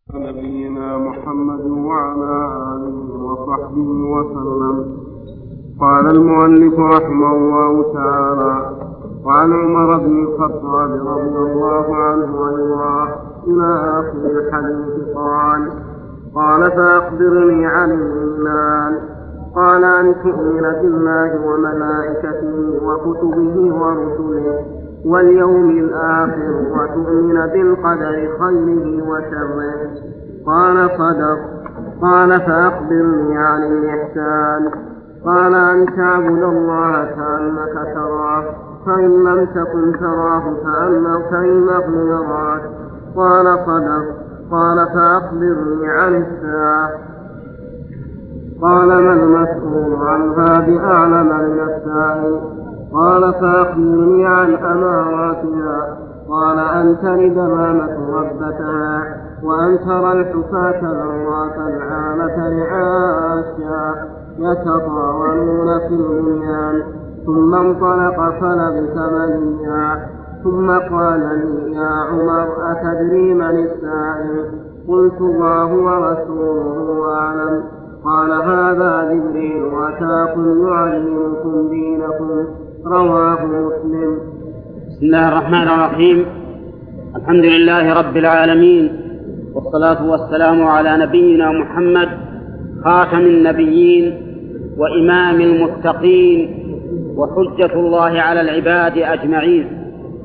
نبينا محمد وعلى آله وصحبه وسلم. قال المؤلف رحمه الله تعالى: وعن عمر بن الخطاب رضي الله عنه وارضاه إلى آخر الحديث قال فأخبرني عن الإيمان. قال أن تؤمن بالله وملائكته وكتبه ورسله واليوم الآخر وتؤمن بالقدر خيره وشره. قال صدق. قال فأخبرني عن الإحسان. قال أن تعبد الله كأنك تراه فإن لم تكن تراه فإنه يراك. قال صدق. قال فأخبرني عن الساعة. قال ما المسؤول عنها بأعلم من السائل. قال فأخبرني عن أماراتها. قال أن تلد الأمة ربتها وأن ترى الحفاة العراة العالة رعاء الشاة يتطاولون في البنيان. ثم انطلق فلبث مليا ثم قال لي: يا عمر أتدري من السائل؟ قلت: الله ورسوله أعلم. قال: هذا جبريل أتاكم يعلمكم دينكم. رواه مسلم. بسم الله الرحمن الرحيم. الحمد لله رب العالمين، والصلاة والسلام على نبينا محمد خاتم النبيين وإمام المتقين وحجة الله على العباد أجمعين،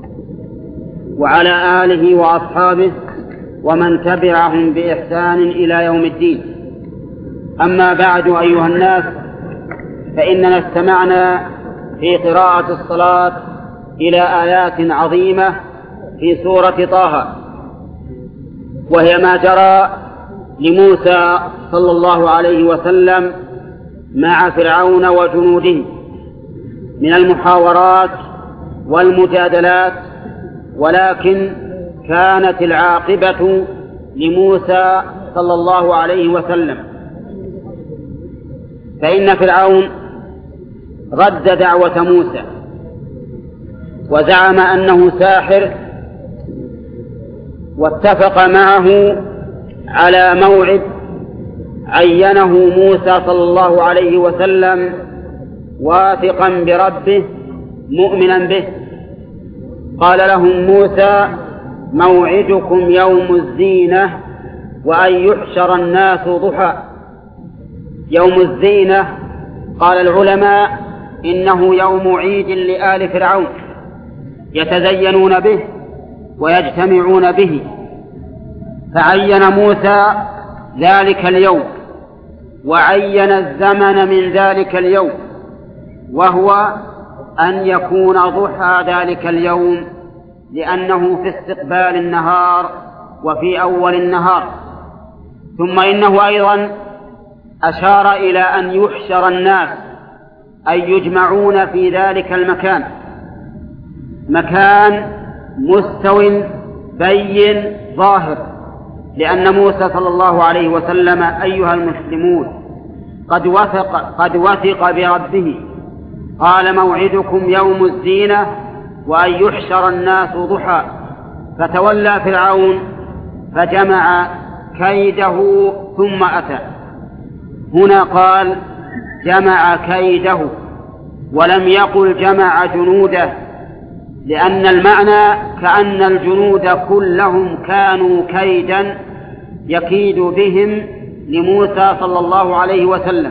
وعلى آله وأصحابه ومن تبعهم بإحسان إلى يوم الدين. أما بعد، أيها الناس، فإننا استمعنا في قراءة الصلاة إلى آيات عظيمة في سورة طه، وهي ما جرى لموسى صلى الله عليه وسلم مع فرعون وجنوده من المحاورات والمجادلات، ولكن كانت العاقبة لموسى صلى الله عليه وسلم، فإن فرعون رد دعوة موسى وزعم أنه ساحر، واتفق معه على موعد عينه موسى صلى الله عليه وسلم واثقا بربه مؤمنا به. قال لهم موسى: موعدكم يوم الزينة وأن يحشر الناس ضحى. يوم الزينة قال العلماء إنه يوم عيد لآل فرعون يتزينون به ويجتمعون به، فعين موسى ذلك اليوم وعين الزمن من ذلك اليوم، وهو أن يكون ضحى ذلك اليوم، لأنه في استقبال النهار وفي أول النهار. ثم إنه أيضا أشار إلى أن يحشر الناس، أي يجمعون في ذلك المكان، مكان مستو بين ظاهر، لأن موسى صلى الله عليه وسلم أيها المسلمون قد وثق بربه. قال: موعدكم يوم الزينة وأن يحشر الناس ضحى. فتولى فرعون فجمع كيده ثم أتى. هنا قال جمع كيده ولم يقل جمع جنوده، لأن المعنى كأن الجنود كلهم كانوا كيدا يكيد بهم لموسى صلى الله عليه وسلم،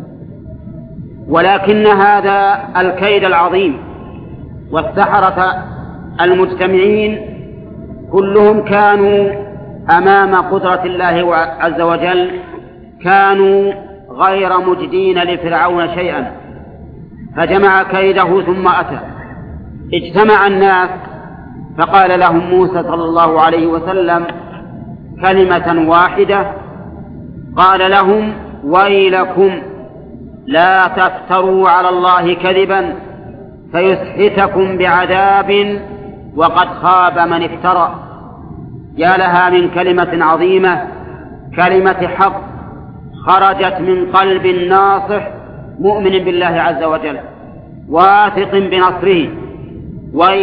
ولكن هذا الكيد العظيم والسحرة المجتمعين كلهم كانوا أمام قدرة الله عز وجل، كانوا غير مجدين لفرعون شيئا، فجمع كيده ثم أتى. اجتمع الناس فقال لهم موسى صلى الله عليه وسلم كلمة واحدة، قال لهم: ويلكم لا تفتروا على الله كذبا فيسحتكم بعذاب وقد خاب من افترى. يا لها من كلمة عظيمة، كلمة حق خرجت من قلب ناصح مؤمن بالله عز وجل واثق بنصره.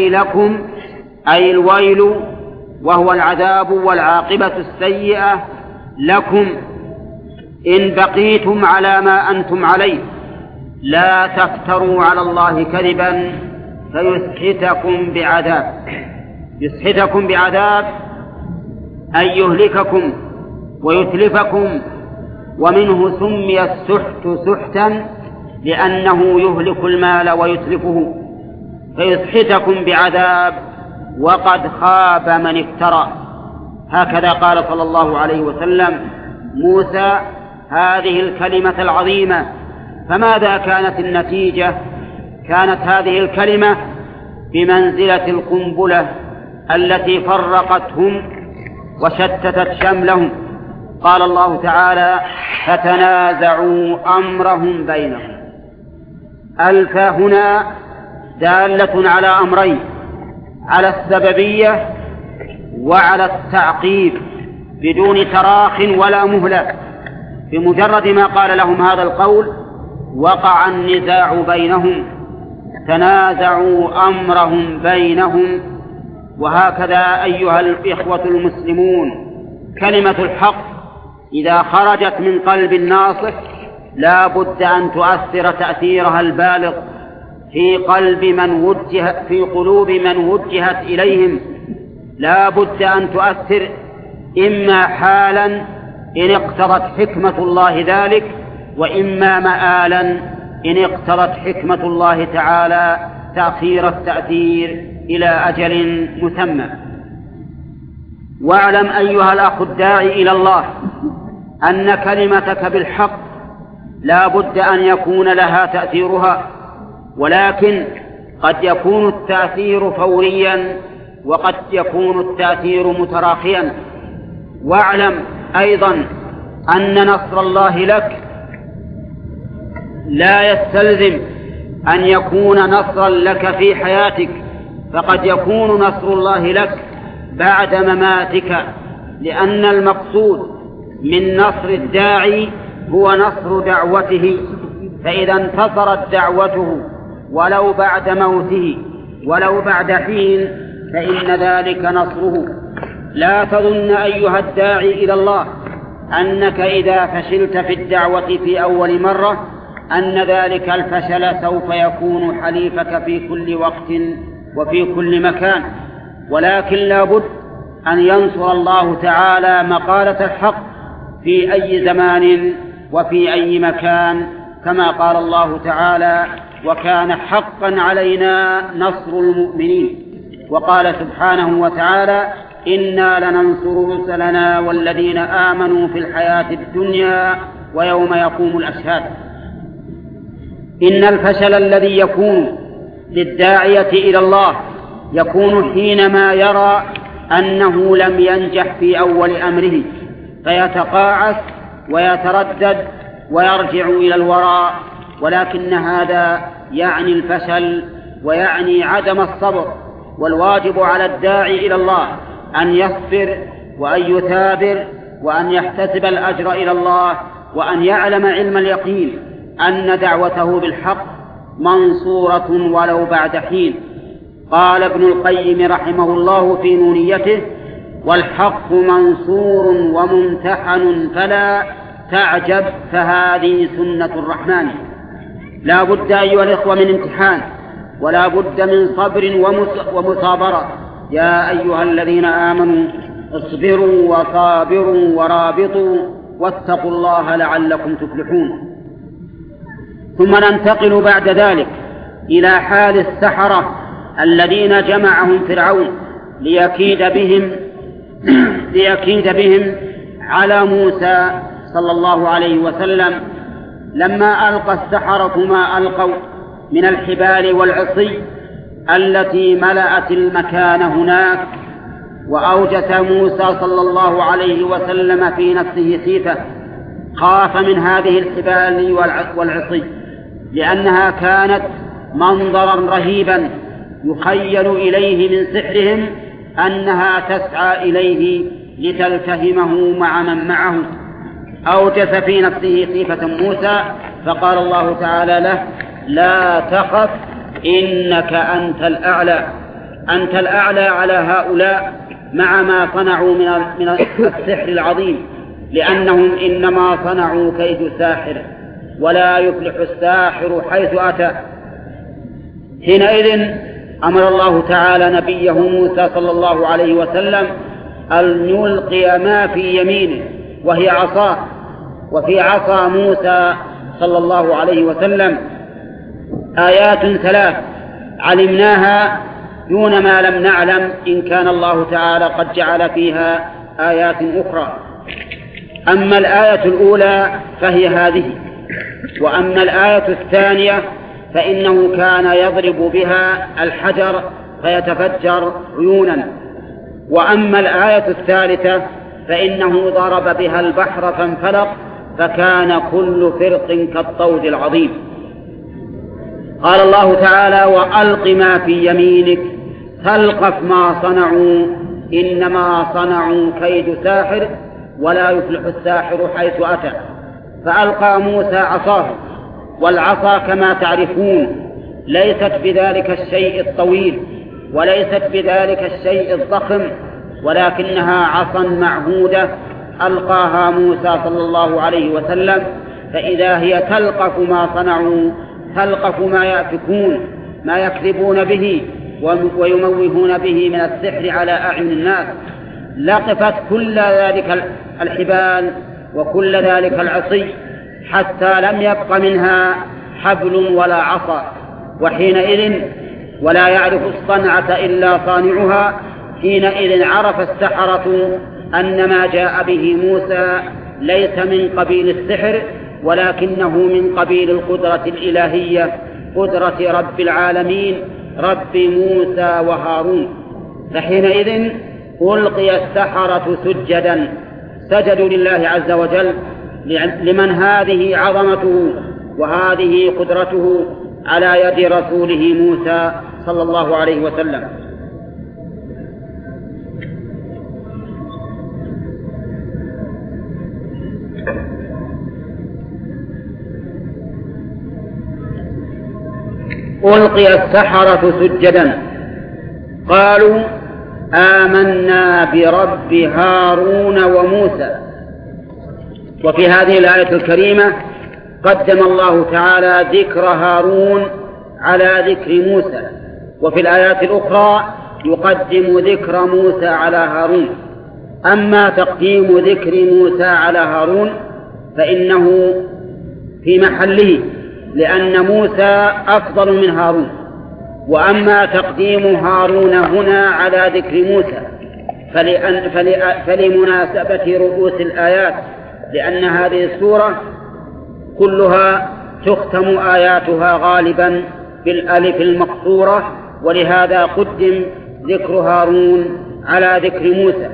ويلكم أي الويل، وهو العذاب والعاقبة السيئة لكم إن بقيتم على ما أنتم عليه لا تفتروا على الله كذبا فيسحتكم بعذاب. يسحتكم بعذاب أن يهلككم ويتلفكم، ومنه سمي السحت سحتا لأنه يهلك المال ويتلفه. فيسحتكم بعذاب وقد خاب من افترى. هكذا قال صلى الله عليه وسلم موسى هذه الكلمة العظيمة. فماذا كانت النتيجة؟ كانت هذه الكلمة بمنزلة القنبلة التي فرقتهم وشتتت شملهم. قال الله تعالى فتنازعوا أمرهم بينهم. ألف هنا دالة على أمرين، على السببية وعلى التعقيب بدون تراخ ولا مهلة. بمجرد ما قال لهم هذا القول وقع النزاع بينهم، تنازعوا أمرهم بينهم. وهكذا أيها الإخوة المسلمون كلمة الحق إذا خرجت من قلب الناصح لا بد أن تؤثر تأثيرها البالغ في قلوب من وجهت إليهم. لا بد أن تؤثر إما حالا إن اقتضت حكمة الله ذلك، وإما مآلا إن اقتضت حكمة الله تعالى تأخير التأثير إلى أجل مسمى. واعلم أيها الأخ الداعي إلى الله أن كلمتك بالحق لا بد أن يكون لها تأثيرها، ولكن قد يكون التأثير فوريا وقد يكون التأثير متراخيا. واعلم أيضا أن نصر الله لك لا يستلزم أن يكون نصرا لك في حياتك، فقد يكون نصر الله لك بعد مماتك، لأن المقصود من نصر الداعي هو نصر دعوته. فإذا انتصرت دعوته ولو بعد موته ولو بعد حين فإن ذلك نصره. لا تظن أيها الداعي إلى الله أنك إذا فشلت في الدعوة في أول مرة أن ذلك الفشل سوف يكون حليفك في كل وقت وفي كل مكان، ولكن لا بد أن ينصر الله تعالى مقالة الحق في أي زمان وفي أي مكان، كما قال الله تعالى وكان حقا علينا نصر المؤمنين. وقال سبحانه وتعالى إنا لننصر رسلنا والذين آمنوا في الحياة الدنيا ويوم يقوم الأشهاد. إن الفشل الذي يكون للداعية إلى الله يكون حينما يرى أنه لم ينجح في أول أمره فيتقاعس ويتردد ويرجع إلى الوراء، ولكن هذا يعني الفشل ويعني عدم الصبر. والواجب على الداعي إلى الله أن يصبر وأن يثابر وأن يحتسب الأجر إلى الله، وأن يعلم علم اليقين أن دعوته بالحق منصورة ولو بعد حين. قال ابن القيم رحمه الله في نونيته والحق منصور وممتحن فلا تعجب فهذه سنة الرحمن. لا بد أيها الإخوة من امتحان، ولا بد من صبر ومصابرة. يا أيها الذين آمنوا اصبروا وصابروا ورابطوا واتقوا الله لعلكم تفلحون. ثم ننتقل بعد ذلك إلى حال السحرة الذين جمعهم فرعون ليكيد بهم على موسى صلى الله عليه وسلم. لما ألقى السحرة ما ألقوا من الحبال والعصي التي ملأت المكان هناك، وأوجس موسى صلى الله عليه وسلم في نفسه خيفة، خاف من هذه الحبال والعصي لأنها كانت منظرا رهيبا يخيل إليه من سحرهم أنها تسعى إليه لتلتهمه مع من معه. أوجس في نفسه خيفة موسى فقال الله تعالى له لا تخف إنك أنت الأعلى. أنت الأعلى على هؤلاء مع ما صنعوا من السحر العظيم. لأنهم إنما صنعوا كيد ساحر ولا يفلح الساحر حيث أتى. حينئذ أمر الله تعالى نبيه موسى صلى الله عليه وسلم أن يلقي ما في يمينه وهي عصاه. وفي عصا موسى صلى الله عليه وسلم آيات 3 علمناها دون ما لم نعلم إن كان الله تعالى قد جعل فيها آيات أخرى. أما الآية الأولى فهي هذه، وأما الآية الثانية فإنه كان يضرب بها الحجر فيتفجر عيونا، وأما الآية الثالثة فإنه ضرب بها البحر فانفلق فكان كل فرق كالطود العظيم. قال الله تعالى: وألق ما في يمينك تلقف ما صنعوا إنما صنعوا كيد ساحر ولا يفلح الساحر حيث أتى. فألقى موسى عصاه، والعصا كما تعرفون ليست بذلك الشيء الطويل وليست بذلك الشيء الضخم، ولكنها عصا معهودة ألقاها موسى صلى الله عليه وسلم، فإذا هي تلقف ما صنعوا، تلقف ما يأفكون ما يكذبون به ويموهون به من السحر على أعين الناس. لقفت كل ذلك الحبال وكل ذلك العصي حتى لم يبق منها حبل ولا عصا. وحينئذ ولا يعرف الصنعة إلا صانعها، حينئذ عرف السحرة أن ما جاء به موسى ليس من قبيل السحر ولكنه من قبيل القدرة الإلهية، قدرة رب العالمين رب موسى وهارون. فحينئذ ألقي السحرة سجدا، سجدوا لله عز وجل لمن هذه عظمته وهذه قدرته على يد رسوله موسى صلى الله عليه وسلم. ألقي السحرة سجدا قالوا آمنا برب هارون وموسى. وفي هذه الآية الكريمة قدم الله تعالى ذكر هارون على ذكر موسى، وفي الآيات الأخرى يقدم ذكر موسى على هارون. أما تقديم ذكر موسى على هارون فإنه في محله، لأن موسى أفضل من هارون. وأما تقديم هارون هنا على ذكر موسى فلمناسبة رؤوس الآيات، لأن هذه السورة كلها تختم آياتها غالبا بالألف المقصورة، ولهذا قدم ذكر هارون على ذكر موسى.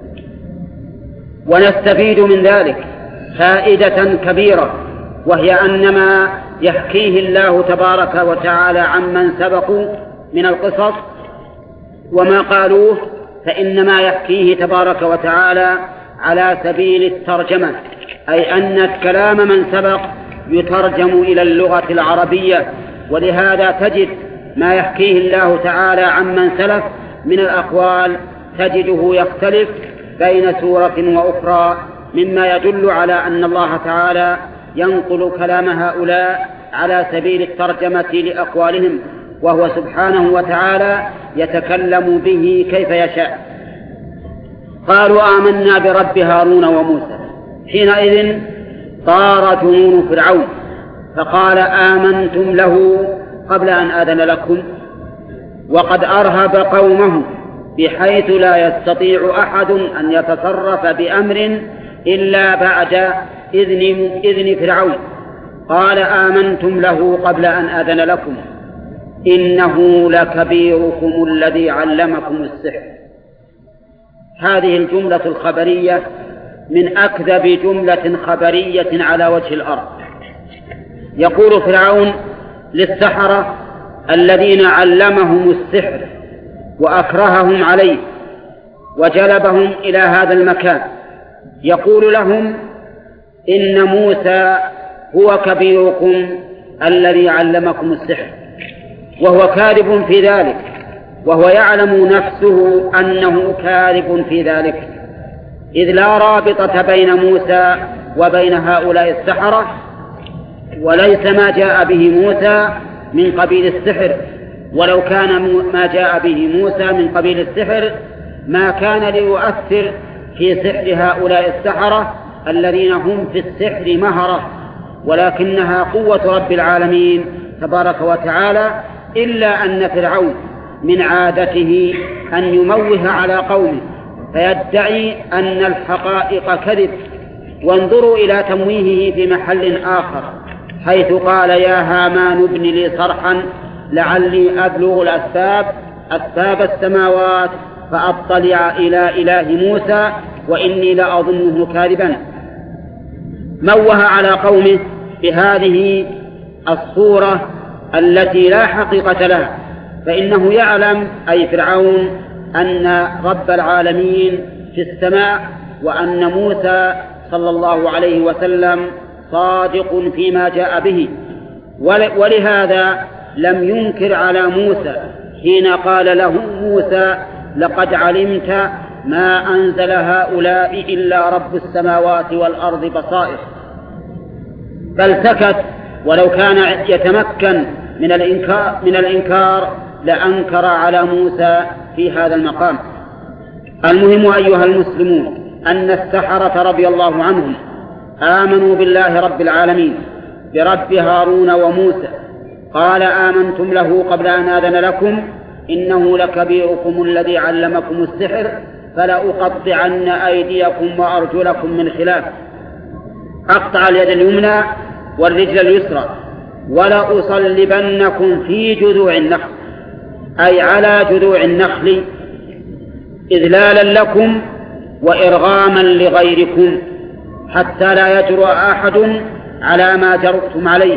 ونستفيد من ذلك فائدة كبيرة، وهي أن ما يحكيه الله تبارك وتعالى عمن سبقوا من القصص وما قالوه فإنما يحكيه تبارك وتعالى على سبيل الترجمة، أي أن كلام من سبق يترجم إلى اللغة العربية. ولهذا تجد ما يحكيه الله تعالى عمن سلف من الأقوال تجده يختلف بين سورة وأخرى، مما يدل على أن الله تعالى ينقل كلام هؤلاء على سبيل الترجمة لأقوالهم، وهو سبحانه وتعالى يتكلم به كيف يشاء. قالوا آمنا برب هارون وموسى. حينئذ طار جنون فرعون فقال آمنتم له قبل أن آذن لكم، وقد أرهب قومه بحيث لا يستطيع أحد أن يتصرف بأمر إلا بعد إذن فرعون. قال آمنتم له قبل أن آذن لكم إنه لكبيركم الذي علمكم السحر. هذه الجملة الخبرية من أكذب جملة خبرية على وجه الأرض. يقول فرعون للسحرة الذين علمهم السحر وأكرههم عليه وجلبهم إلى هذا المكان، يقول لهم إن موسى هو كبيركم الذي علمكم السحر، وهو كاذب في ذلك، وهو يعلم نفسه أنه كاذب في ذلك. إذ لا رابطة بين موسى وبين هؤلاء السحرة، وليس ما جاء به موسى من قبيل السحر، ولو كان ما جاء به موسى من قبيل السحر ما كان ليؤثر في سحر هؤلاء السحرة الذين هم في السحر مهرة، ولكنها قوة رب العالمين تبارك وتعالى. إلا أن فرعون من عادته أن يموه على قومه فيدعي أن الحقائق كذب. وانظروا إلى تمويهه في محل آخر حيث قال: يا هامان ابن لي صرحا لعلي أبلغ أسباب السماوات فأطلع إلى إله موسى وإني لأظنه كاذبا. موه على قومه بهذه الصورة التي لا حقيقة لها، فإنه يعلم أي فرعون أن رب العالمين في السماء، وأن موسى صلى الله عليه وسلم صادق فيما جاء به، ولهذا لم ينكر على موسى حين قال له موسى: لقد علمت ما أنزل هؤلاء إلا رب السماوات والأرض بصائر، بل سكت. ولو كان يتمكن من الإنكار لأنكر على موسى في هذا المقام. المهم أيها المسلمون أن السحرة رضي الله عنهم آمنوا بالله رب العالمين برب هارون وموسى. قال: آمنتم له قبل أن آذن لكم إنه لكبيركم الذي علمكم السحر فلأقطعن أيديكم وأرجلكم من خلاف، أقطع اليد اليمنى والرجل اليسرى، ولأصلبنكم في جذوع النخل، أي على جذوع النخل، إذلالا لكم وإرغاما لغيركم حتى لا يجرؤ أحد على ما جرؤتم عليه،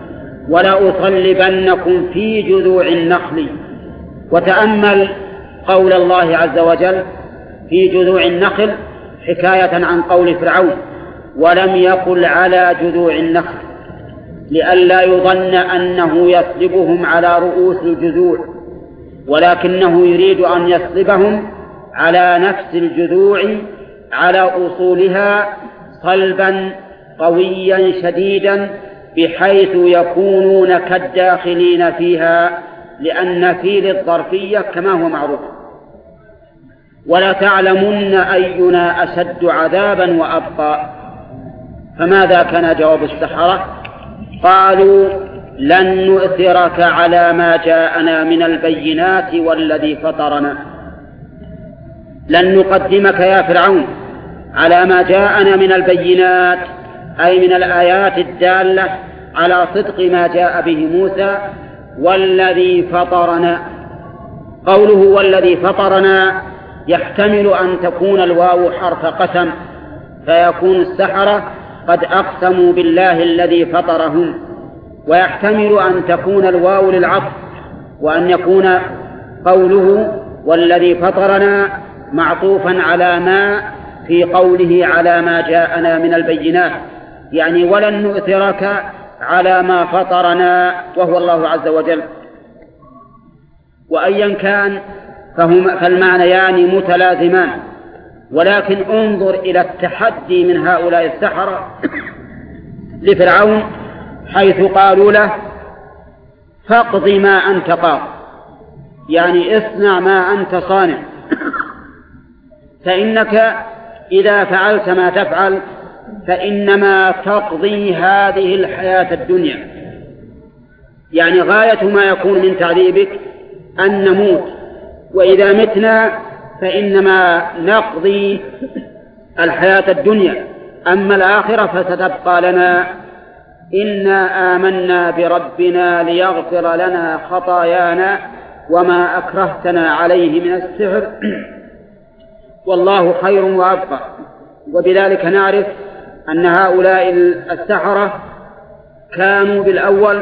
ولأصلبنكم في جذوع النخل. وتأمل قول الله عز وجل في جذوع النخل حكاية عن قول فرعون: ولم يقل على جذوع النخل، لئلا يظن أنه يصلبهم على رؤوس الجذوع، ولكنه يريد أن يصلبهم على نفس الجذوع على أصولها صلبا قويا شديدا بحيث يكونون كالداخلين فيها، لأن في للظرفية كما هو معروف. ولا تعلمن أينا أشد عذابا وأبقى. فماذا كان جواب السحرة؟ قالوا: لن نؤثرك على ما جاءنا من البينات والذي فطرنا. لن نقدمك يا فرعون على ما جاءنا من البينات، أي من الآيات الدالة على صدق ما جاء به موسى، والذي فطرنا. قوله والذي فطرنا يحتمل أن تكون الواو حرف قسم، فيكون السحرة قد أقسموا بالله الذي فطرهم، ويحتمل أن تكون الواو للعطف، وأن يكون قوله والذي فطرنا معطوفا على ما في قوله على ما جاءنا من البينات، يعني ولن نؤثرك على ما فطرنا، وهو الله عز وجل. وأيا كان فالمعنيان متلازمان، ولكن انظر إلى التحدي من هؤلاء السحرة لفرعون حيث قالوا له: فاقض ما أنت قاض، يعني اصنع ما أنت صانع، فإنك إذا فعلت ما تفعل فإنما تقضي هذه الحياة الدنيا، يعني غاية ما يكون من تعذيبك أن نموت، وإذا متنا فإنما نقضي الحياة الدنيا، أما الآخرة فستبقى لنا. إنا آمنا بربنا ليغفر لنا خطايانا وما أكرهتنا عليه من السحر والله خير وأبقى. وبذلك نعرف أن هؤلاء السحرة كانوا بالأول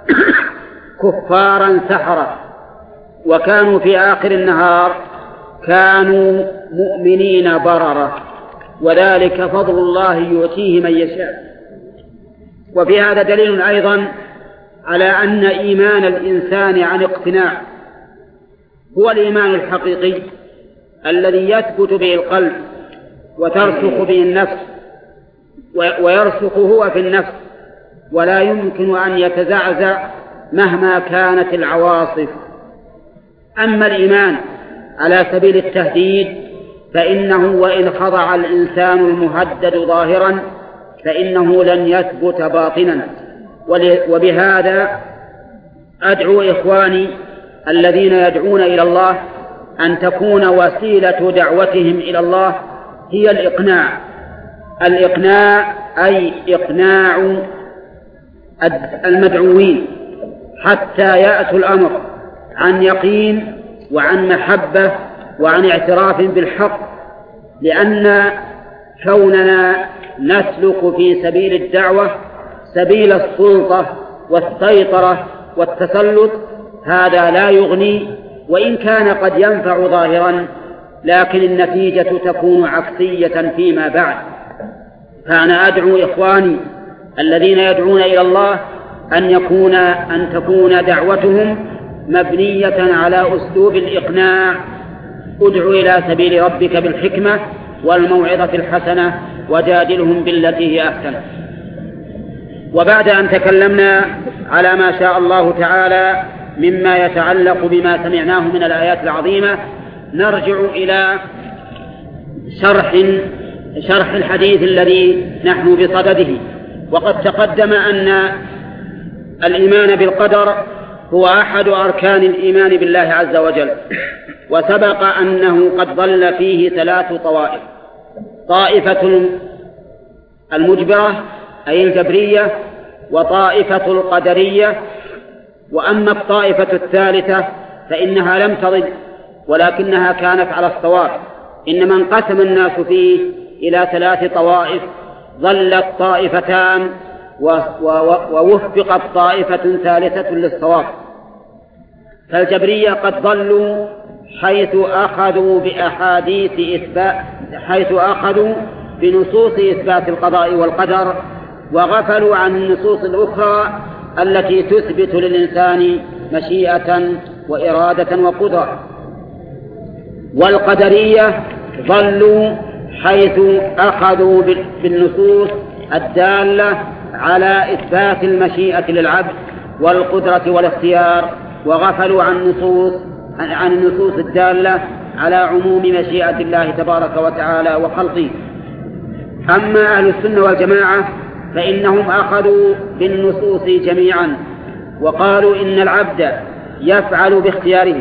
كفارا سحرة، وكانوا في آخر النهار كانوا مؤمنين بررة، وذلك فضل الله يؤتيه من يشاء. وفي هذا دليل أيضا على أن إيمان الإنسان عن اقتناع هو الإيمان الحقيقي الذي يثبت به القلب وترسخ به النفس ويرسخ هو في النفس، ولا يمكن أن يتزعزع مهما كانت العواصف. أما الإيمان على سبيل التهديد فإنه وإن خضع الإنسان المهدد ظاهرا فإنه لن يثبت باطنا. وبهذا أدعو إخواني الذين يدعون إلى الله أن تكون وسيلة دعوتهم إلى الله هي الإقناع أي إقناع المدعوين حتى يأتوا الأمر عن يقين وعن محبة وعن اعتراف بالحق، لأن كوننا نسلك في سبيل الدعوة سبيل السلطة والسيطرة والتسلط هذا لا يغني، وإن كان قد ينفع ظاهرا لكن النتيجة تكون عكسية فيما بعد. فأنا أدعو إخواني الذين يدعون إلى الله أن تكون دعوتهم مبنية على أسلوب الإقناع. ادع إلى سبيل ربك بالحكمة والموعظة الحسنة وجادلهم بالتي هي أحسن. وبعد أن تكلمنا على ما شاء الله تعالى مما يتعلق بما سمعناه من الآيات العظيمة نرجع إلى شرح الحديث الذي نحن بصدده. وقد تقدم أن الإيمان بالقدر هو أحد أركان الإيمان بالله عز وجل، وسبق أنه قد ضل فيه 3 طوائف: طائفة المجبرة أي الجبرية، وطائفة القدرية، وأما الطائفة الثالثة فإنها لم تضل ولكنها كانت على الصواب، إنما انقسم الناس فيه إلى 3 طوائف، ضلت طائفتان ووفقت طائفة ثالثة للصواب. فالجبرية قد ضلوا حيث أخذوا بنصوص إثبات القضاء والقدر وغفلوا عن النصوص الأخرى التي تثبت للإنسان مشيئة وإرادة وقدرة. والقدرية ضلوا حيث أخذوا بالنصوص الدالة على إثبات المشيئة للعبد والقدرة والاختيار، وغفلوا عن النصوص الدالة على عموم مشيئة الله تبارك وتعالى وخلقه. أما أهل السنة والجماعة فإنهم أخذوا بالنصوص جميعا وقالوا إن العبد يفعل باختياره.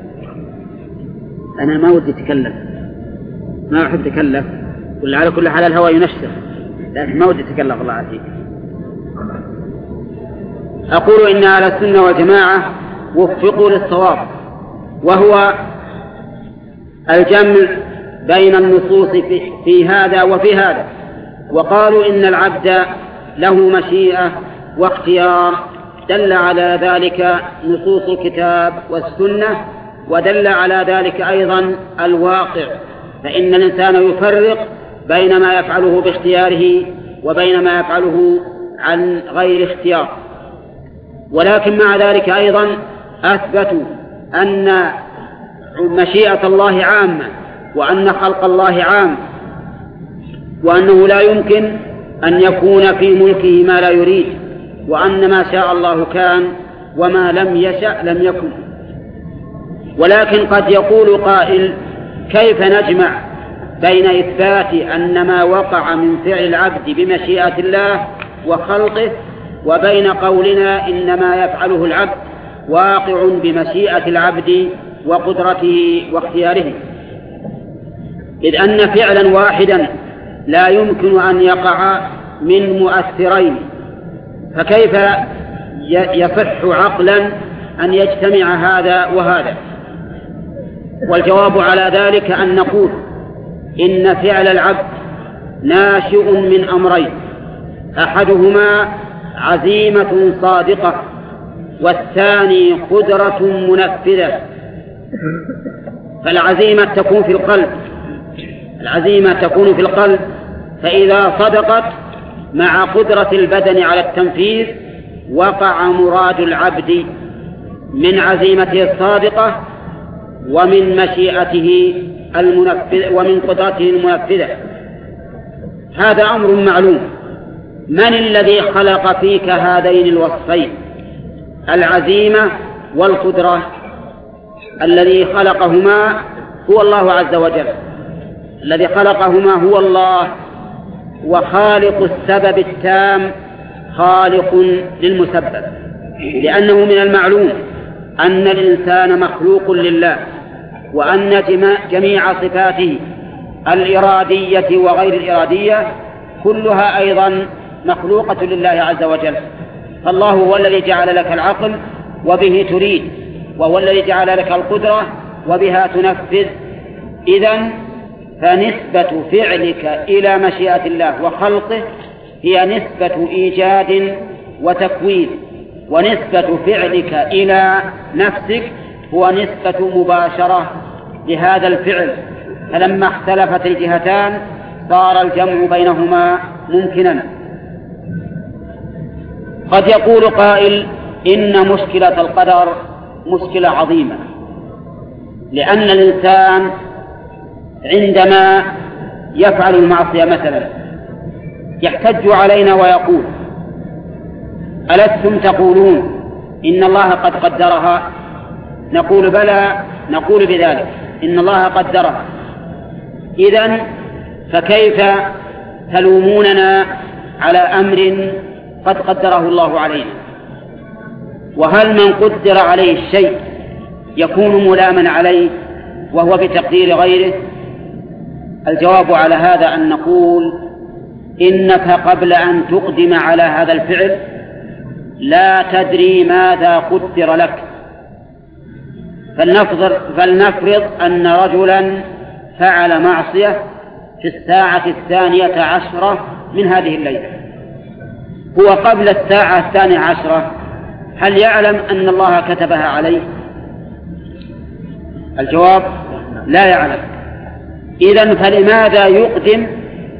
أنا ما ودي أتكلم، ما أحب أتكلم، ولا على كل حال الهواء ينشر، لكن ما ودي أتكلم الله عليك. أقول إن أهل السنة والجماعة وفقوا للصواب، وهو الجمع بين النصوص في هذا وفي هذا، وقالوا إن العبد له مشيئة واختيار، دل على ذلك نصوص الكتاب والسنة، ودل على ذلك أيضا الواقع، فإن الإنسان يفرق بين ما يفعله باختياره وبين ما يفعله عن غير اختيار. ولكن مع ذلك أيضا أثبتوا أن مشيئة الله عامة، وأن خلق الله عام، وأنه لا يمكن أن يكون في ملكه ما لا يريد، وأن ما شاء الله كان وما لم يشأ لم يكن. ولكن قد يقول قائل: كيف نجمع بين إثبات أن ما وقع من فعل العبد بمشيئة الله وخلقه وبين قولنا إن ما يفعله العبد واقع بمشيئة العبد وقدرته واختياره؟ إذ أن فعلا واحدا لا يمكن أن يقع من مؤثرين، فكيف يصح عقلا أن يجتمع هذا وهذا؟ والجواب على ذلك أن نقول إن فعل العبد ناشئ من أمرين: أحدهما عزيمة صادقة، والثاني قدرة منفذة. فالعزيمة تكون في القلب، فإذا صدقت مع قدرة البدن على التنفيذ وقع مراد العبد من عزيمته الصادقة ومن مشيئته المنفذة ومن قدرته المنفذة. هذا أمر معلوم. من الذي خلق فيك هذين الوصفين العزيمة والقدرة؟ الذي خلقهما هو الله عز وجل، الذي خلقهما هو الله، وخالق السبب التام خالق للمسبب، لأنه من المعلوم أن الإنسان مخلوق لله، وأن جميع صفاته الإرادية وغير الإرادية كلها أيضا مخلوقة لله عز وجل. فالله هو الذي جعل لك العقل وبه تريد، وهو الذي جعل لك القدرة وبها تنفذ. إذن فنسبة فعلك إلى مشيئة الله وخلقه هي نسبة إيجاد وتكوين، ونسبة فعلك إلى نفسك هو نسبة مباشرة لهذا الفعل. فلما اختلفت الجهتان صار الجمع بينهما ممكنا. قد يقول قائل إن مشكلة القدر مشكلة عظيمة، لأن الإنسان عندما يفعل المعصية مثلا يحتج علينا ويقول: ألستم تقولون إن الله قد قدرها؟ نقول: بلى، نقول بذلك، إن الله قدرها. إذن فكيف تلوموننا على أمر قد قدره الله علينا؟ وهل من قدر عليه الشيء يكون ملاما عليه وهو بتقدير غيره؟ الجواب على هذا أن نقول: إنك قبل أن تقدم على هذا الفعل لا تدري ماذا قدر لك. فلنفرض أن رجلا فعل معصية في 12:10 من هذه الليلة، هو قبل 12:10 هل يعلم أن الله كتبها عليه؟ الجواب: لا يعلم. إذن فلماذا يقدم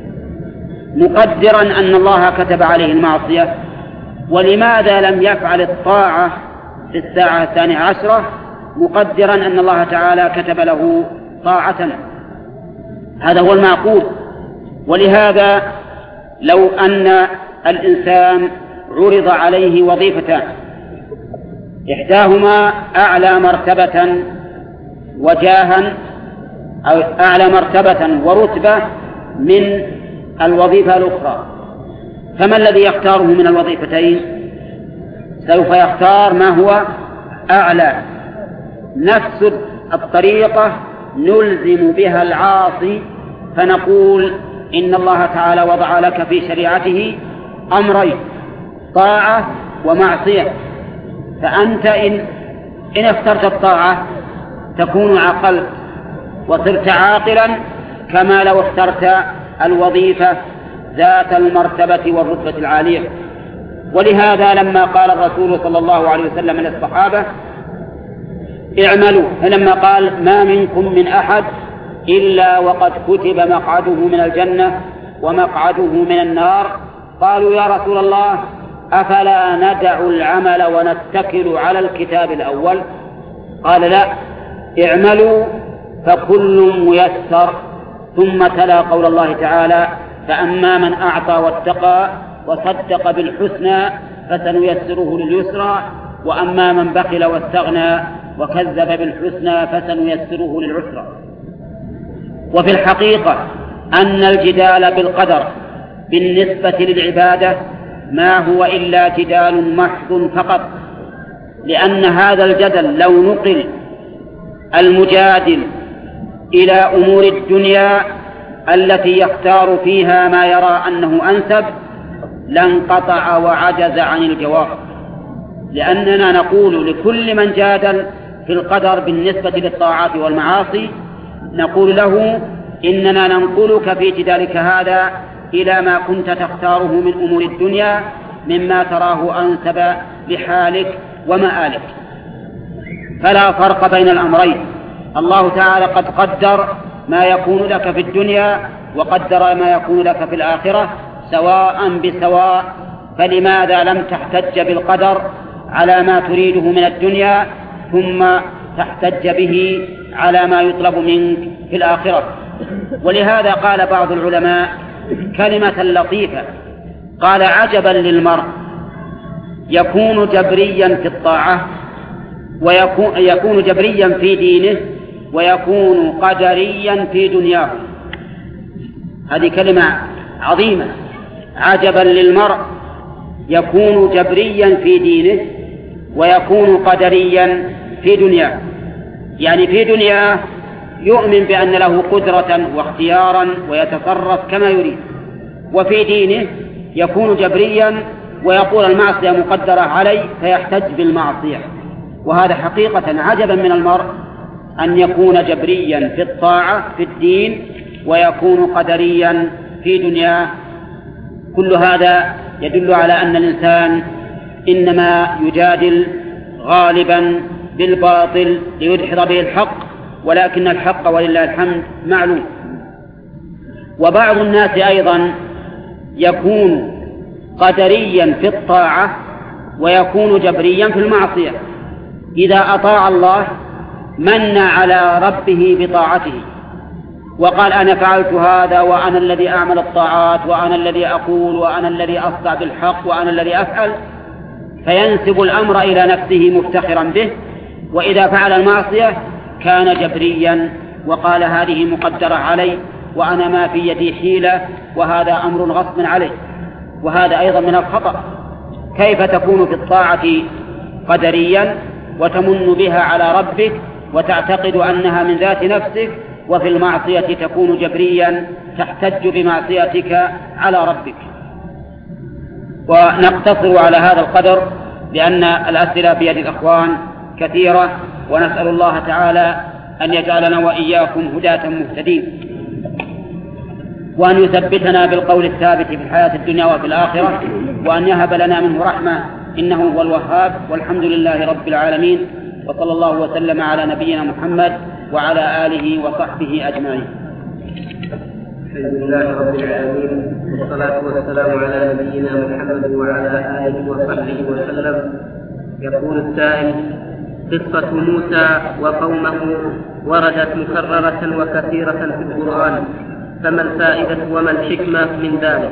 مقدرا أن الله كتب عليه المعصية، ولماذا لم يفعل الطاعة في 12:10 مقدرا أن الله تعالى كتب له طاعة؟ هذا هو المعقول. ولهذا لو أن الإنسان عرض عليه وظيفتان، إحداهما أعلى مرتبة وجاها أو أعلى مرتبة ورتبة من الوظيفة الأخرى، فما الذي يختاره من الوظيفتين؟ سوف يختار ما هو أعلى. نفس الطريقة نلزم بها العاصي، فنقول: إن الله تعالى وضع لك في شريعته أمرين: طاعة ومعصية، فأنت إن اخترت الطاعة تكون عقلت وصرت عاقلا، كما لو اخترت الوظيفة ذات المرتبة والرتبة العالية. ولهذا لما قال الرسول صلى الله عليه وسلم للصحابة: اعملوا، فلما قال: ما منكم من أحد إلا وقد كتب مقعده من الجنة ومقعده من النار، قالوا: يا رسول الله، أفلا ندع العمل ونتكل على الكتاب الأول؟ قال: لا، اعملوا فكل ميسر. ثم تلا قول الله تعالى: فأما من أعطى واتقى وصدق بالحسنى فسنيسره لليسرى، وأما من بخل واستغنى وكذب بالحسنى فسنيسره للعسرى. وفي الحقيقة أن الجدال بالقدر بالنسبة للعبادة ما هو إلا جدال محض فقط، لأن هذا الجدل لو نقل المجادل إلى أمور الدنيا التي يختار فيها ما يرى أنه أنسب لانقطع وعجز عن الجواب، لأننا نقول لكل من جادل في القدر بالنسبة للطاعات والمعاصي، نقول له: إننا ننقلك في جدالك هذا إلى ما كنت تختاره من أمور الدنيا مما تراه أنسب لحالك ومآلك. فلا فرق بين الأمرين. الله تعالى قد قدر ما يكون لك في الدنيا وقدر ما يكون لك في الآخرة سواء بسواء، فلماذا لم تحتج بالقدر على ما تريده من الدنيا ثم تحتج به على ما يطلب منك في الآخرة؟ ولهذا قال بعض العلماء: كلمة لطيفة، قال عجبا للمرء يكون جبريا في الطاعة ويكون جبريا في دينه ويكون قدريا في دنياه. هذه كلمة عظيمة. عجبا للمرء يكون جبريا في دينه ويكون قدريا في دنياه، يعني في دنياه يؤمن بأن له قدرة واختيارا ويتصرف كما يريد، وفي دينه يكون جبريا ويقول المعصية مقدرة عليه فيحتج بالمعصية. وهذا حقيقة عجبا من المرء أن يكون جبريا في الطاعة في الدين ويكون قدريا في دنياه. كل هذا يدل على أن الإنسان إنما يجادل غالبا بالباطل ليدحض به الحق، ولكن الحق ولله الحمد معلوم. وبعض الناس أيضا يكون قدريا في الطاعة ويكون جبريا في المعصية. إذا أطاع الله من على ربه بطاعته وقال أنا فعلت هذا وأنا الذي أعمل الطاعات وأنا الذي أقول وأنا الذي أصدع بالحق وأنا الذي أفعل، فينسب الأمر إلى نفسه مفتخرا به. وإذا فعل المعصية كان جبريا وقال هذه مقدرة علي وأنا ما في يدي حيلة وهذا أمر غصب عليه. وهذا أيضا من الخطأ. كيف تكون في الطاعة قدريا وتمن بها على ربك وتعتقد أنها من ذات نفسك، وفي المعصية تكون جبريا تحتج بمعصيتك على ربك؟ ونقتصر على هذا القدر لأن الأسئلة بيد الأخوان كثيرة، ونسأل الله تعالى أن يجعلنا وإياكم هداة مهتدين، وأن يثبتنا بالقول الثابت في الحياة الدنيا وفي الآخرة، وأن يهب لنا منه رحمة إنه هو الوهاب. والحمد لله رب العالمين، وصلى الله وسلم على نبينا محمد وعلى آله وصحبه أجمعين. الحمد لله رب العالمين، والصلاة والسلام على نبينا محمد وعلى آله وصحبه وسلم. يقول السائل: قصة موسى وقومه وردت مكررة وكثيرة في القرآن، فما الفائدة وما الحكمة من ذلك؟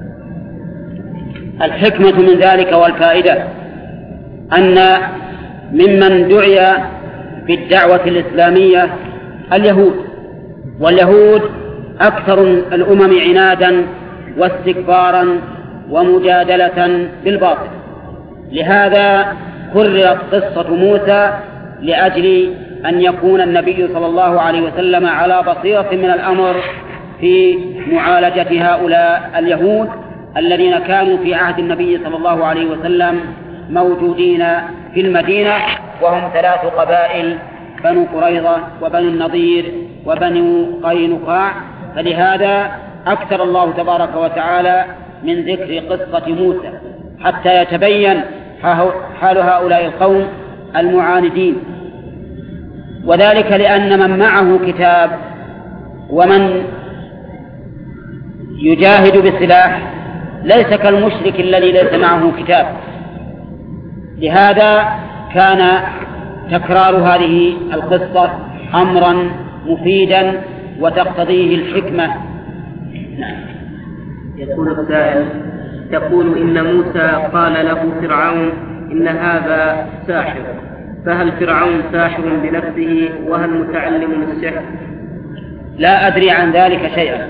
الحكمة من ذلك والفائدة أن ممن دعي بالدعوة الإسلامية اليهود، واليهود أكثر الأمم عنادا واستكبارا ومجادلة بالباطل. لهذا كررت قصة موسى لأجل أن يكون النبي صلى الله عليه وسلم على بصيرة من الأمر في معالجة هؤلاء اليهود الذين كانوا في عهد النبي صلى الله عليه وسلم موجودين في المدينة، وهم 3 قبائل: بنو قريظة وبنو النضير وبنو قينقاع. فلهذا أكثر الله تبارك وتعالى من ذكر قصة موسى حتى يتبين حال هؤلاء القوم المعاندين. وذلك لأن من معه كتاب ومن يجاهد بالسلاح ليس كالمشرك الذي ليس معه كتاب. لهذا كان تكرار هذه القصة أمرا مفيدا وتقتضيه الحكمة. يقول السائل: تقول إن موسى قال له فرعون إن هذا ساحر، فهل فرعون ساحر بنفسه وهل متعلم السحر؟ لا أدري عن ذلك شيئا.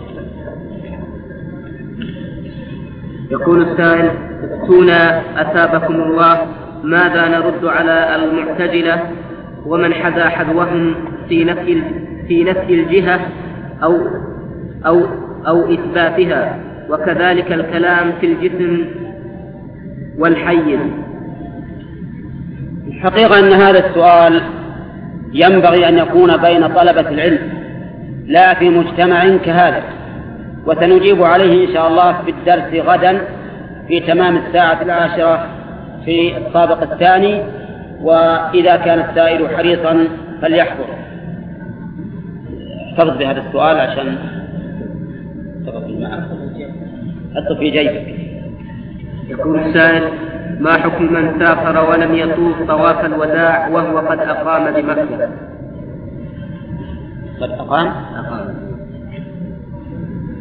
يقول السائل: افتونا أثابكم الله، ماذا نرد على المعتزلة ومن حذا حذوهم في نفي الجهة أو إثباتها، وكذلك الكلام في الجسم والحيز؟ الحقيقة أن هذا السؤال ينبغي أن يكون بين طلبة العلم لا في مجتمع كهذا، وسنجيب عليه إن شاء الله في الدرس غدا في تمام 10:00 في الطابق الثاني. وإذا كان السائل حريصا فليحضر. احتفظ بهذا السؤال عشان حطه في جيبك. يقول السائل: ما حكم من سافر ولم يطوف طواف الوداع وهو قد أقام بمكة؟ قد أقام؟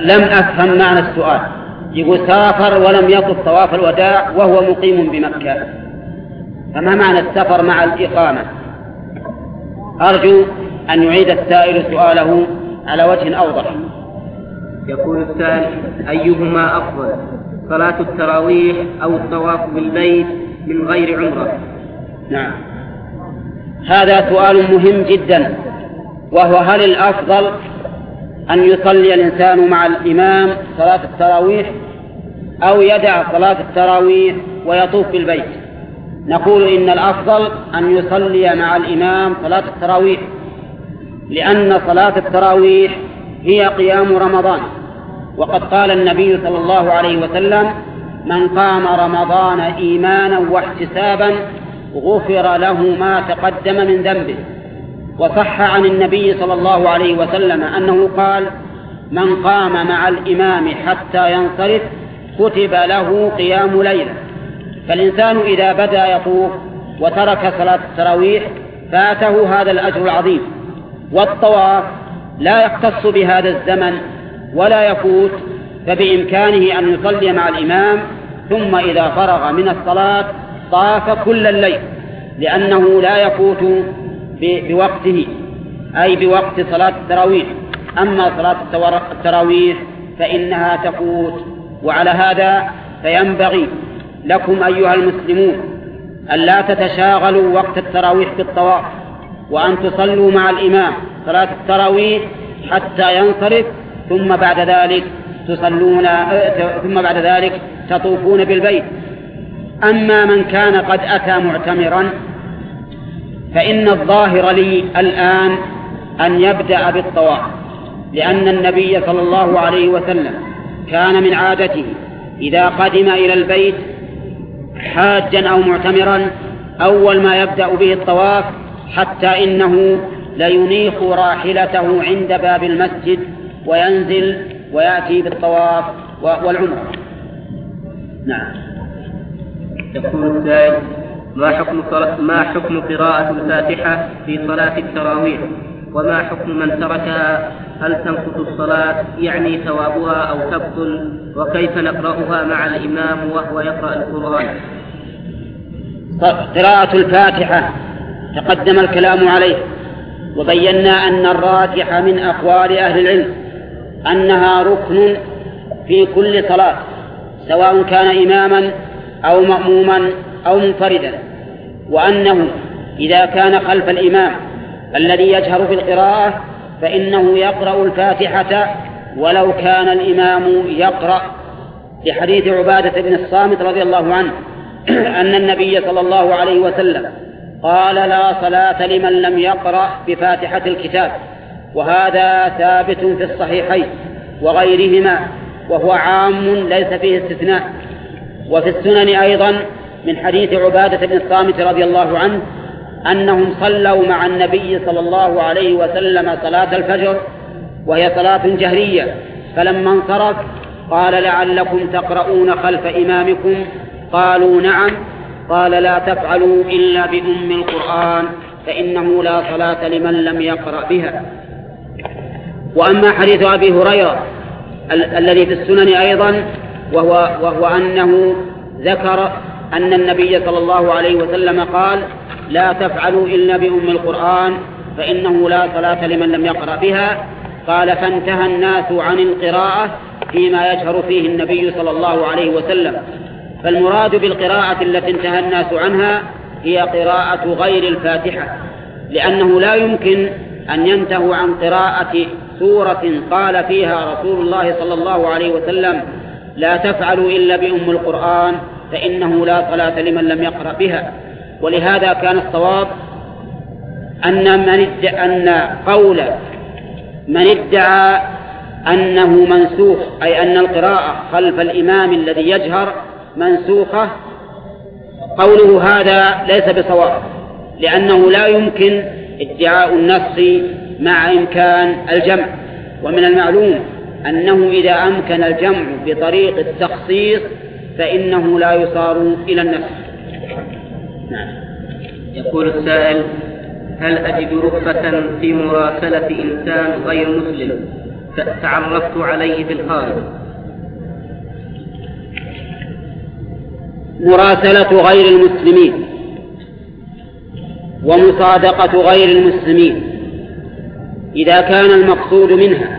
لم أفهم معنى السؤال. يقول سافر ولم يطف طواف الوداع وهو مقيم بمكة، فما معنى السفر مع الإقامة؟ أرجو أن يعيد السائل سؤاله على وجه أوضح. يقول السائل: أيهما أفضل، صلاة التراويح أو الطواف بالبيت من غير عمرة؟ نعم، هذا سؤال مهم جدا، وهو هل الأفضل أن يصلي الإنسان مع الإمام صلاة التراويح أو يدع صلاة التراويح ويطوف بالبيت؟ نقول إن الأفضل أن يصلي مع الإمام صلاة التراويح، لأن صلاة التراويح هي قيام رمضان، وقد قال النبي صلى الله عليه وسلم: من قام رمضان إيمانا واحتسابا غفر له ما تقدم من ذنبه. وصح عن النبي صلى الله عليه وسلم أنه قال: من قام مع الإمام حتى ينصرف كتب له قيام ليلة. فالإنسان إذا بدأ يطوف وترك صلاة التراويح فاته هذا الأجر العظيم. والطواف لا يختص بهذا الزمن ولا يفوت، فبإمكانه أن يصلي مع الإمام ثم إذا فرغ من الصلاة طاف كل الليل، لأنه لا يفوت بوقته، أي بوقت صلاة التراويح. أما صلاة التراويح فإنها تفوت. وعلى هذا فينبغي لكم أيها المسلمون أن لا تتشاغلوا وقت التراويح بالطواف، وأن تصلوا مع الإمام صلاة التراويح حتى ينصرف، ثم بعد ذلك تطوفون بالبيت. أما من كان قد أتى معتمرا فإن الظاهر لي الآن أن يبدأ بالطواف، لأن النبي صلى الله عليه وسلم كان من عادته إذا قدم إلى البيت حاجا أو معتمرا أول ما يبدأ به الطواف، حتى إنه لينيخ راحلته عند باب المسجد وينزل ويأتي بالطواف والعمرة. نعم. يقول السائل: ما حكم قراءة الفاتحة في صلاة التراويح، وما حكم من تركها؟ هل تنقص الصلاة يعني ثوابها أو تبطل؟ وكيف نقرأها مع الإمام وهو يقرأ القرآن؟ قراءة الفاتحة تقدم الكلام عليه، وبينا أن الراجح من أقوال أهل العلم أنها ركن في كل صلاة، سواء كان إماما أو مأموما أو منفردا، وأنه إذا كان خلف الإمام الذي يجهر في القراءة فإنه يقرأ الفاتحة ولو كان الإمام يقرأ، لحديث عبادة بن الصامت رضي الله عنه أن النبي صلى الله عليه وسلم قال: لا صلاة لمن لم يقرأ بفاتحة الكتاب. وهذا ثابت في الصحيحين وغيرهما، وهو عام ليس فيه استثناء. وفي السنن أيضا من حديث عبادة بن الصامت رضي الله عنه أنهم صلوا مع النبي صلى الله عليه وسلم صلاة الفجر وهي صلاة جهرية، فلما انصرف قال: لعلكم تقرؤون خلف إمامكم؟ قالوا: نعم. قال: لا تفعلوا إلا بأم القرآن فإنه لا صلاة لمن لم يقرأ بها. وأما حديث أبي هريرة الذي في السنن أيضا وهو أنه ذكر أن النبي صلى الله عليه وسلم قال: لا تفعلوا إلا بأم القرآن فإنه لا صلاة لمن لم يقرأ بها. قال: فانتهى الناس عن القراءة فيما يجهر فيه النبي صلى الله عليه وسلم. فالمراد بالقراءة التي انتهى الناس عنها هي قراءة غير الفاتحة، لأنه لا يمكن أن ينتهوا عن قراءة سورة قال فيها رسول الله صلى الله عليه وسلم: لا تفعلوا إلا بأم القرآن فإنه لا صلاة لمن لم يقرأ بها. ولهذا كان الصواب أن قول من ادعى أنه منسوخ، أي أن القراءة خلف الإمام الذي يجهر منسوخة، قوله هذا ليس بصواب، لأنه لا يمكن ادعاء النص مع إمكان الجمع. ومن المعلوم أنه إذا أمكن الجمع بطريق التخصيص فإنه لا يصار إلى النص. نعم. يقول السائل: هل أجد رخصة في مراسلة إنسان غير مسلم تعرفت عليه في الخارج. مراسلة غير المسلمين ومصادقة غير المسلمين إذا كان المقصود منها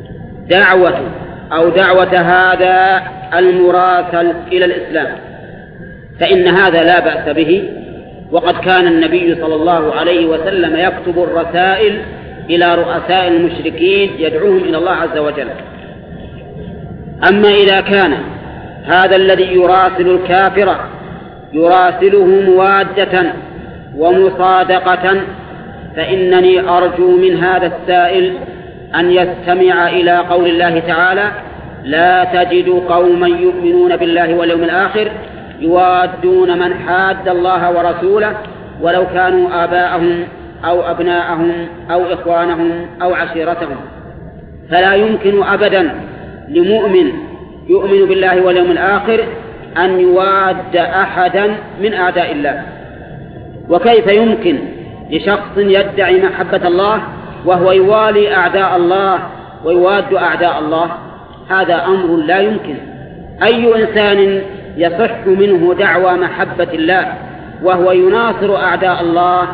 دعوة هذا المراسل إلى الإسلام فإن هذا لا بأس به، وقد كان النبي صلى الله عليه وسلم يكتب الرسائل إلى رؤساء المشركين يدعوهم إلى الله عز وجل. أما إذا كان هذا الذي يراسل الكافر يراسله موادة ومصادقة فإنني أرجو من هذا السائل أن يستمع إلى قول الله تعالى: لا تجد قوما يؤمنون بالله واليوم الآخر يوادون من حاد الله ورسوله ولو كانوا آباءهم أو أبناءهم أو إخوانهم أو عشيرتهم. فلا يمكن أبدا لمؤمن يؤمن بالله واليوم الآخر أن يواد أحدا من أعداء الله. وكيف يمكن لشخص يدعي محبة الله وهو يوالي أعداء الله ويواد أعداء الله؟ هذا أمر لا يمكن. أي إنسان يصح منه دعوى محبة الله وهو يناصر أعداء الله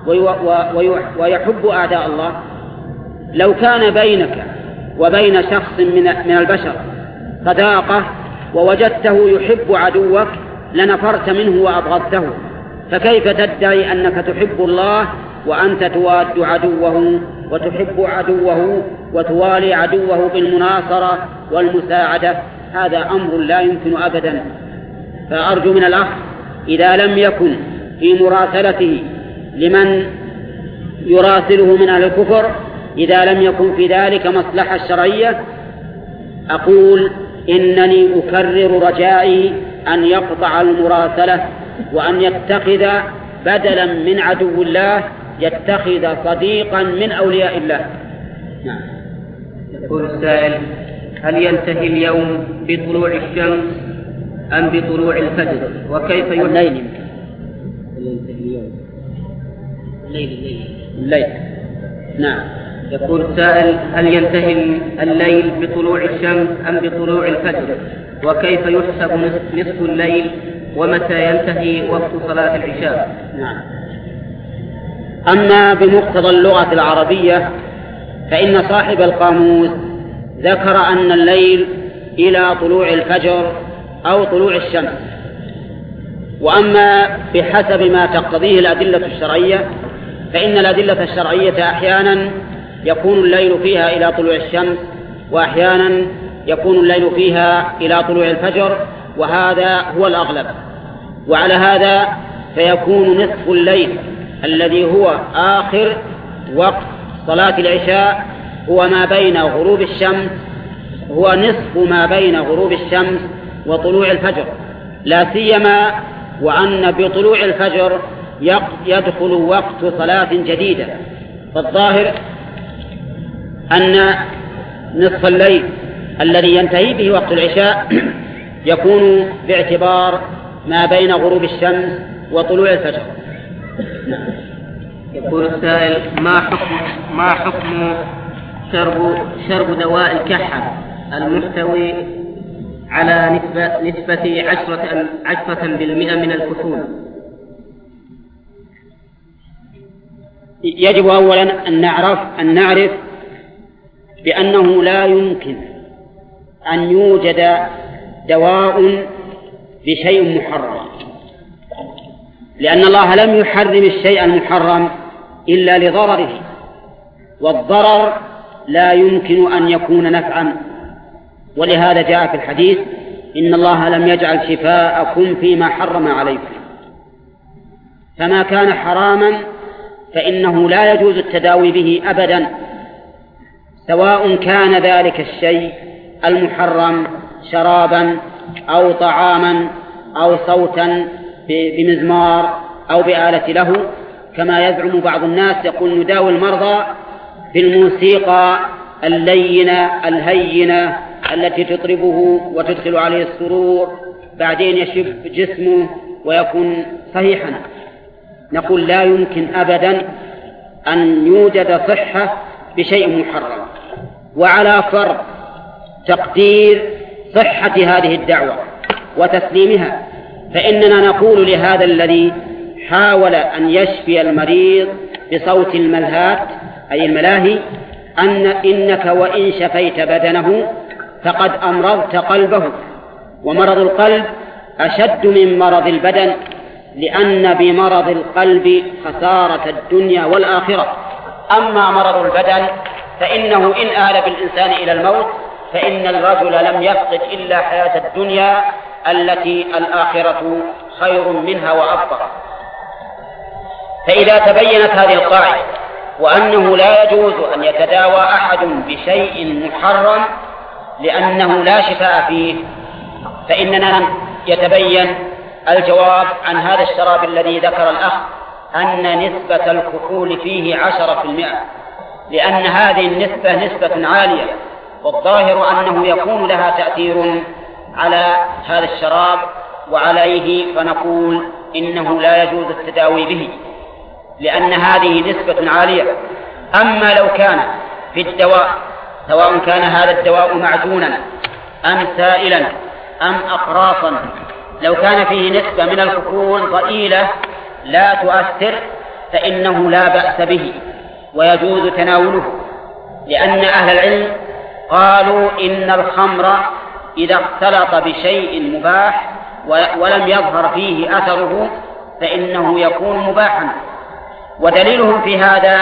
ويحب أعداء الله؟ لو كان بينك وبين شخص من البشر صداقة ووجدته يحب عدوك لنفرت منه وأبغضته، فكيف تدعي أنك تحب الله وأنت تواد عدوه وتحب عدوه وتوالي عدوه بالمناصرة والمساعدة؟ هذا أمر لا يمكن أبدا. فأرجو من الأخ إذا لم يكن في مراسلته لمن يراسله من أهل الكفر، إذا لم يكن في ذلك مصلحة شرعية، أقول إنني أكرر رجائي أن يقطع المراسلة وأن يتخذ بدلا من عدو الله يتخذ صديقا من أولياء الله. نعم. يقول السائل: هل ينتهي اليوم بطلوع الشمس أم بطلوع الفجر؟ وكيف الليل؟ الليل. نعم. يقول السائل: هل ينتهي الليل بطلوع الشمس أم بطلوع الفجر؟ وكيف يحسب نصف الليل؟ ومتى ينتهي وقت صلاة العشاء؟ نعم. أما بمقتضى اللغة العربية فإن صاحب القاموس ذكر أن الليل إلى طلوع الفجر أو طلوع الشمس. وأما بحسب ما تقتضيه الأدلة الشرعية فإن الأدلة الشرعية أحيانا يكون الليل فيها إلى طلوع الشمس وأحيانا يكون الليل فيها إلى طلوع الفجر، وهذا هو الأغلب. وعلى هذا فيكون نصف الليل الذي هو آخر وقت صلاة العشاء هو ما بين غروب الشمس، هو نصف ما بين غروب الشمس وطلوع الفجر، لا سيما وأن بطلوع الفجر يدخل وقت صلاة جديدة. فالظاهر أن نصف الليل الذي ينتهي به وقت العشاء يكون باعتبار ما بين غروب الشمس وطلوع الفجر. يقول السائل: ما حكم شرب دواء الكحة المحتوي على نسبة 10% من الكحول؟ يجب أولا أن نعرف بأنه لا يمكن أن يوجد دواء بشيء محرم، لأن الله لم يحرم الشيء المحرم إلا لضرره، والضرر لا يمكن أن يكون نفعا. ولهذا جاء في الحديث: إن الله لم يجعل شفاءكم فيما حرم عليكم. فما كان حراما فإنه لا يجوز التداوي به أبدا، سواء كان ذلك الشيء المحرم شرابا أو طعاما أو صوتا بمزمار أو بآلة له، كما يزعم بعض الناس يقول نداوي المرضى بالموسيقى اللينة الهينة التي تطربه وتدخل عليه السرور، بعدين يشب جسمه ويكون صحيحا. نقول لا يمكن أبدا أن يوجد صحة بشيء محرم، وعلى فرض تقدير صحة هذه الدعوة وتسليمها، فإننا نقول لهذا الذي حاول أن يشفي المريض بصوت الملهات أي الملاهي إنك وإن شفيت بدنه فقد أمرضت قلبه، ومرض القلب أشد من مرض البدن، لأن بمرض القلب خسارة الدنيا والآخرة. أما مرض البدن فإنه إن آل بالإنسان إلى الموت فإن الرجل لم يفقد إلا حياة الدنيا التي الآخرة خير منها وأبقى. فإذا تبينت هذه القاعدة وأنه لا يجوز أن يتداوى أحد بشيء محرم لأنه لا شفاء فيه، فإننا يتبين الجواب عن هذا الشراب الذي ذكر الأخ أن نسبة الكحول فيه 10%، لأن هذه النسبة نسبة عالية، والظاهر أنه يكون لها تأثير على هذا الشراب وعليه، فنقول إنه لا يجوز التداوي به لأن هذه نسبة عالية. أما لو كان في الدواء سواء كان هذا الدواء معجونا أم سائلا أم أقراصا، لو كان فيه نسبة من الكحول ضئيلة لا تؤثر فإنه لا بأس به ويجوز تناوله، لأن أهل العلم قالوا إن الخمر إذا اختلط بشيء مباح ولم يظهر فيه أثره فإنه يكون مباحا. ودليلهم في هذا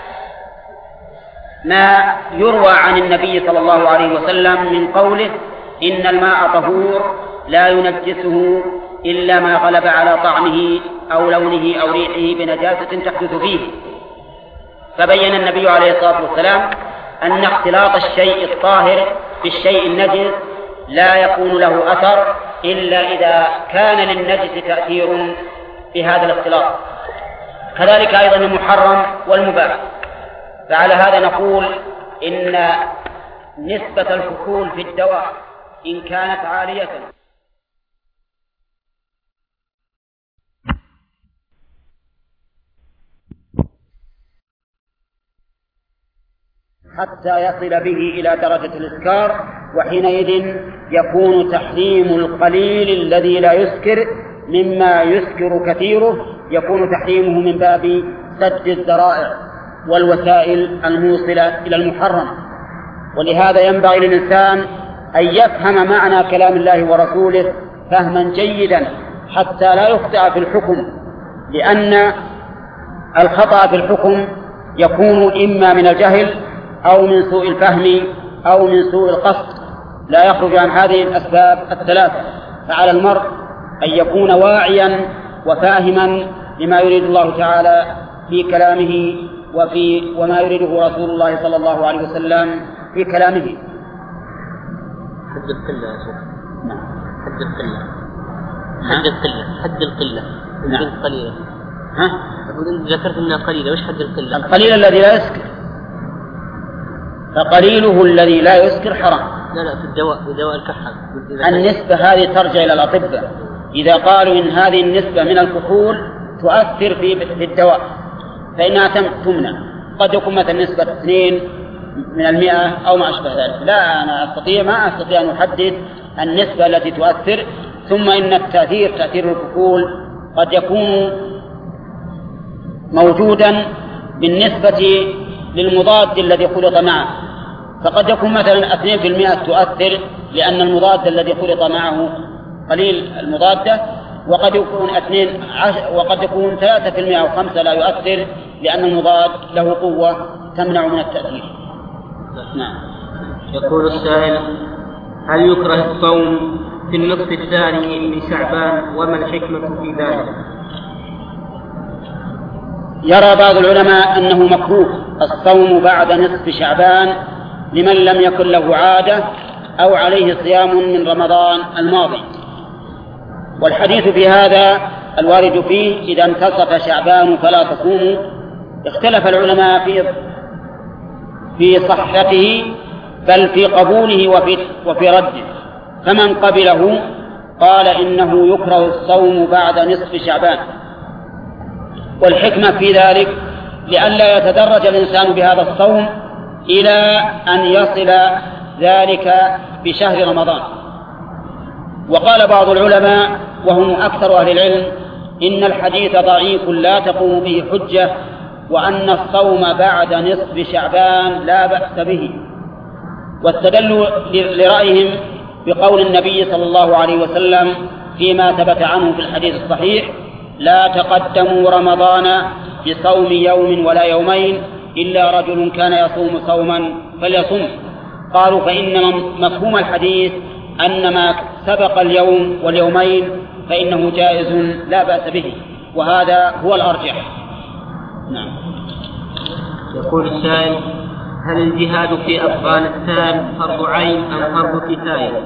ما يروى عن النبي صلى الله عليه وسلم من قوله إن الماء طهور لا ينجسه إلا ما غلب على طعمه أو لونه أو ريحه بنجاسة تحدث فيه. فبين النبي عليه الصلاة والسلام أن اختلاط الشيء الطاهر بالشيء النجس لا يكون له أثر إلا إذا كان للنجس تأثير في هذا الاختلاط. كذلك أيضا المحرم والمباح. فعلى هذا نقول إن نسبة الكحول في الدواء إن كانت عالية حتى يصل به إلى درجة الإسكار، وحينئذ يكون تحريم القليل الذي لا يسكر مما يسكر كثيره، يكون تحريمه من باب سد الذرائع والوسائل الموصلة إلى المحرم. ولهذا ينبغي للإنسان أن يفهم معنى كلام الله ورسوله فهما جيدا حتى لا يخطئ في الحكم، لأن الخطأ في الحكم يكون إما من الجهل أو من سوء الفهم أو من سوء القصد، لا يخرج عن هذه الأسباب الثلاثة. فعلى المرء أن يكون واعيا وفاهما لما يريد الله تعالى في كلامه وما يريده رسول الله صلى الله عليه وسلم في كلامه. حد القلة يا شيخ. حد القلة. حد القلة. حد القلة. نعم. قليلة. ها؟ ذكرت أنها قليلة، وش حد القلة؟ القليل الذي لا يسكر، فقليله الذي لا يسكر حرام. لا في الدواء، في دواء الكحة. النسبة هذه ترجع إلى الأطباء، إذا قالوا إن هذه النسبة من الكحول تؤثر في الدواء فإنها تمنع. قد يكون مثلا نسبة 2% أو ما أشبه ذلك. لا أنا ما أستطيع أن أحدد النسبة التي تؤثر. ثم إن التأثير تأثير الكحول قد يكون موجودا بالنسبة للمضاد الذي خلط معه، فقد يكون مثلا 2% تؤثر لأن المضاد الذي خلط معه قليل المضادة، وقد يكون 3% أو 5% لا يؤثر لأن المضاد له قوة تمنع من التأثير. نعم. يقول السائل: هل يكره الصوم في النصف الثاني من شعبان وما الحكمة في ذلك؟ يرى بعض العلماء أنه مكروه الصوم بعد نصف شعبان لمن لم يكن له عادة أو عليه صيام من رمضان الماضي. والحديث في هذا الوارد فيه إذا انتصف شعبان فلا تصوموا. اختلف العلماء في صحته بل في قبوله وفي رده، فمن قبله قال إنه يكره الصوم بعد نصف شعبان. والحكمة في ذلك لئلا يتدرج الإنسان بهذا الصوم إلى أن يصل ذلك بشهر رمضان. وقال بعض العلماء وهم أكثر أهل العلم إن الحديث ضعيف لا تقوم به حجة، وأن الصوم بعد نصف شعبان لا بأس به، واستدلوا لرأيهم بقول النبي صلى الله عليه وسلم فيما ثبت عنه في الحديث الصحيح: لا تقدموا رمضان بصوم يوم ولا يومين إلا رجل كان يصوم صوما فليصم. قالوا فإن مفهوم الحديث أن ما سبق اليوم واليومين فإنه جائز لا بأس به، وهذا هو الأرجح. نعم. يقول السائل: هل الجهاد في أفغانستان فرض عين أم فرض كفاية؟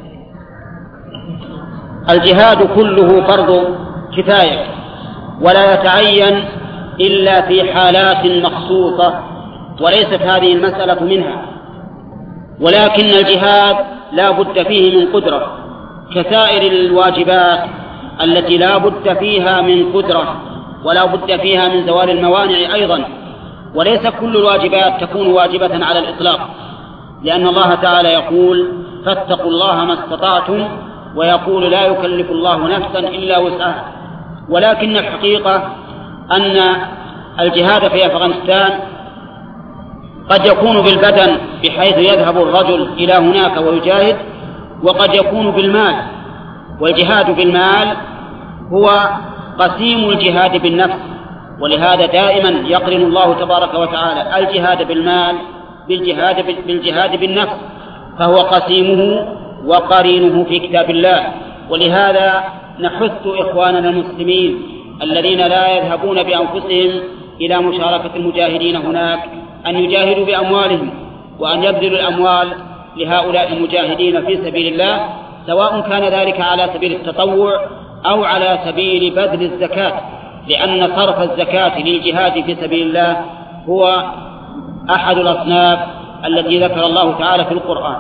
الجهاد كله فرض كفاية، ولا يتعين إلا في حالات مخصوصة، وليست هذه المسألة منها. ولكن الجهاد لا بد فيه من قدرة كسائر الواجبات التي لا بد فيها من قدرة ولا بد فيها من زوال الموانع أيضا. وليس كل الواجبات تكون واجبة على الإطلاق، لأن الله تعالى يقول: فاتقوا الله ما استطعتم، ويقول: لا يكلف الله نفسا إلا وسعها. ولكن الحقيقة أن الجهاد في أفغانستان قد يكون بالبدن بحيث يذهب الرجل إلى هناك ويجاهد، وقد يكون بالمال، والجهاد بالمال هو قسيم الجهاد بالنفس. ولهذا دائما يقرن الله تبارك وتعالى الجهاد بالمال بالجهاد بالنفس، فهو قسيمه وقرينه في كتاب الله. ولهذا نحث إخواننا المسلمين الذين لا يذهبون بأنفسهم إلى مشاركة المجاهدين هناك أن يجاهدوا بأموالهم، وأن يبذلوا الأموال لهؤلاء المجاهدين في سبيل الله، سواء كان ذلك على سبيل التطوع أو على سبيل بذل الزكاة، لأن صرف الزكاة للجهاد في سبيل الله هو أحد الأصناف التي ذكر الله تعالى في القرآن.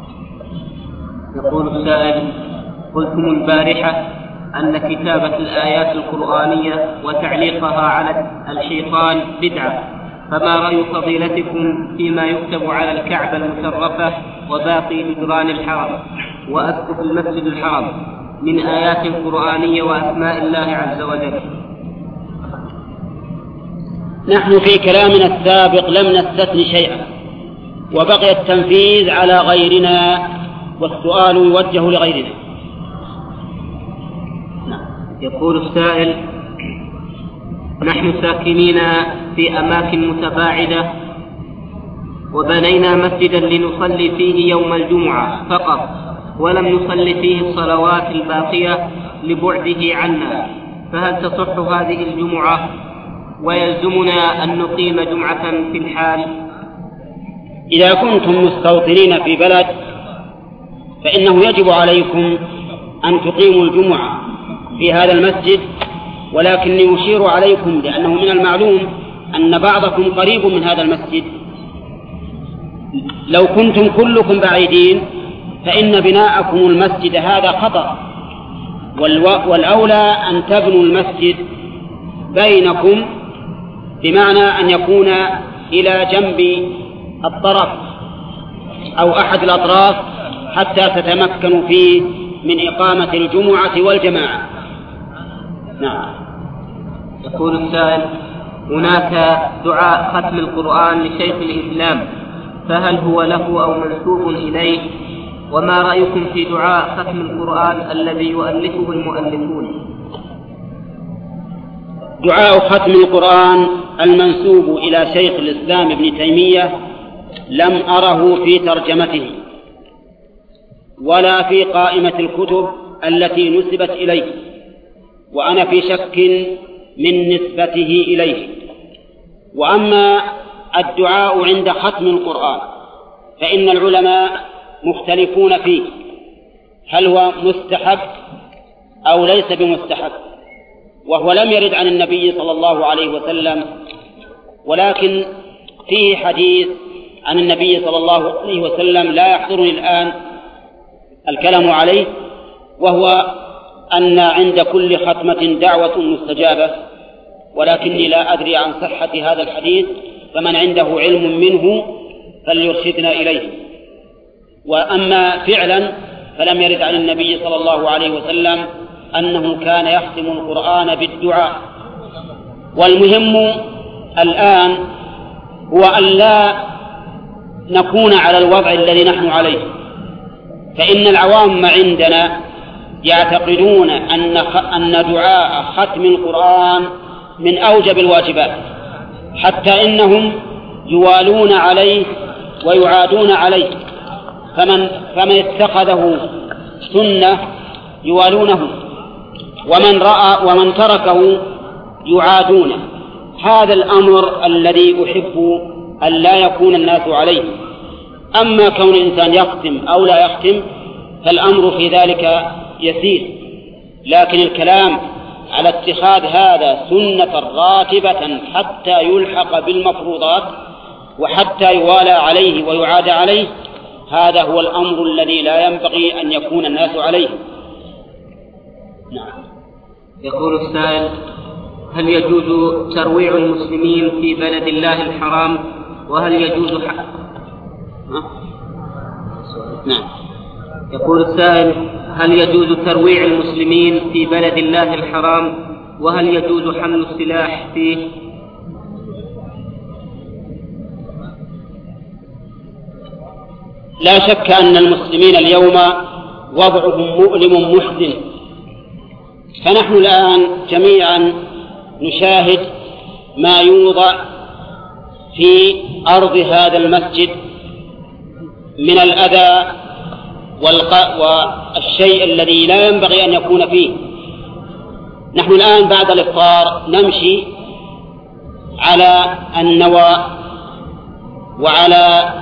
يقول السائل: قلتم البارحة أن كتابة الآيات القرآنية وتعليقها على الشيطان بدعة، فما رأي فضيلتكم فيما يكتب على الكعبة المشرفة وباقي جدران الحرم وأسقف المسجد الحرام من آيات قرآنية وأسماء الله عز وجل؟ نحن في كلامنا السابق لم نستثن شيئا، وبقي التنفيذ على غيرنا والسؤال يوجه لغيرنا. يقول السائل: نحن ساكنين في أماكن متباعدة، وبنينا مسجدا لنصلي فيه يوم الجمعة فقط، ولم نصلي فيه الصلوات الباقية لبعده عنا، فهل تصح هذه الجمعة ويلزمنا أن نقيم جمعة في الحال؟ إذا كنتم مستوطنين في بلد فإنه يجب عليكم أن تقيموا الجمعة في هذا المسجد، ولكني أشير عليكم لأنه من المعلوم أن بعضكم قريب من هذا المسجد. لو كنتم كلكم بعيدين فإن بناءكم المسجد هذا خطأ، والأولى أن تبنوا المسجد بينكم، بمعنى أن يكون إلى جنب الطرف أو أحد الأطراف حتى تتمكنوا فيه من إقامة الجمعة والجماعة. نعم. يقول السائل: هناك دعاء ختم القرآن لشيخ الإسلام، فهل هو له أو منسوب إليه؟ وما رأيكم في دعاء ختم القرآن الذي يؤلفه المؤلفون؟ دعاء ختم القرآن المنسوب إلى شيخ الإسلام ابن تيمية لم أره في ترجمته ولا في قائمة الكتب التي نسبت إليه، وأنا في شك من نسبته إليه. وأما الدعاء عند ختم القرآن فإن العلماء مختلفون فيه، هل هو مستحب أو ليس بمستحب، وهو لم يرد عن النبي صلى الله عليه وسلم، ولكن فيه حديث عن النبي صلى الله عليه وسلم لا يحضرني الآن الكلام عليه، وهو أن عند كل ختمة دعوة مستجابة، ولكني لا أدري عن صحة هذا الحديث، فمن عنده علم منه فليرشدنا إليه. وأما فعلا فلم يرد عن النبي صلى الله عليه وسلم أنه كان يختم القرآن بالدعاء. والمهم الآن هو أن لا نكون على الوضع الذي نحن عليه، فإن العوام عندنا يعتقدون أن دعاء ختم القرآن من أوجب الواجبات، حتى إنهم يوالون عليه ويعادون عليه، فمن اتخذه سنة يوالونه، ومن تركه يعادونه. هذا الأمر الذي أحب أن لا يكون الناس عليه. أما كون الإنسان يختم أو لا يختم فالأمر في ذلك يسير، لكن الكلام على اتخاذ هذا سنة راتبة حتى يلحق بالمفروضات وحتى يوالى عليه ويعاد عليه، هذا هو الأمر الذي لا ينبغي أن يكون الناس عليه. نعم. يقول السائل: هل يجوز ترويع المسلمين في بلد الله الحرام؟ وهل يجوز نعم. يقول السائل: هل يجوز ترويع المسلمين في بلد الله الحرام؟ وهل يجوز حمل السلاح فيه؟ لا شك أن المسلمين اليوم وضعهم مؤلم محزن، فنحن الآن جميعا نشاهد ما يوضع في أرض هذا المسجد من الأذى والشيء الذي لا ينبغي أن يكون فيه. نحن الآن بعد الإفطار نمشي على النوى وعلى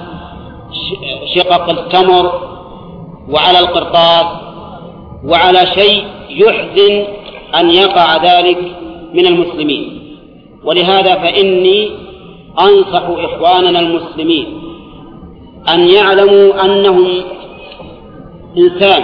شقق التمر وعلى القرطاس وعلى شيء يحزن أن يقع ذلك من المسلمين. ولهذا فإني أنصح إخواننا المسلمين أن يعلموا أنهم إنسان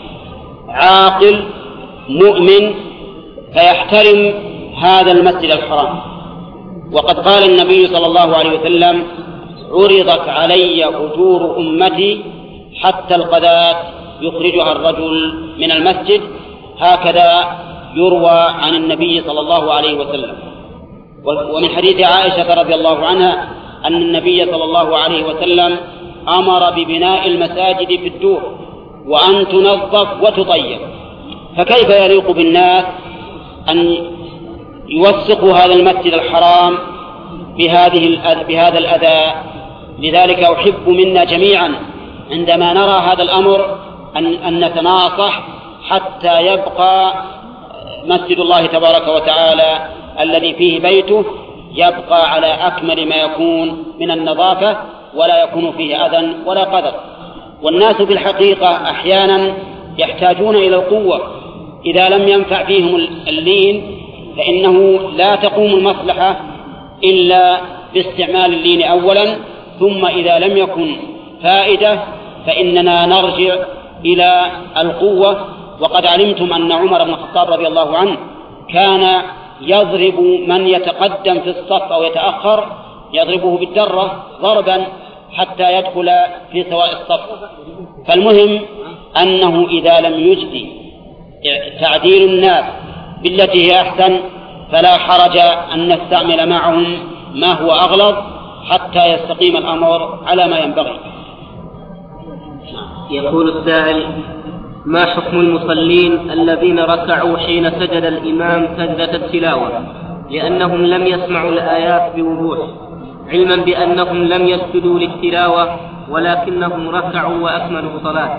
عاقل مؤمن فيحترم هذا المسجد الحرام. وقد قال النبي صلى الله عليه وسلم: عرضت علي أجور أمتي حتى القذاة يخرجها الرجل من المسجد. هكذا يروى عن النبي صلى الله عليه وسلم. ومن حديث عائشة رضي الله عنها أن النبي صلى الله عليه وسلم أمر ببناء المساجد في الدور وأن تنظف وتطيب، فكيف يليق بالناس أن يوسقوا هذا المسجد الحرام بهذا الأذى؟ لذلك أحب منا جميعا عندما نرى هذا الأمر أن نتناصح حتى يبقى مسجد الله تبارك وتعالى الذي فيه بيته يبقى على أكمل ما يكون من النظافة، ولا يكون فيه أذى ولا قدر. والناس في الحقيقة أحيانا يحتاجون إلى القوة، إذا لم ينفع فيهم اللين فإنه لا تقوم المصلحة إلا باستعمال اللين أولا، ثم إذا لم يكن فائدة فإننا نرجع إلى القوة. وقد علمتم أن عمر بن الخطاب رضي الله عنه كان يضرب من يتقدم في الصف أو يتأخر، يضربه بالدرة ضربا حتى يدخل في سواء الصف. فالمهم أنه إذا لم يجدي تعديل الناس بالتي هي أحسن فلا حرج أن نستعمل معهم ما هو أغلظ حتى يستقيم الأمر على ما ينبغي. يقول السائل: ما حكم المصلين الذين ركعوا حين سجد الإمام سجدة التلاوة لأنهم لم يسمعوا الآيات بوضوح، علما بأنهم لم يسجدوا للتلاوة ولكنهم ركعوا وأكملوا الصلاة؟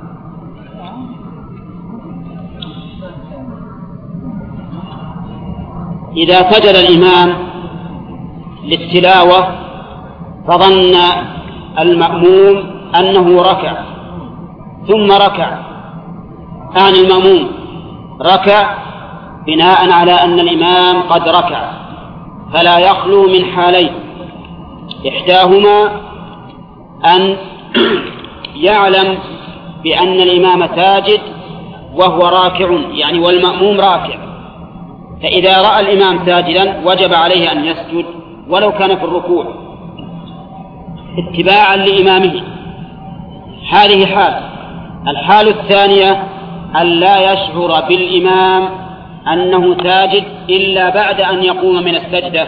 إذا سجد الإمام للتلاوة فظن المأموم أنه ركع ثم ركع، المأموم ركع بناء على أن الإمام قد ركع، فلا يخلو من حالين: إحداهما أن يعلم بأن الإمام ساجد وهو راكع، يعني والمأموم راكع، فإذا رأى الإمام ساجدا وجب عليه أن يسجد ولو كان في الركوع. اتباعا لإمامه. هذه حال. الحال الثانية أن لا يشعر بالإمام أنه ساجد إلا بعد أن يقوم من السجدة،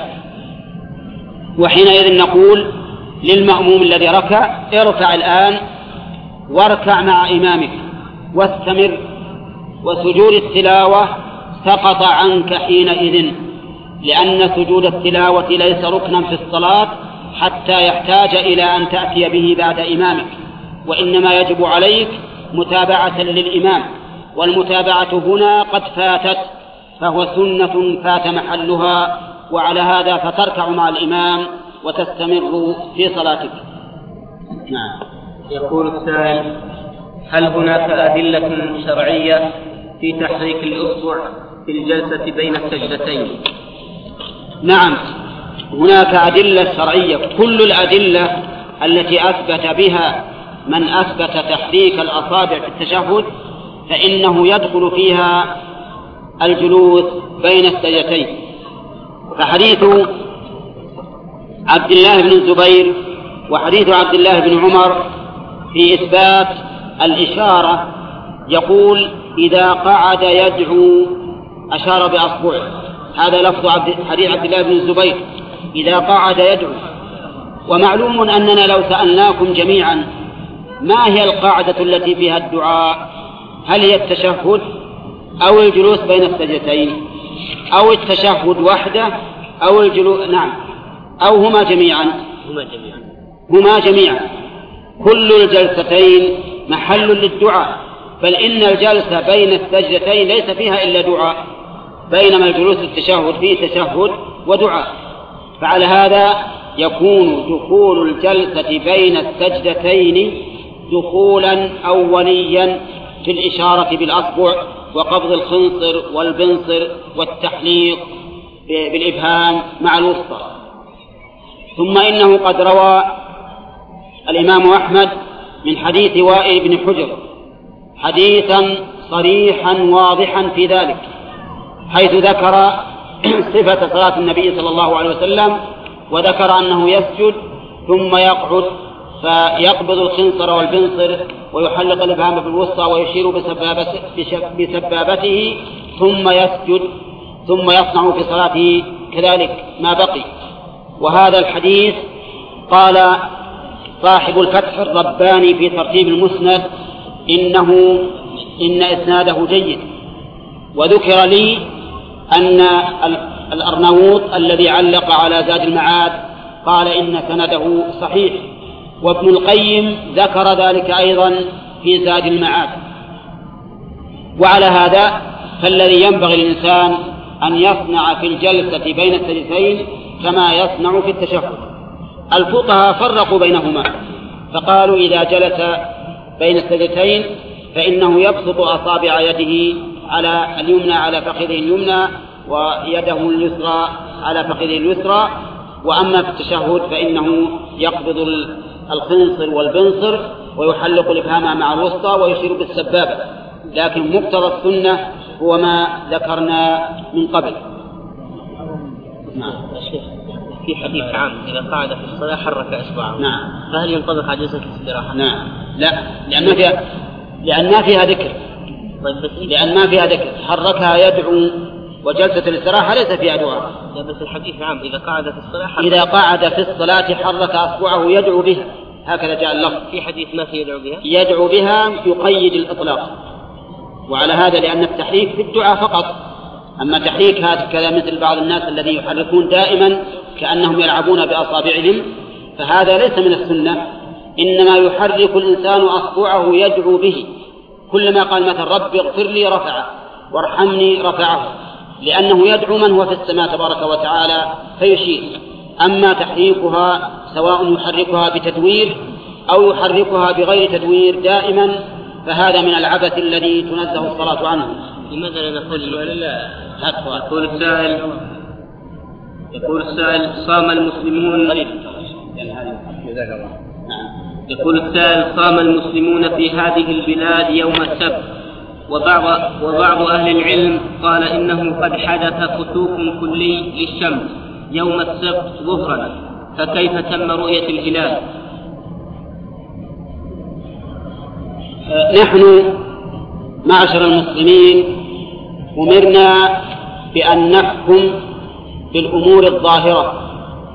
وحينئذ نقول للمأموم الذي ركع: اركع الآن واركع مع إمامك واستمر، وسجود التلاوة سقط عنك حينئذ، لأن سجود التلاوة ليس ركنا في الصلاة حتى يحتاج إلى أن تأتي به بعد إمامك، وإنما يجب عليك متابعة للإمام، والمتابعة هنا قد فاتت، فهو سنة فات محلها، وعلى هذا فتركع مع الإمام وتستمر في صلاتك. نعم. يقول السائل: هل هناك أدلة شرعية في تحريك الأصبع في الجلسة بين السجدتين؟ نعم، هناك أدلة شرعية. كل الأدلة التي أثبت بها من أثبت تحريك الأصابع في التشهد فإنه يدخل فيها الجلوس بين السجدتين. فحديث عبد الله بن الزبير وحديث عبد الله بن عمر في إثبات الإشارة يقول: إذا قعد يدعو أشار بأصبعه. هذا لفظ حديث عبد الله بن الزبير: إذا قعد يدعو. ومعلوم أننا لو سألناكم جميعا ما هي القاعدة التي فيها الدعاء، هل هي التشهد أو الجلوس بين السجدتين أو التشهد وحده أو الجلوس، نعم، أو هما جميعا؟ هما جميعا. كل الجلستين محل للدعاء، بل إن الجلسة بين السجدتين ليس فيها إلا دعاء، بينما الجلوس التشهد فيه تشهد ودعاء. فعلى هذا يكون دخول الجلسة بين السجدتين دخولا أوليا في الإشارة بالأصبع وقبض الخنصر والبنصر والتحليق بالإبهام مع الوسطى. ثم إنه قد روى الإمام أحمد من حديث وائل بن حجر حديثا صريحا واضحا في ذلك، حيث ذكر صفة صلاة النبي صلى الله عليه وسلم، وذكر أنه يسجد ثم يقعد فيقبض الخنصر والبنصر ويحلق الإبهام في الوسطى ويشير بسبابته ثم يسجد، ثم يصنع في صلاته كذلك ما بقي. وهذا الحديث قال صاحب الفتح الرباني في ترتيب المسند إن إسناده جيد. وذكر لي أن الأرناؤوط الذي علق على زاد المعاد قال إن سنده صحيح، وابن القيم ذكر ذلك أيضا في زاد المعاد. وعلى هذا فالذي ينبغي للإنسان أن يصنع في الجلسة بين السجدتين كما يصنع في التشهد. الفقهاء فرقوا بينهما فقالوا: إذا جلس بين السجدتين فإنه يبسط أصابع يده على اليمنى على فخذه اليمنى ويده اليسرى على فخذه اليسرى، وأما في التشهد فإنه يقبض الخنصر والبنصر ويحلق الإبهام مع الوسطى ويشير بالسبابة، لكن مقتضى السنة هو ما ذكرنا من قبل. نعم. في حديث عام: إذا قعد في الصلاة حرك إصبعه. نعم. فهل ينطبق على جلسة الاستراحة؟ نعم. لا، لأن ما فيها ذكر. لأن ما فيها ذكر، حركها يدعو، وجلسة الاستراحة ليس فيها دعاء. لا، بس الحديث عام: إذا قعد في الصلاة حرك. إذا قعد في الصلاة حرك أصبعه يدعو بها، هكذا جاء اللفظ. في حديث ما في يدعو بها؟ يدعو بها يقيد الإطلاق، وعلى هذا لأن التحريك في الدعاء فقط. أما تحريك هكذا مثل بعض الناس الذين يحركون دائما كأنهم يلعبون بأصابعهم فهذا ليس من السنة، إنما يحرك الإنسان أصبعه يدعو به. كلما قال مثلا: رب اغفر لي رفعه، وارحمني رفعه، لأنه يدعو من هو في السماء تبارك وتعالى فيشير. أما تحريكها سواء يحركها بتدوير أو يحركها بغير تدوير دائما فهذا من العبث الذي تنزه الصلاة عنه. لماذا لا نقول يقول السائل: صام المسلمون في هذه البلاد يوم السبت، وبعض أهل العلم قال إنه قد حدث كسوف كلي للشمس يوم السبت ظهرا، فكيف تم رؤية الهلال؟ نحن معشر المسلمين أمرنا بأن نحكم بالأمور الظاهرة،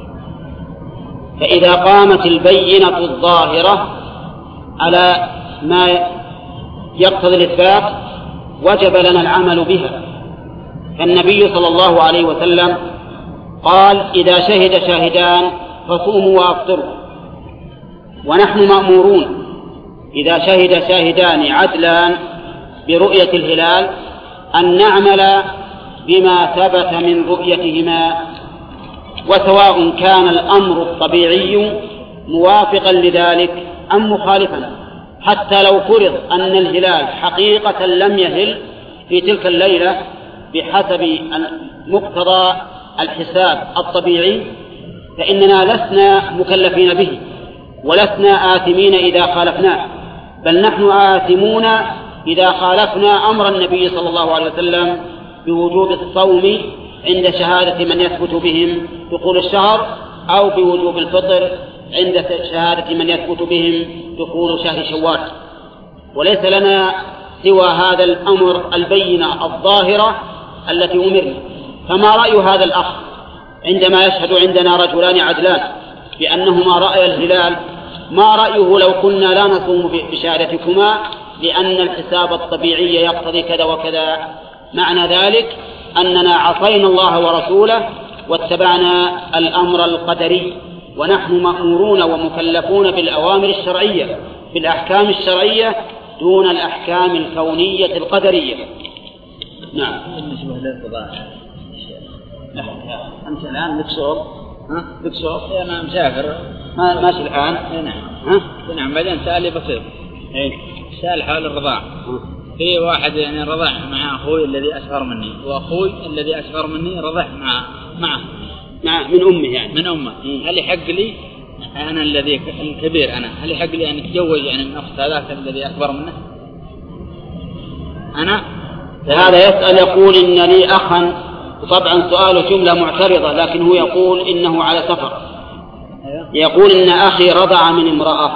فإذا قامت البينة الظاهرة على ما يقتضي الإثبات وجب لنا العمل بها. فالنبي صلى الله عليه وسلم قال: إذا شهد شاهدان فصوموا وأفطروا. ونحن مأمورون إذا شهد شاهدان عدلان برؤية الهلال أن نعمل بما ثبت من رؤيتهما، وسواء كان الأمر الطبيعي موافقا لذلك أم مخالفا. حتى لو فرض أن الهلال حقيقة لم يهل في تلك الليلة بحسب مقتضى الحساب الطبيعي، فإننا لسنا مكلفين به ولسنا آثمين إذا خالفناه، بل نحن آثمون إذا خالفنا أمر النبي صلى الله عليه وسلم بوجوب الصوم عند شهادة من يثبت بهم دخول الشهر، أو بوجوب الفطر عند شهادة من يثبت بهم دخول شهر شوال. وليس لنا سوى هذا الأمر البينة الظاهرة التي أمرنا. فما رأي هذا الأخ عندما يشهد عندنا رجلان عدلان بأنهما رأي الهلال؟ ما رأيه لو كنا لا نصوم بشهادتكما لأن الحساب الطبيعي يقتضي كذا وكذا؟ معنى ذلك أننا عصينا الله ورسوله واتبعنا الأمر القدري، ونحن مأمورون ومكلفون بالأوامر الشرعية بالأحكام الشرعية دون الأحكام الكونية القدرية. نعم. بالنسبة للقضاء أنت الآن لك صوت؟ لك صوت؟ أنا مسافر ماشي الآن؟ نعم. نعم. بعدين سألي بسيط. سأل حول الرضاع. في واحد يعني رضع مع أخوي الذي أصغر مني، وأخوي الذي أصغر مني رضع معه من أمه يعني من أمه. هل يحق لي أنا الذي الكبير هل يحق لي أن أتزوج يعني من أخت هذاك الذي أكبر منه؟ أنا هذا يسأل يقول إن لي أخا، طبعا سؤاله جملة معترضة، لكن هو يقول إنه على سفر. يقول إن أخي رضع من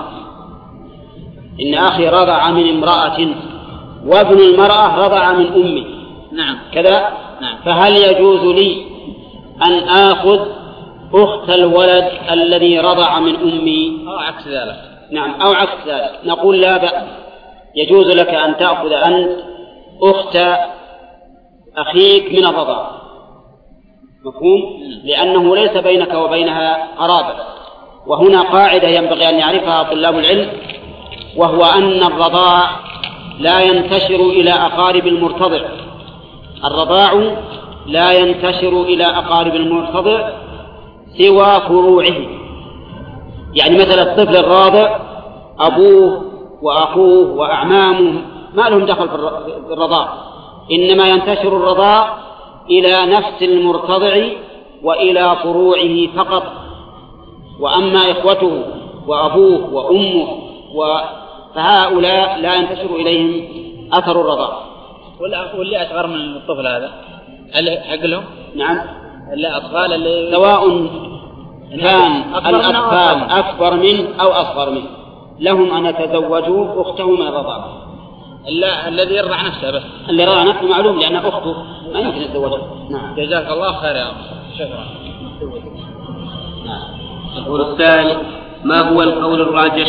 امرأة وابن المرأة رضع من أمي. نعم كذا. نعم. فهل يجوز لي أن آخذ أخت الولد الذي رضع من أمي أو عكس ذلك؟ نعم، أو عكس ذلك. نقول لا بأس، يجوز لك أن تأخذ أنت أخت أخيك من الرضاع. مفهوم؟ لأنه ليس بينك وبينها قرابة. وهنا قاعدة ينبغي أن يعرفها طلاب العلم، وهو أن الرضاع لا ينتشر إلى أقارب المرتضع. الرضاع لا ينتشر إلى أقارب المرتضع سوى فروعه. يعني مثلا الطفل الراضع أبوه وأخوه وأعمامه ما لهم دخل في الرضاع، إنما ينتشر الرضاع إلى نفس المرتضع وإلى فروعه فقط. وأما إخوته وأبوه وأمه فهؤلاء لا ينتشر إليهم أثر الرضاع. واللي أصغر من الطفل هذا هل حق لهم؟ نعم. الأطفال اللي سواء كان الأطفال أكبر منه أو أصغر منه لهم أن يتزوجوا أخته من الرضاعة. الذي يرضع نفسه بس. اللي يرضع نفسه معلوم لأن أخته ما يمكن يتزوجها. نعم. جزاك الله خير يا أبو. شكرا. نعم. القول الثاني: ما هو القول الراجح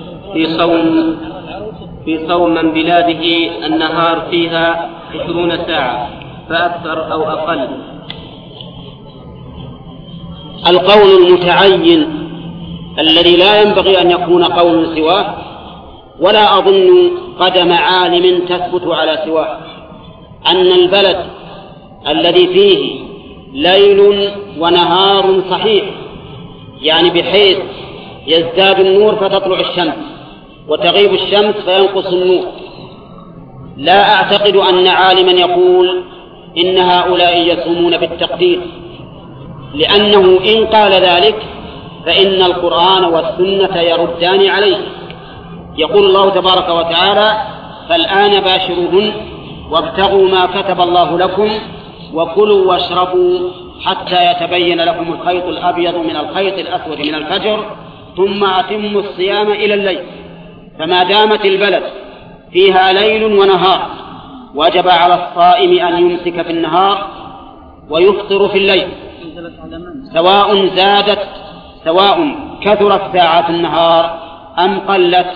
في صوم من بلاده النهار فيها 20 ساعة فأكثر أو أقل؟ القول المتعين الذي لا ينبغي أن يكون قول سواه، ولا أظن قدم عالم تثبت على سواه، أن البلد الذي فيه ليل ونهار صحيح، يعني بحيث يزداد النور فتطلع الشمس وتغيب الشمس فينقص النور، لا أعتقد أن عالما يقول إن هؤلاء يصومون بالتقدير، لأنه إن قال ذلك فإن القرآن والسنة يردان عليه. يقول الله تبارك وتعالى: فالآن باشروهن وابتغوا ما كتب الله لكم وكلوا واشربوا حتى يتبين لكم الخيط الأبيض من الخيط الأسود من الفجر ثم أتموا الصيام إلى الليل. فما دامت البلد فيها ليل ونهار وجب على الصائم أن يمسك في النهار ويفطر في الليل، سواء كثرت ساعات النهار أم قلت.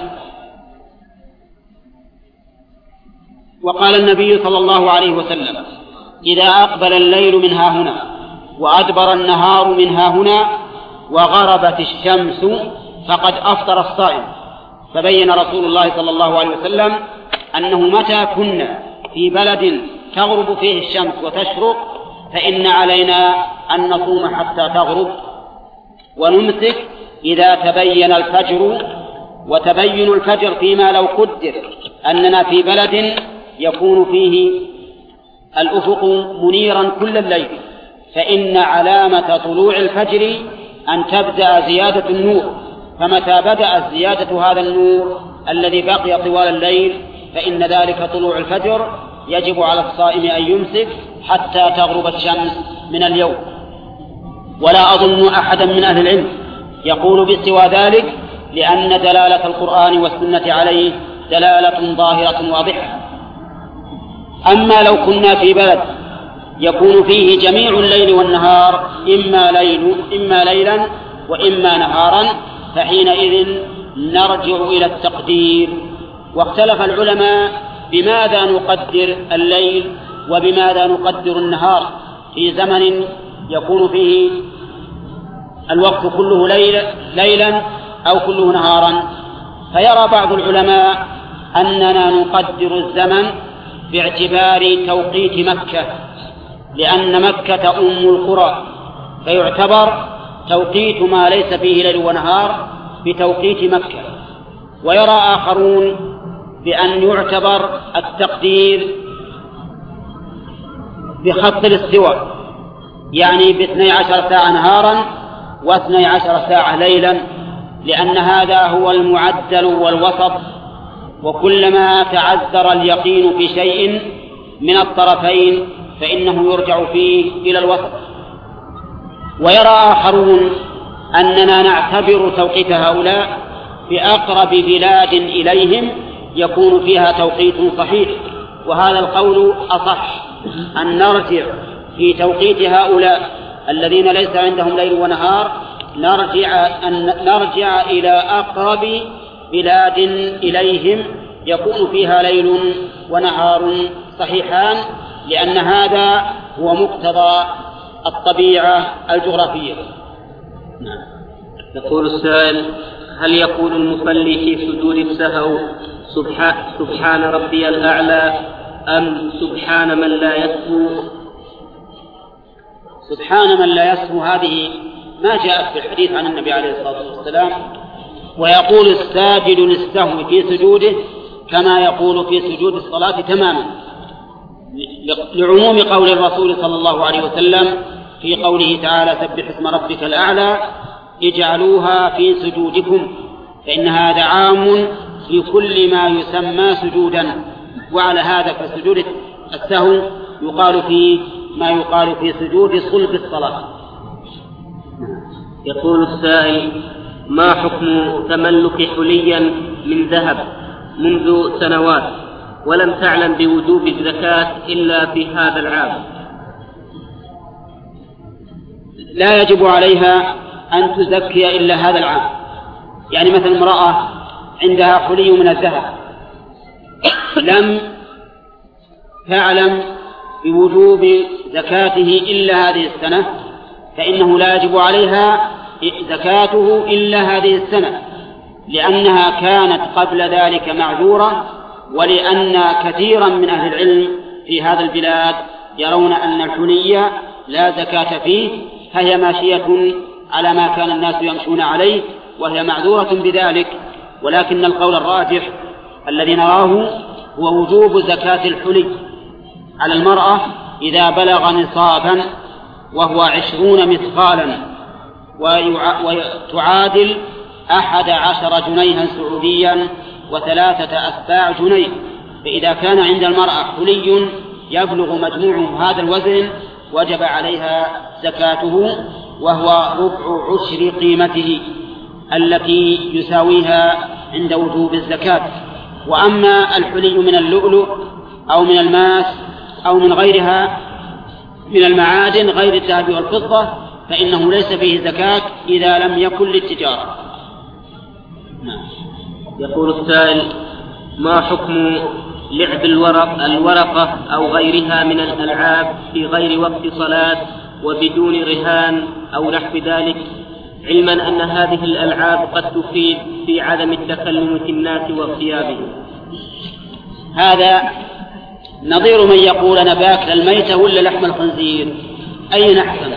وقال النبي صلى الله عليه وسلم: إذا أقبل الليل من ها هنا وأدبر النهار من ها هنا وغربت الشمس فقد أفطر الصائم. فبين رسول الله صلى الله عليه وسلم أنه متى كنا في بلد تغرب فيه الشمس وتشرق فإن علينا أن نصوم حتى تغرب، ونمسك إذا تبين الفجر. وتبين الفجر فيما لو قدر أننا في بلد يكون فيه الأفق منيرا كل الليل، فإن علامة طلوع الفجر أن تبدأ زيادة النور، فمتى بدأت زيادة هذا النور الذي بقي طوال الليل فإن ذلك طلوع الفجر، يجب على الصائم أن يمسك حتى تغرب الشمس من اليوم. ولا أظن أحدا من أهل العلم يقول بسوى ذلك، لأن دلالة القرآن والسنة عليه دلالة ظاهرة واضحة. أما لو كنا في بلد يكون فيه جميع الليل والنهار إما ليلا وإما نهارا، فحينئذ نرجع إلى التقدير. واختلف العلماء بماذا نقدر الليل وبماذا نقدر النهار في زمن يكون فيه الوقت كله ليلا أو كله نهارا. فيرى بعض العلماء أننا نقدر الزمن باعتبار توقيت مكة، لأن مكة أم القرى، فيعتبر توقيت ما ليس فيه ليل ونهار بتوقيت مكة. ويرى آخرون بأن يعتبر التقدير بخط الاستواء، يعني ب12 ساعة نهارا و12 ساعة ليلا، لأن هذا هو المعدل والوسط، وكلما تعذر اليقين في شيء من الطرفين فإنه يرجع فيه إلى الوسط. ويرى آخرون أننا نعتبر توقيت هؤلاء بأقرب بلاد إليهم يكون فيها توقيت صحيح، وهذا القول أصح، أن نرجع في توقيت هؤلاء الذين ليس عندهم ليل ونهار، نرجع إلى أقرب بلاد إليهم يكون فيها ليل ونهار صحيحان، لأن هذا هو مقتضى الطبيعة الجغرافية. يقول السائل: هل يقول المصلي في سجود السهو سبحان ربي الأعلى أم سبحان من لا يسهو؟ سبحان من لا يسهو هذه ما جاءت في الحديث عن النبي عليه الصلاة والسلام. ويقول الساجد للسهو في سجوده كما يقول في سجود الصلاة تماما، لعموم قول الرسول صلى الله عليه وسلم في قوله تعالى: سبح اسم ربك الأعلى اجعلوها في سجودكم، فإن هذا عام في كل ما يسمى سجودا. وعلى هذا فسجود السهو يقال فيه ما يقال في سجود صلب الصلاة. يقول السائل: ما حكم تملك حليا من ذهب منذ سنوات ولم تعلم بوجوب الزكاة إلا في هذا العام؟ لا يجب عليها أن تزكي إلا هذا العام. يعني مثل امرأة عندها حلي من الذهب لم تعلم بوجوب زكاته إلا هذه السنة، فإنه لا يجب عليها زكاته إلا هذه السنة، لأنها كانت قبل ذلك معذورة، ولأن كثيرا من أهل العلم في هذا البلاد يرون أن الحلي لا زكاة فيه، فهي ماشية على ما كان الناس يمشون عليه وهي معذورة بذلك. ولكن القول الراجح الذي نراه هو وجوب زكاة الحلي على المرأة إذا بلغ نصابا وهو 20 مثقالا وتعادل 11 جنيها سعوديا و3 أسباع جنيه. فإذا كان عند المرأة حلي يبلغ مجموعه هذا الوزن وجب عليها زكاته، وهو ربع عشر قيمته التي يساويها عند وجوب الزكاة. وأما الحلي من اللؤلؤ أو من الماس أو من غيرها من المعادن غير الذهب والفضة فإنه ليس فيه زكاة إذا لم يكن للتجارة. يقول السائل: ما حكم لعب الورقة أو غيرها من الألعاب في غير وقت صلاة وبدون رهان أو نحو ذلك، علما أن هذه الألعاب قد تفيد في عدم التكلم في الناس واغتيابهم؟ هذا نظير من يقول أنا باكل الميتة ولا لحم الخنزير، أي نحسن؟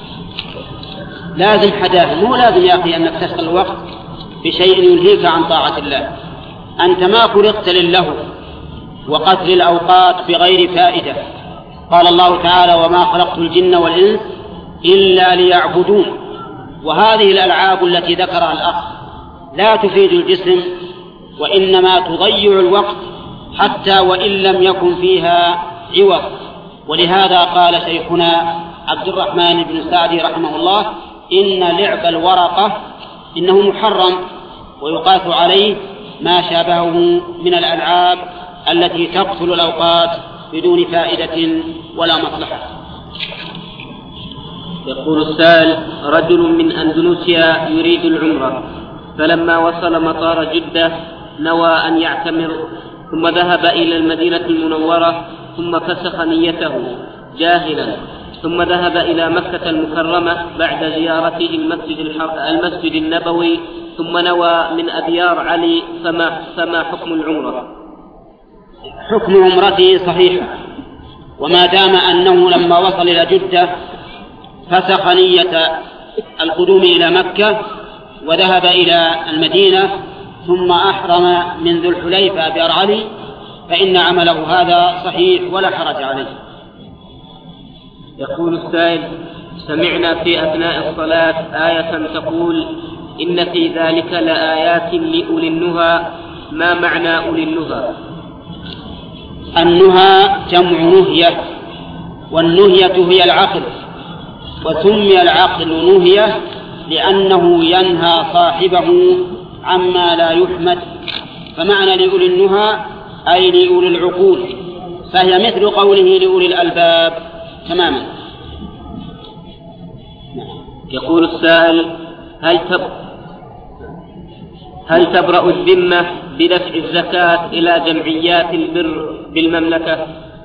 لازم حداه، مو لازم يا أخي أنك تشغل الوقت بشيء يلهيك عن طاعة الله. أنت ما خلقت للهو وقتل الأوقات بغير فائدة. قال الله تعالى: وما خلقت الجن والإنس إلا ليعبدون. وهذه الألعاب التي ذكرها الأخ لا تفيد الجسم وإنما تضيع الوقت حتى وإن لم يكن فيها عوض. ولهذا قال شيخنا عبد الرحمن بن سعدي رحمه الله: إن لعب الورقة إنه محرم ويقاس عليه ما شابهه من الألعاب التي تقتل الأوقات بدون فائدة ولا مصلحة. يقول السائل: رجل من أندونيسيا يريد العمرة، فلما وصل مطار جدة نوى أن يعتمر، ثم ذهب إلى المدينة المنورة ثم فسخ نيته جاهلا، ثم ذهب إلى مكة المكرمة بعد زيارته المسجد النبوي، ثم نوى من أديار علي، فما حكم العمرة؟ حكم عمرته صحيح، وما دام أنه لما وصل إلى جدة فسخ نية القدوم إلى مكة وذهب إلى المدينة ثم أحرم من ذو الحليفة بأر علي فإن عمله هذا صحيح ولا حرج عليه. يقول السائل: سمعنا في أثناء الصلاة آية تقول: إن في ذلك لآيات لأولي النهى. ما معنى أولي النهى؟ النهى جمع نهية، والنهية هي العقل، وسمي العقل نهية لأنه ينهى صاحبه عما لا يحمد. فمعنى لأولي النهى أي لأولي العقول، فهي مثل قوله لأولي الألباب تماما. يقول السائل: هل تبرأ الذمة بدفع الزكاة إلى جمعيات البر بالمملكة؟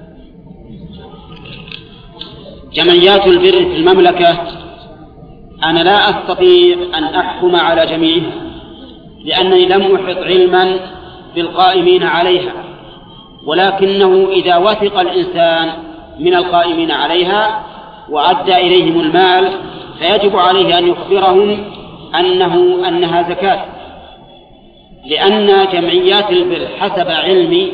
جمعيات البر في المملكة أنا لا أستطيع أن أحكم على جميعها، لأنني لم أحط علما بالقائمين عليها، ولكنه إذا وثق الإنسان من القائمين عليها وأدى إليهم المال فيجب عليه أن يخبرهم أنها زكاة، لأن جمعيات البر حسب علمي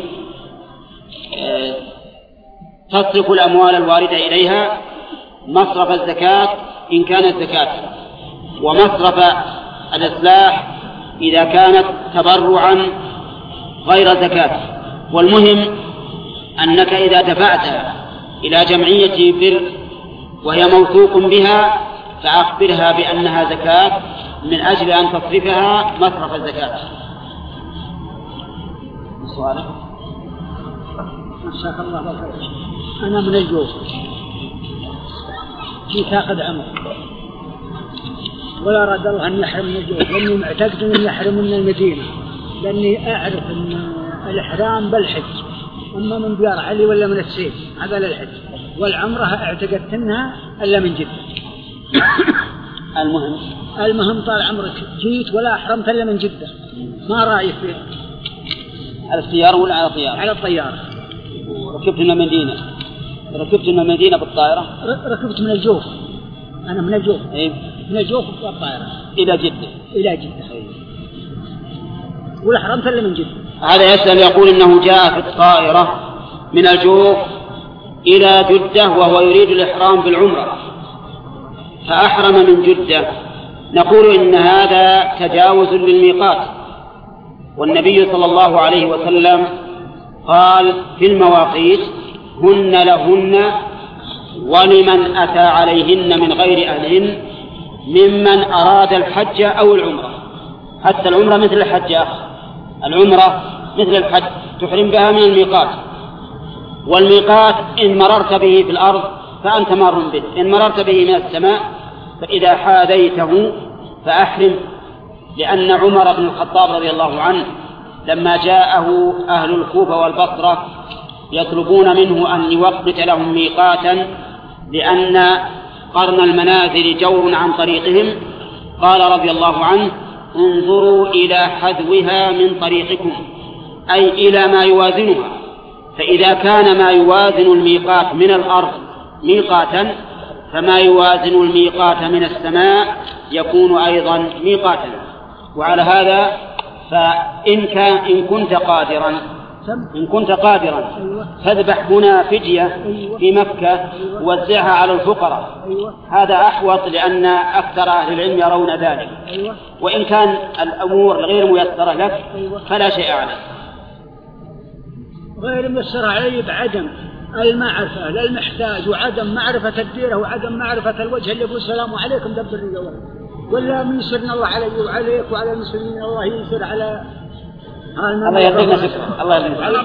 تصرف الأموال الواردة إليها مصرف الزكاة إن كانت زكاة، ومصرف الإصلاح إذا كانت تبرعا غير زكاة. والمهم أنك إذا دفعت إلى جمعية بر وهي موثوق بها فأخبرها بأنها زكاة من أجل أن تصرفها مصرف الزكاة. سؤالك؟ مساك الله بالخير. أنا من الجوف جيت أخذ عمر ولا أراد الله أن يحرم من الجوف، لأني معتقد أن يحرم من المدينة، لأني أعرف أن الإحرام بالحج، أما من ديار علي ولا من السيف هذا للحج، والعمرة اعتقدت أنها إلا من جدة. المهم طال عمرك جيت ولا أحرمت إلا من جدة، ما رأيك فيه؟ على السيارة ولا على الطيارة؟ على الطيارة. ركبت من المدينة؟ ركبت من المدينة بالطائرة؟ ركبت من الجوف، أنا من الجوف. إيه؟ من الجوف بالطائرة إلى جدة. إلى جدة. ولا حرمت إلا من جدة. هذا يسأل يقول إنه جاء في الطائرة من الجوف إلى جدة وهو يريد الإحرام بالعمرة فأحرم من جدة، نقول إن هذا تجاوز للميقات، والنبي صلى الله عليه وسلم قال في المواقيت: هن لهن ولمن أتى عليهن من غير أهلهن ممن أراد الحج أو العمرة. حتى العمرة مثل الحج يا أخي، العمرة مثل الحج تحرم بها من الميقات. والميقات إن مررت به في الأرض فأنت مار به، إن مررت به من السماء فإذا حاذيته فأحرم. لأن عمر بن الخطاب رضي الله عنه لما جاءه أهل الكوفة والبصرة يطلبون منه أن يوقت لهم ميقاتا لأن قرن المنازل جور عن طريقهم، قال رضي الله عنه: انظروا إلى حذوها من طريقكم، أي إلى ما يوازنها، فإذا كان ما يوازن الميقات من الأرض ميقاتا فما يوازن الميقات من السماء يكون أيضا ميقاتا. وعلى هذا إن كنت قادرا فاذبح هنا فدية في مكة ووزعها على الفقراء، هذا أحوط لأن أكثر أهل العلم يرون ذلك. وإن كان الأمور غير ميسرة لك فلا شيء عليك. غير ميسرة علي بعدم المعرفة للمحتاج وعدم معرفة الديرة وعدم معرفة الوجه اللي يقول السلام عليكم دبر الجوال، ولا ميسرنا الله علي وعليك وعلى المسلمين، الله ييسر على الله يرضينا شكرا. الله يرضينا.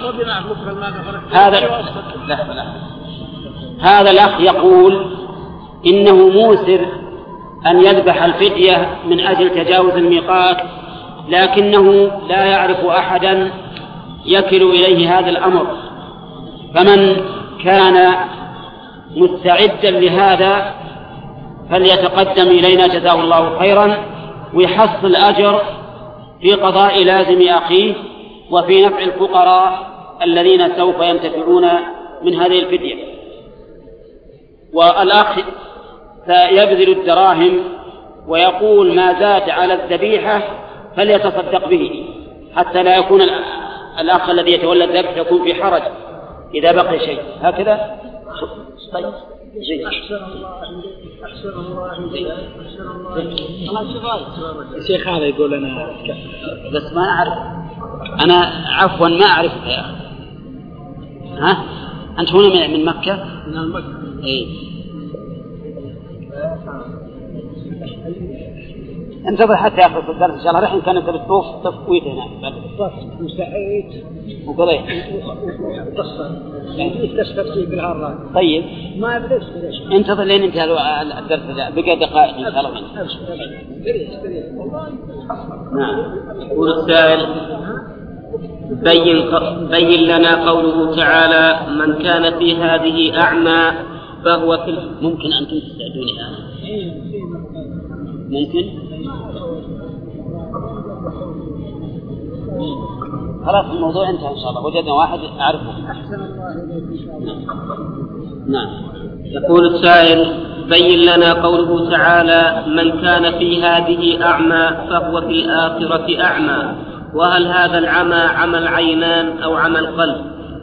هذا الأخ يقول إنه موسر أن يذبح الفدية من أجل تجاوز الميقات، لكنه لا يعرف أحدا يكل إليه هذا الأمر، فمن كان مستعدا لهذا فليتقدم إلينا جزاه الله خيرا ويحصل أجر في قضاء لازم أخيه وفي نفع الفقراء الذين سوف ينتفعون من هذه الفدية. والأخ سيبذل الدراهم ويقول ما زاد على الذبيحة فليتصدق به حتى لا يكون الأخ الذي يتولى الذبح يكون في حرج إذا بقي شيء. هكذا. طيب. أحسن الله. الشيخ هذا يقول أنا بس ما أعرف، أنا عفوا ما أعرف يا أخي. ها أنت هنا من مكة؟ من مكة. إيه. انتظر حتى يأخذ الدرس إن شاء الله. رحم كانت بالطوف تفويت هنا. وسعيد. وقضيت. قصة. تستفيد فيه بالعرض. طيب. ما بدأت. انتظر لين انتهى الدرس ذا بقى دقائق إن شاء الله. نعم. يقول السائل: بين لنا قوله تعالى: من كان في هذه أعمى فهو في. ممكن أنتم تساعدوني هذا؟ ممكن. خلاص الموضوع انتهى إن شاء الله، وجدنا واحد أعرفه. نعم. يقول السائل: بين لنا قوله تعالى: من كان في هذه أعمى فهو في الآخرة أعمى، وهل هذا العمى عمى العينان أو عمى القلب؟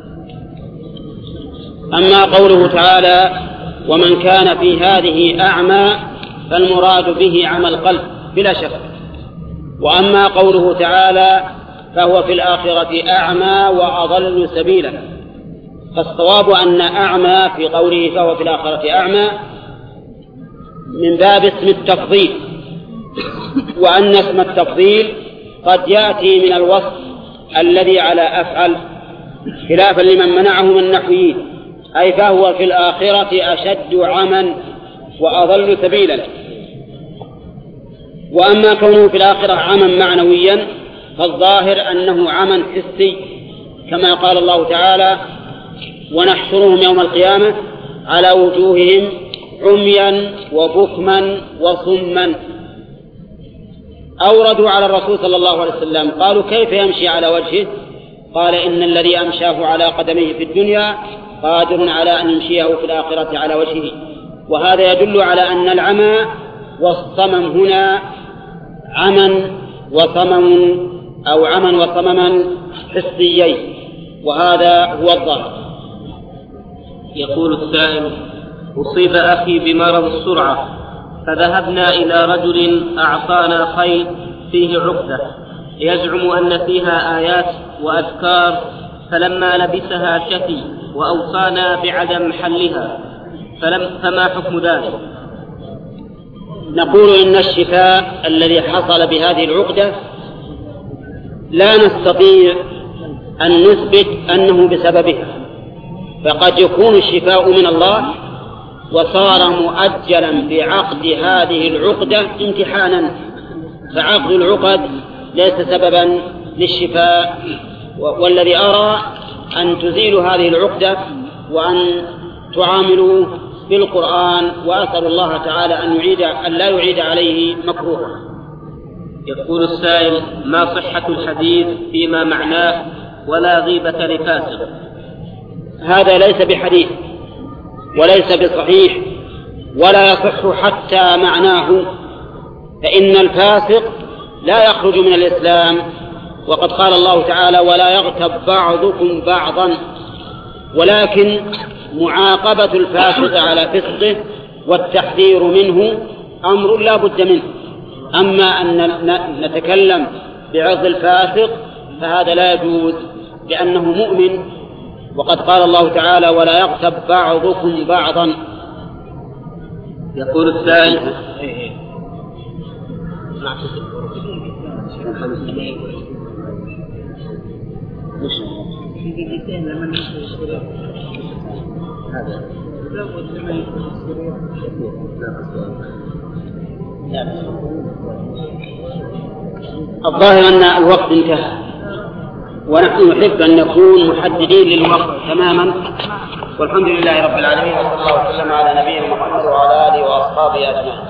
أما قوله تعالى: ومن كان في هذه أعمى فالمراد به عمى القلب بلا شك. وأما قوله تعالى: فهو في الآخرة أعمى وأضل سبيلا، فالصواب أن أعمى في قوله فهو في الآخرة أعمى من باب اسم التفضيل، وأن اسم التفضيل قد يأتي من الوصف الذي على أفعل، خلافا لمن منعه من النحويين، أي فهو في الآخرة أشد عمى وأضل سبيلا. وأما كونه في الآخرة عمى معنويا فالظاهر أنه عمى حسي، كما قال الله تعالى: ونحشرهم يوم القيامة على وجوههم عميا وبكما وصما. أوردوا على الرسول صلى الله عليه وسلم قالوا: كيف يمشي على وجهه؟ قال: إن الذي أمشاه على قدميه في الدنيا قادر على أن يمشيه في الآخرة على وجهه. وهذا يدل على أن العمى والصمم هنا عمى وصمم أو عمى وصمما حسيين، وهذا هو الظاهر. يقول السائل: أصيب أخي بمرض السرعة، فذهبنا إلى رجل أعطانا خيط فيه عقدة يزعم أن فيها آيات وأذكار، فلما لبسها شفي وأوصانا بعدم حلها، فما حكم ذلك؟ نقول إن الشفاء الذي حصل بهذه العقدة لا نستطيع أن نثبت أنه بسببها، فقد يكون الشفاء من الله وصار مؤجلا بعقد هذه العقدة امتحانا، فعقد العقد ليس سببا للشفاء. والذي أرى أن تزيلوا هذه العقدة وأن تعاملوا بالقرآن، وأسأل الله تعالى أن لا يعيد عليه مكروها. يقول السائل: ما صحة الحديث فيما معناه ولا غيبة لفاسق؟ هذا ليس بحديث وليس بصحيح ولا يصح حتى معناه، فإن الفاسق لا يخرج من الإسلام، وقد قال الله تعالى: ولا يغتب بعضكم بعضا، ولكن معاقبة الفاسق على فسقه والتحذير منه أمر لا بد منه. أما أن نتكلم بعرض الفاسق فهذا لا يجوز، لأنه مؤمن، وقد قال الله تعالى: ولا يغتب بعضكم بعضا. يقول السائل: الظاهر أن الوقت انتهى، ونحن نحب أن نكون محددين للوقت تماما، والحمد لله رب العالمين، وصلى الله وسلم على نبينا محمد وعلى آله وأصحابه أجمعين.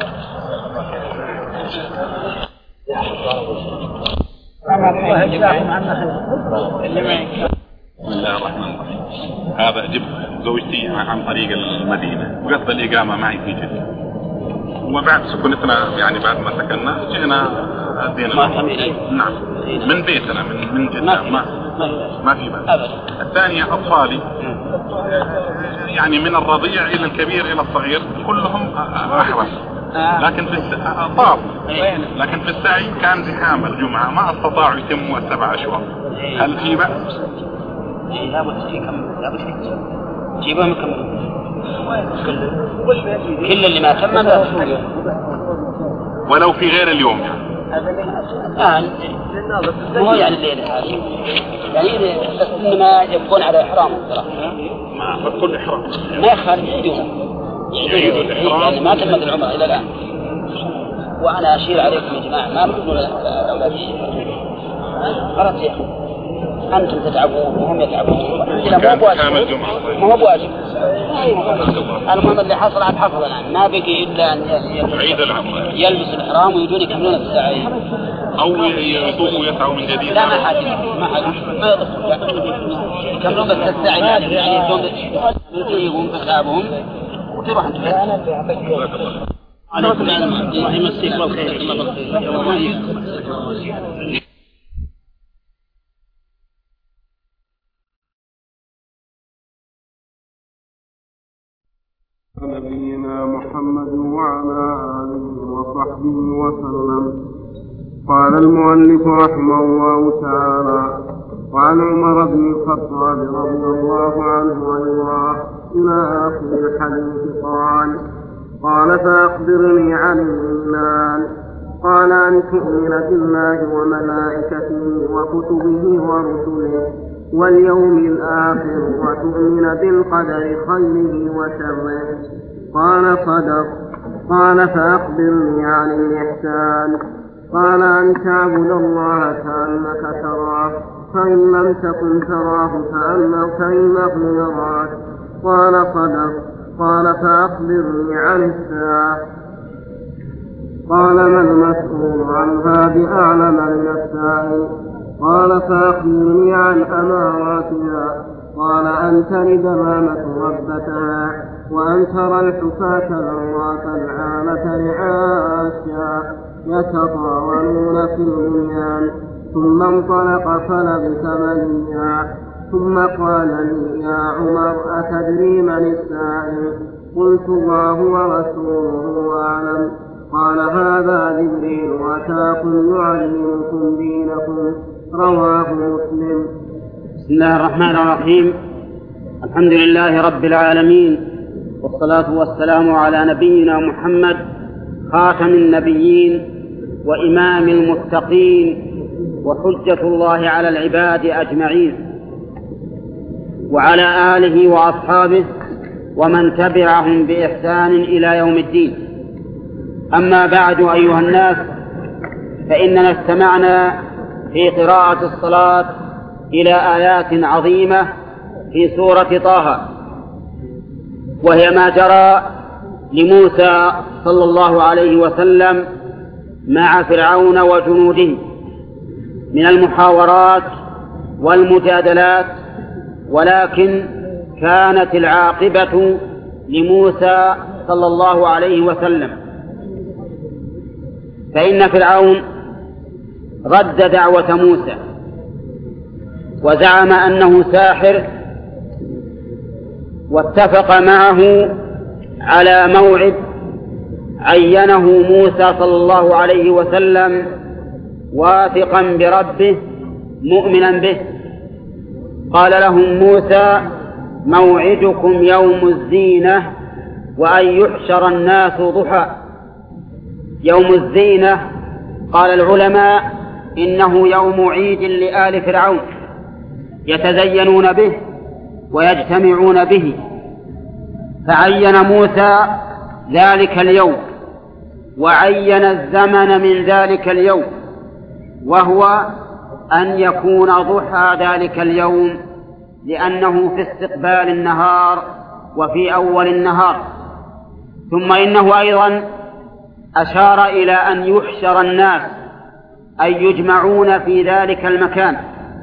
بسم الله الرحمن الرحيم. هذا جبت زوجتي عن طريق المدينة، وقصد الإقامة معي في جدة، وبعد سكنتنا يعني بعد ما سكننا جئنا أدينا نعم من بيتنا من جدة، ما في بأس. الثانية أطفالي يعني من الرضيع إلى الكبير إلى الصغير كلهم أحرص، لكن لكن في السعي كان زحام الجمعة، ما استطاعوا يتموا 7 أشواط. هل في بأس؟ لابد جيبهم كل اللي ما تم ولو في غير اليوم يعني مو يعني الليلة هذه يعني بس إنما يبقون على إحرام ما كل إحرام ما يخالف يعيدون يعني ما تمت العمر إلى الآن. وأنا أشير عليكم يا جماعة ما بتقولوا الأولاد خلاص يا أخي، أنتم تتعبون وهم يتعبون، ما هو بواجب. المهم اللي حصل عاد حصل الآن، ما بقي إلا أن يلبس الإحرام ويجون يكملون السعي أو يطوفوا ويسعوا من جديد. لا ما يكملون بس السعي يعني يقوم بحسابهم وتروح أنتم. عليكم الله يمسيك بالخير. نبينا محمد وعلى آله وصحبه وسلم. قال المؤلف رحمه الله تعالى: وعن عمر بن الخطاب رضي الله عنه أيضا إلى آخر الحديث قال: فأخبرني عن الإيمان. قال: أن تؤمن بالله وملائكته وكتبه ورسله واليوم الآخر وتؤمن بالقدر خيره وشره. قال: صدق. قال: فأخبرني عن الإحسان. قال: أن تعبد الله كأنك تراه، فإن لم تكن تراه فإنه يراك. قال: صدق. قال: فأخبرني عن الساعة. قال: ما المسؤول عنها بأعلم من السائل. قال: فأخبرني عن أماراتها. قال: أن تلد الأمة ربتها، وأن ترى الحفاة العراة العالة رعاء الشاء يتطاولون في البنيان. ثم انطلق فلبث مليا، ثم قال لي: يا عمر، أتدري من السائل؟ قلت: الله ورسوله أعلم. قال: هذا جبريل أتاكم يعلمكم دينكم. رواه مسلم. بسم الله الرحمن الرحيم. الحمد لله رب العالمين، والصلاة والسلام على نبينا محمد خاتم النبيين وإمام المتقين وحجة الله على العباد أجمعين. وعلى آله وأصحابه ومن تبعهم بإحسان إلى يوم الدين. أما بعد أيها الناس، فإننا استمعنا في قراءة الصلاة إلى آيات عظيمة في سورة طه، وهي ما جرى لموسى صلى الله عليه وسلم مع فرعون وجنوده من المحاورات والمجادلات، ولكن كانت العاقبة لموسى صلى الله عليه وسلم، فإن فرعون رد دعوة موسى وزعم أنه ساحر، واتفق معه على موعد عينه موسى صلى الله عليه وسلم واثقا بربه مؤمنا به. قال لهم موسى: موعدكم يوم الزينة وأن يحشر الناس ضحى. يوم الزينة قال العلماء إنه يوم عيد لآل فرعون يتزينون به ويجتمعون به، فعين موسى ذلك اليوم وعين الزمن من ذلك اليوم، وهو أن يكون ضحى ذلك اليوم، لأنه في استقبال النهار وفي أول النهار. ثم إنه أيضا أشار إلى أن يحشر الناس، أي يجمعون في ذلك المكان،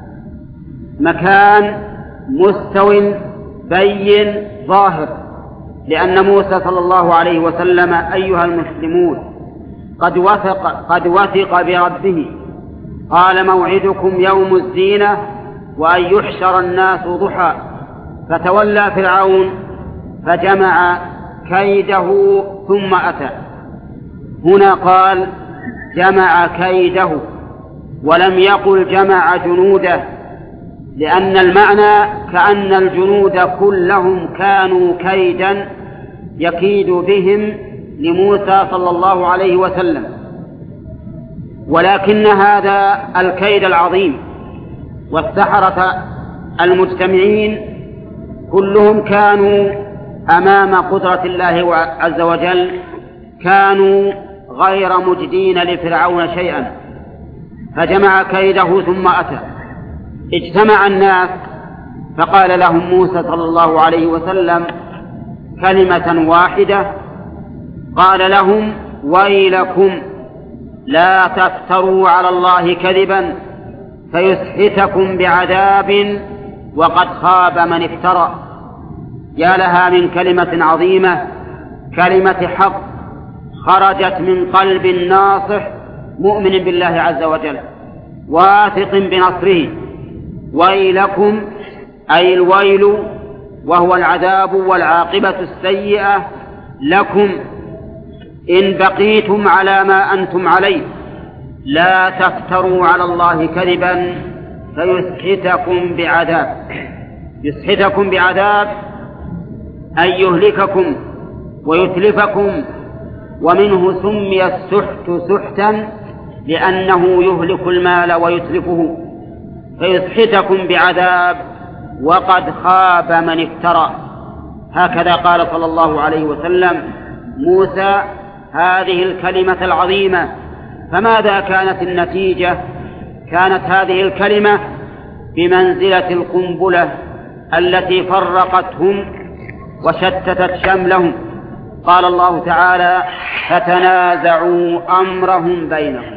مكان مستو بين ظاهر، لأن موسى صلى الله عليه وسلم أيها المسلمون قد وثق بربه. قال: موعدكم يوم الزينة وأن يحشر الناس ضحى. فتولى فرعون فجمع كيده ثم أتى. هنا قال جمع كيده ولم يقل جمع جنوده، لأن المعنى كأن الجنود كلهم كانوا كيدا يكيد بهم لموسى صلى الله عليه وسلم، ولكن هذا الكيد العظيم والسحرة المجتمعين كلهم كانوا أمام قدرة الله عز وجل، كانوا غير مجدين لفرعون شيئا، فجمع كيده ثم أتى. اجتمع الناس فقال لهم موسى صلى الله عليه وسلم كلمة واحدة، قال لهم: ويلكم لا تفتروا على الله كذبا فيسحتكم بعذاب وقد خاب من افترى. يا لها من كلمة عظيمة، كلمة حق خرجت من قلب ناصح مؤمن بالله عز وجل واثق بنصره. ويلكم أي الويل، وهو العذاب والعاقبة السيئة لكم إن بقيتم على ما أنتم عليه، لا تفتروا على الله كذبا فيسحتكم بعذاب. يسحتكم بعذاب أن يهلككم ويتلفكم، ومنه سمي السحت سحتا لأنه يهلك المال ويتلفه. فيسحتكم بعذاب وقد خاب من افترى. هكذا قال صلى الله عليه وسلم موسى هذه الكلمة العظيمة. فماذا كانت النتيجة؟ كانت هذه الكلمة بمنزلة القنبلة التي فرقتهم وشتتت شملهم. قال الله تعالى: فتنازعوا أمرهم بينهم.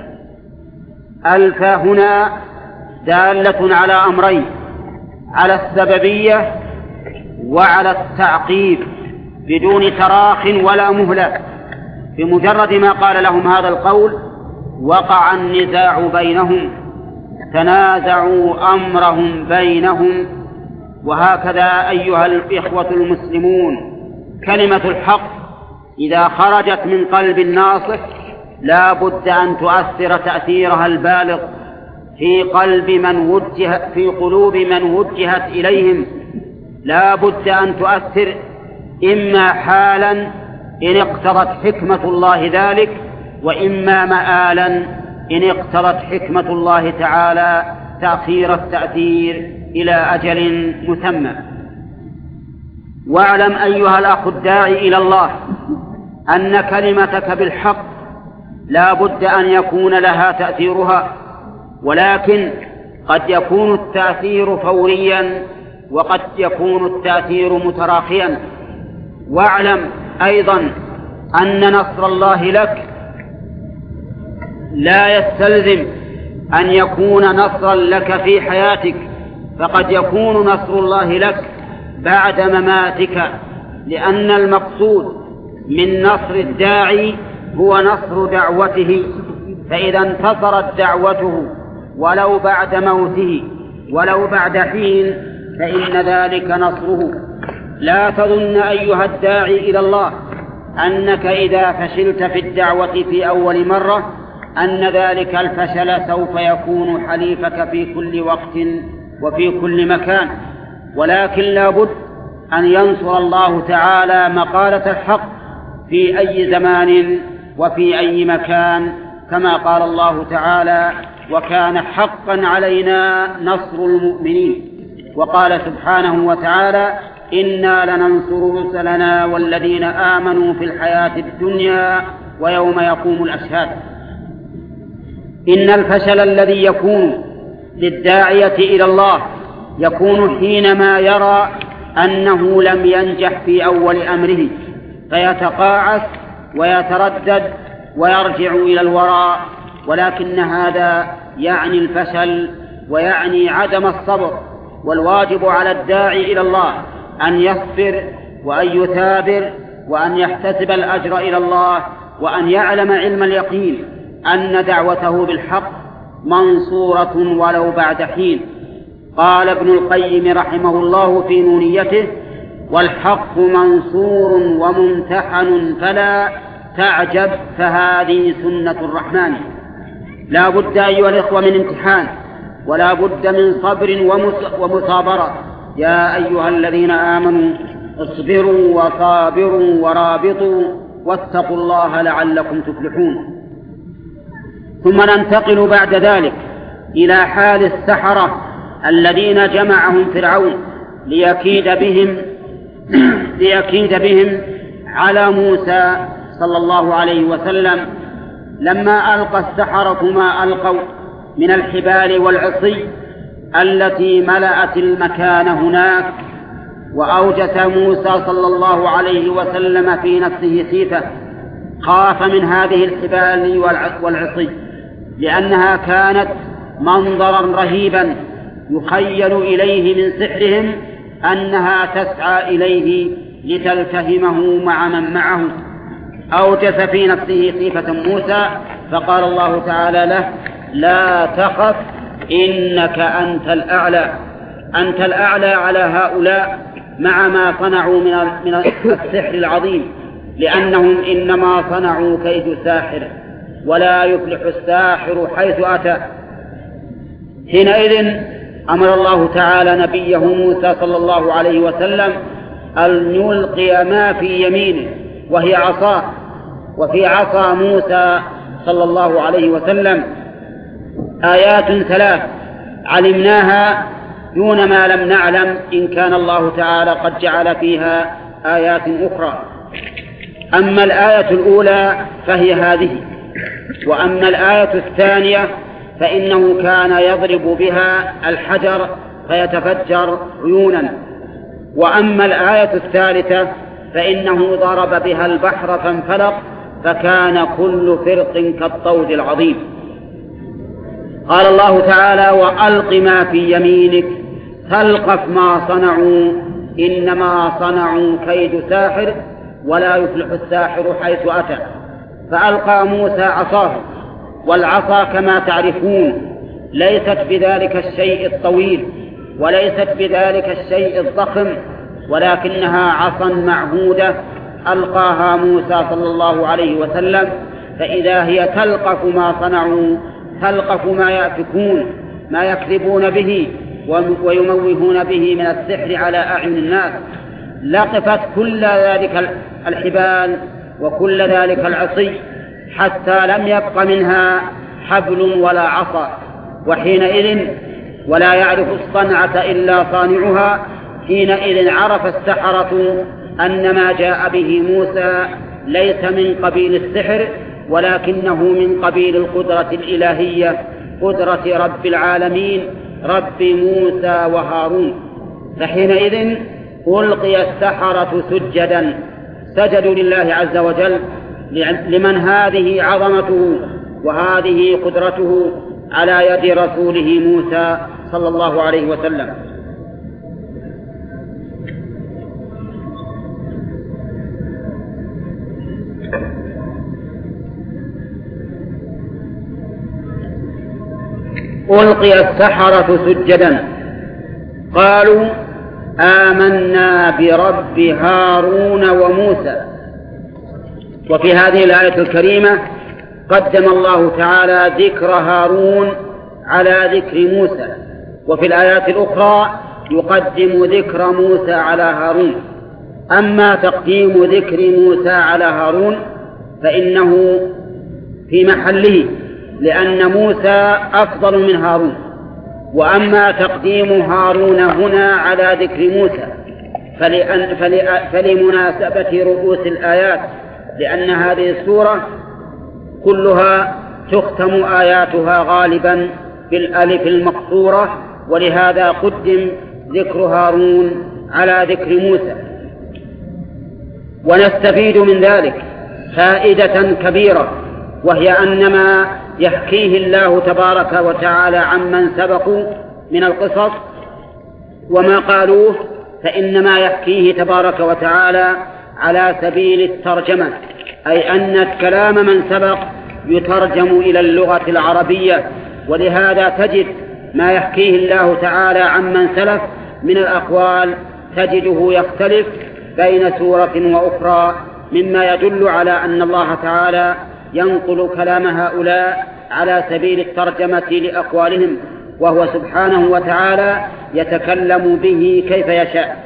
ألف هنا دالة على أمرين: على السببية وعلى التعقيب بدون تراخ ولا مهلة. بمجرد ما قال لهم هذا القول وقع النزاع بينهم، تنازعوا أمرهم بينهم. وهكذا أيها الإخوة المسلمون، كلمة الحق إذا خرجت من قلب الناصح لا بد أن تؤثر تأثيرها البالغ في قلوب من وجهت إليهم. لا بد أن تؤثر إما حالا إن اقتضت حكمة الله ذلك، وإما مآلا إن اقتضت حكمة الله تعالى تأخير التأثير إلى أجل مسمى. واعلم أيها الأخ الداعي إلى الله أن كلمتك بالحق لا بد أن يكون لها تأثيرها، ولكن قد يكون التأثير فوريا وقد يكون التأثير متراخيا. واعلم أيضا أن نصر الله لك لا يستلزم أن يكون نصرا لك في حياتك، فقد يكون نصر الله لك بعد مماتك، لأن المقصود من نصر الداعي هو نصر دعوته، فإذا انتصرت دعوته ولو بعد موته ولو بعد حين فإن ذلك نصره. لا تظن أيها الداعي إلى الله أنك إذا فشلت في الدعوة في أول مرة أن ذلك الفشل سوف يكون حليفك في كل وقت وفي كل مكان، ولكن لا بد أن ينصر الله تعالى مقالة الحق في أي زمان وفي أي مكان، كما قال الله تعالى: وكان حقا علينا نصر المؤمنين. وقال سبحانه وتعالى: إنا لننصر رسلنا والذين آمنوا في الحياة الدنيا ويوم يقوم الأشهاد. إن الفشل الذي يكون للداعية إلى الله يكون حينما يرى أنه لم ينجح في أول أمره فيتقاعس ويتردد ويرجع إلى الوراء، ولكن هذا يعني الفشل ويعني عدم الصبر. والواجب على الداعي إلى الله أن يصبر وأن يثابر وأن يحتسب الأجر إلى الله، وأن يعلم علم اليقين أن دعوته بالحق منصورة ولو بعد حين. قال ابن القيم رحمه الله في نونيته: والحق منصور وممتحن فلا تعجب فهذه سنة الرحمن. لا بد أيها الإخوة من امتحان، ولا بد من صبر ومصابرة. يا أيها الذين آمنوا اصبروا وصابروا ورابطوا واتقوا الله لعلكم تفلحون. ثم ننتقل بعد ذلك إلى حال السحرة الذين جمعهم فرعون ليكيد بهم على موسى صلى الله عليه وسلم. لما ألقى السحرة ما ألقوا من الحبال والعصي التي ملأت المكان هناك، وأوجس موسى صلى الله عليه وسلم في نفسه خيفة، خاف من هذه الحبال والعصي لأنها كانت منظرا رهيبا يخيل إليه من سحرهم أنها تسعى إليه لتلتهمه مع من معه. أوجس في نفسه خيفة موسى، فقال الله تعالى له: لا تخف إنك أنت الأعلى. أنت الأعلى على هؤلاء مع ما صنعوا من السحر العظيم، لأنهم إنما صنعوا كيد ساحر، ولا يفلح الساحر حيث أتى. حينئذ أمر الله تعالى نبيه موسى صلى الله عليه وسلم أن يلقي ما في يمينه وهي عصاه. وفي عصا موسى صلى الله عليه وسلم آيات 3 علمناها دون ما لم نعلم إن كان الله تعالى قد جعل فيها آيات أخرى. أما الآية الأولى فهي هذه، وأما الآية الثانية فإنه كان يضرب بها الحجر فيتفجر عيونا، وأما الآية الثالثة فإنه ضرب بها البحر فانفلق فكان كل فرق كالطود العظيم. قال الله تعالى: وألق ما في يمينك تلقف ما صنعوا إنما صنعوا كيد ساحر ولا يفلح الساحر حيث أتى. فألقى موسى عصاه، والعصا كما تعرفون ليست بذلك الشيء الطويل وليست بذلك الشيء الضخم، ولكنها عصا معهودة ألقاها موسى صلى الله عليه وسلم، فإذا هي تلقف ما صنعوا، تلقف ما يأفكون ما يكذبون به ويموهون به من السحر على أعين الناس. لقفت كل ذلك الحبال وكل ذلك العصي حتى لم يبق منها حبل ولا عصا. وحينئذ ولا يعرف الصنعة إلا صانعها، حينئذ عرف السحرة أن ما جاء به موسى ليس من قبيل السحر، ولكنه من قبيل القدرة الإلهية، قدرة رب العالمين، رب موسى وهارون. فحينئذ ألقي السحرة سجدا، سجدوا لله عز وجل، لمن هذه عظمته وهذه قدرته على يد رسوله موسى صلى الله عليه وسلم. ألقي السحرة سجدا قالوا آمنا برب هارون وموسى. وفي هذه الآية الكريمة قدم الله تعالى ذكر هارون على ذكر موسى، وفي الآيات الأخرى يقدم ذكر موسى على هارون. أما تقديم ذكر موسى على هارون فإنه في محله، لأن موسى أفضل من هارون. وأما تقديم هارون هنا على ذكر موسى فلمناسبة رؤوس الآيات، لأن هذه السورة كلها تختم آياتها غالبا بالألف المقصورة، ولهذا قدم ذكر هارون على ذكر موسى. ونستفيد من ذلك فائدة كبيرة، وهي أن ما يحكيه الله تبارك وتعالى عمن سبقوا من القصص وما قالوه فإنما يحكيه تبارك وتعالى على سبيل الترجمة، أي أن كلام من سبق يترجم إلى اللغة العربية. ولهذا تجد ما يحكيه الله تعالى عمن سلف من الأقوال تجده يختلف بين سورة وأخرى، مما يدل على أن الله تعالى ينقل كلام هؤلاء على سبيل الترجمة لأقوالهم، وهو سبحانه وتعالى يتكلم به كيف يشاء.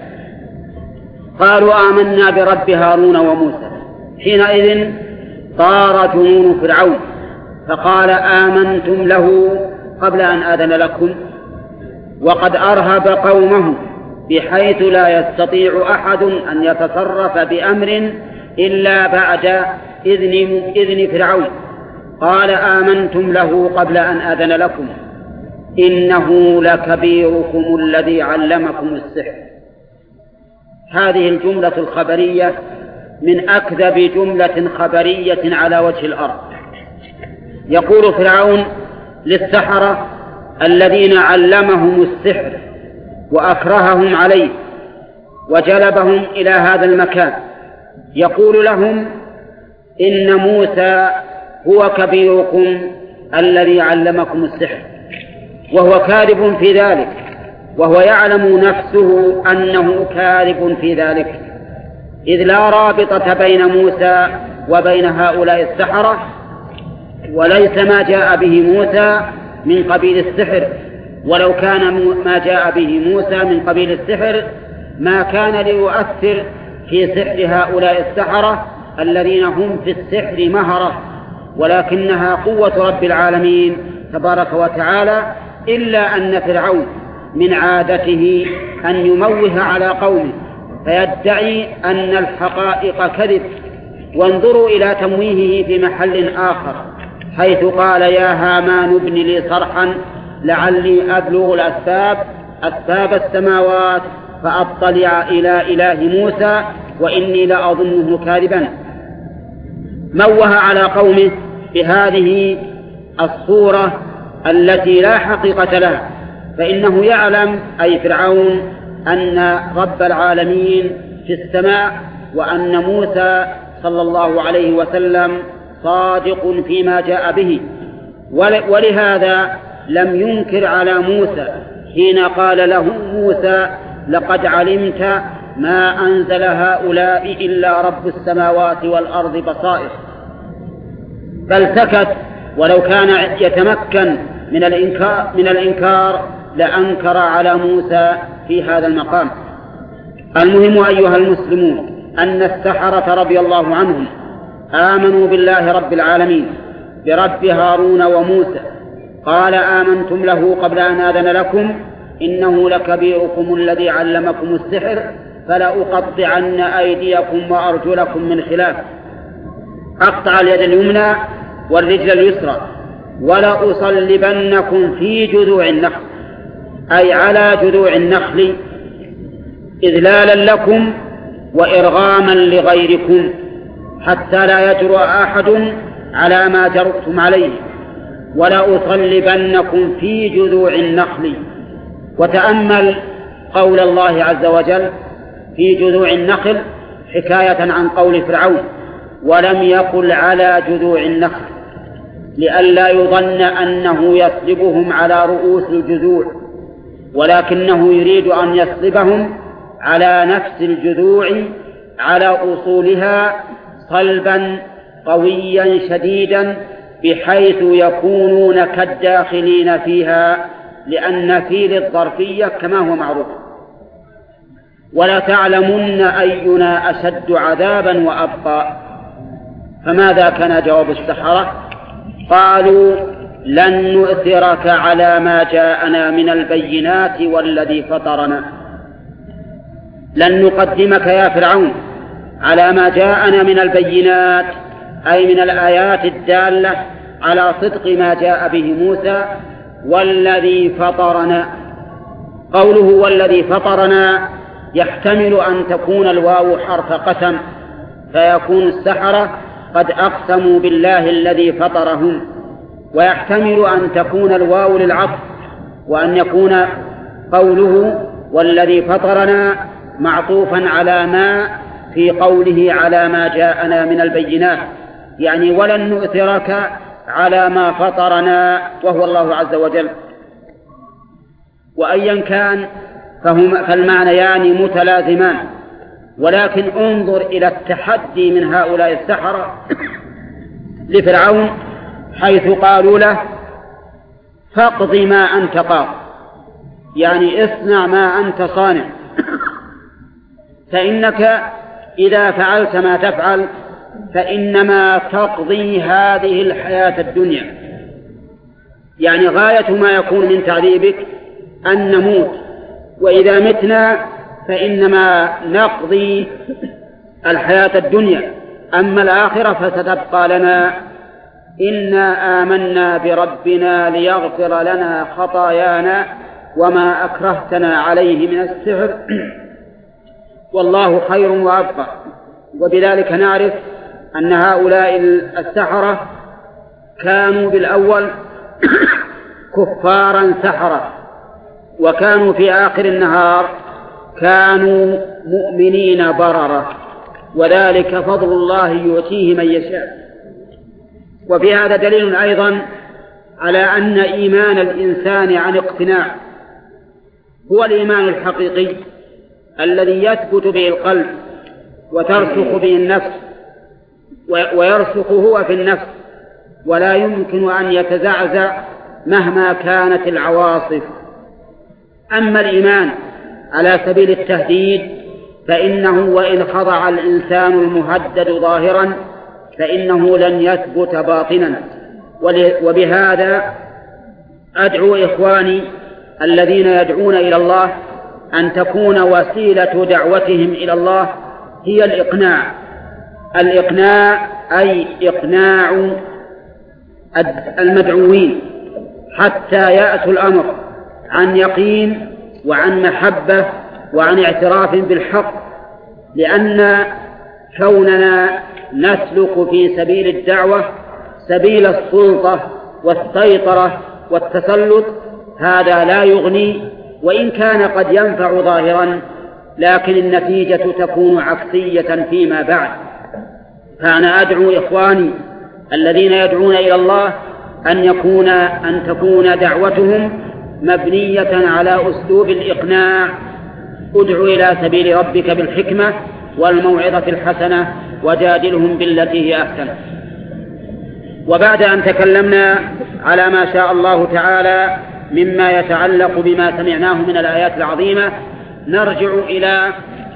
قالوا آمنا برب هارون وموسى. حينئذ طار جنون فرعون فقال آمنتم له قبل أن آذن لكم، وقد أرهب قومه بحيث لا يستطيع أحد أن يتصرف بأمر إلا بعد إذن فرعون. قال آمنتم له قبل أن آذن لكم إنه لكبيركم الذي علمكم السحر. هذه الجملة الخبرية من أكذب جملة خبرية على وجه الأرض. يقول فرعون للسحرة الذين علمهم السحر وأكرههم عليه وجلبهم إلى هذا المكان، يقول لهم إن موسى هو كبيركم الذي علمكم السحر، وهو كاذب في ذلك، وهو يعلم نفسه أنه كاذب في ذلك، إذ لا رابطة بين موسى وبين هؤلاء السحرة، وليس ما جاء به موسى من قبيل السحر. ولو كان ما جاء به موسى من قبيل السحر ما كان ليؤثر في سحر هؤلاء السحرة الذين هم في السحر مهرة، ولكنها قوة رب العالمين تبارك وتعالى. إلا أن فرعون من عادته أن يموه على قومه فيدعي أن الحقائق كذب. وانظروا إلى تمويهه في محل آخر حيث قال يا هامان ابن لي صرحا لعلي أبلغ أسباب السماوات فأطلع إلى إله موسى وإني لأظنه كاذبا. موه على قومه بهذه الصورة التي لا حقيقة لها، فإنه يعلم أي فرعون أن رب العالمين في السماء، وأن موسى صلى الله عليه وسلم صادق فيما جاء به، ولهذا لم ينكر على موسى حين قال له موسى لقد علمت ما أنزل هؤلاء إلا رب السماوات والأرض بصائر، بل سكت. ولو كان يتمكن من الإنكار لأنكر على موسى في هذا المقام. المهم أيها المسلمون أن السحرة رضي الله عنهم آمنوا بالله رب العالمين برب هارون وموسى. قال آمنتم له قبل أن آذن لكم إنه لكبيركم الذي علمكم السحر فلأقطعن أيديكم وأرجلكم من خلاف، أقطع اليد اليمنى والرجل اليسرى، ولأصلبنكم في جذوع النخل، أي على جذوع النخل، إذلالا لكم وإرغاما لغيركم، حتى لا يجرؤ أحد على ما جرؤتم عليه. ولأصلبنكم في جذوع النخل. وتأمل قول الله عز وجل في جذوع النخل حكاية عن قول فرعون، ولم يقل على جذوع النخل، لئلا يظن أنه يصلبهم على رؤوس الجذوع، ولكنه يريد أن يصلبهم على نفس الجذوع على أصولها صلبا قويا شديدا، بحيث يكونون كالداخلين فيها، لأن في للظرفية كما هو معروف. ولا تعلمن أينا أشد عذابا وأبقى. فماذا كان جواب السحرة؟ قالوا لن نؤثرك على ما جاءنا من البينات والذي فطرنا. لن نقدمك يا فرعون على ما جاءنا من البينات، أي من الآيات الدالة على صدق ما جاء به موسى، والذي فطرنا. قوله والذي فطرنا يحتمل أن تكون الواو حرف قسم، فيكون السحرة قد أقسموا بالله الذي فطرهم، ويحتمل أن تكون الواو للعطف، وأن يكون قوله والذي فطرنا معطوفا على ما في قوله على ما جاءنا من البينات، يعني ولن نؤثرك على ما فطرنا، وهو الله عز وجل. وأيا كان فالمعنيان متلازمان، ولكن انظر إلى التحدي من هؤلاء السحرة لفرعون، حيث قالوا له فاقض ما أنت قاض، يعني اصنع ما أنت صانع، فإنك إذا فعلت ما تفعل فإنما تقضي هذه الحياة الدنيا، يعني غاية ما يكون من تعذيبك أن نموت، وإذا متنا فإنما نقضي الحياة الدنيا، أما الآخرة فستبقى لنا. إنا آمنا بربنا ليغفر لنا خطايانا وما أكرهتنا عليه من السحر والله خير وأبقى. وبذلك نعرف أن هؤلاء السحرة كانوا بالأول كفارا سحرة، وكانوا في آخر النهار كانوا مؤمنين بررة، وذلك فضل الله يؤتيه من يشاء. وفي هذا دليل أيضا على أن إيمان الإنسان عن اقتناع هو الإيمان الحقيقي الذي يثبت به القلب وترسخ به النفس، ويرسخ هو في النفس، ولا يمكن أن يتزعزع مهما كانت العواصف. أما الإيمان على سبيل التهديد فإنه وإن خضع الإنسان المهدد ظاهرا فإنه لن يثبت باطنا. وبهذا أدعو إخواني الذين يدعون إلى الله أن تكون وسيلة دعوتهم إلى الله هي الإقناع أي إقناع المدعوين حتى يأتوا الأمر عن يقين وعن محبة وعن اعتراف بالحق، لأن كوننا نسلك في سبيل الدعوة سبيل السلطة والسيطرة والتسلط هذا لا يغني، وإن كان قد ينفع ظاهرا لكن النتيجة تكون عكسية فيما بعد. فأنا أدعو إخواني الذين يدعون إلى الله أن تكون دعوتهم مبنية على أسلوب الإقناع. ادع إلى سبيل ربك بالحكمة والموعظة الحسنة وجادلهم بالتي هي أحسن. وبعد أن تكلمنا على ما شاء الله تعالى مما يتعلق بما سمعناه من الآيات العظيمة، نرجع إلى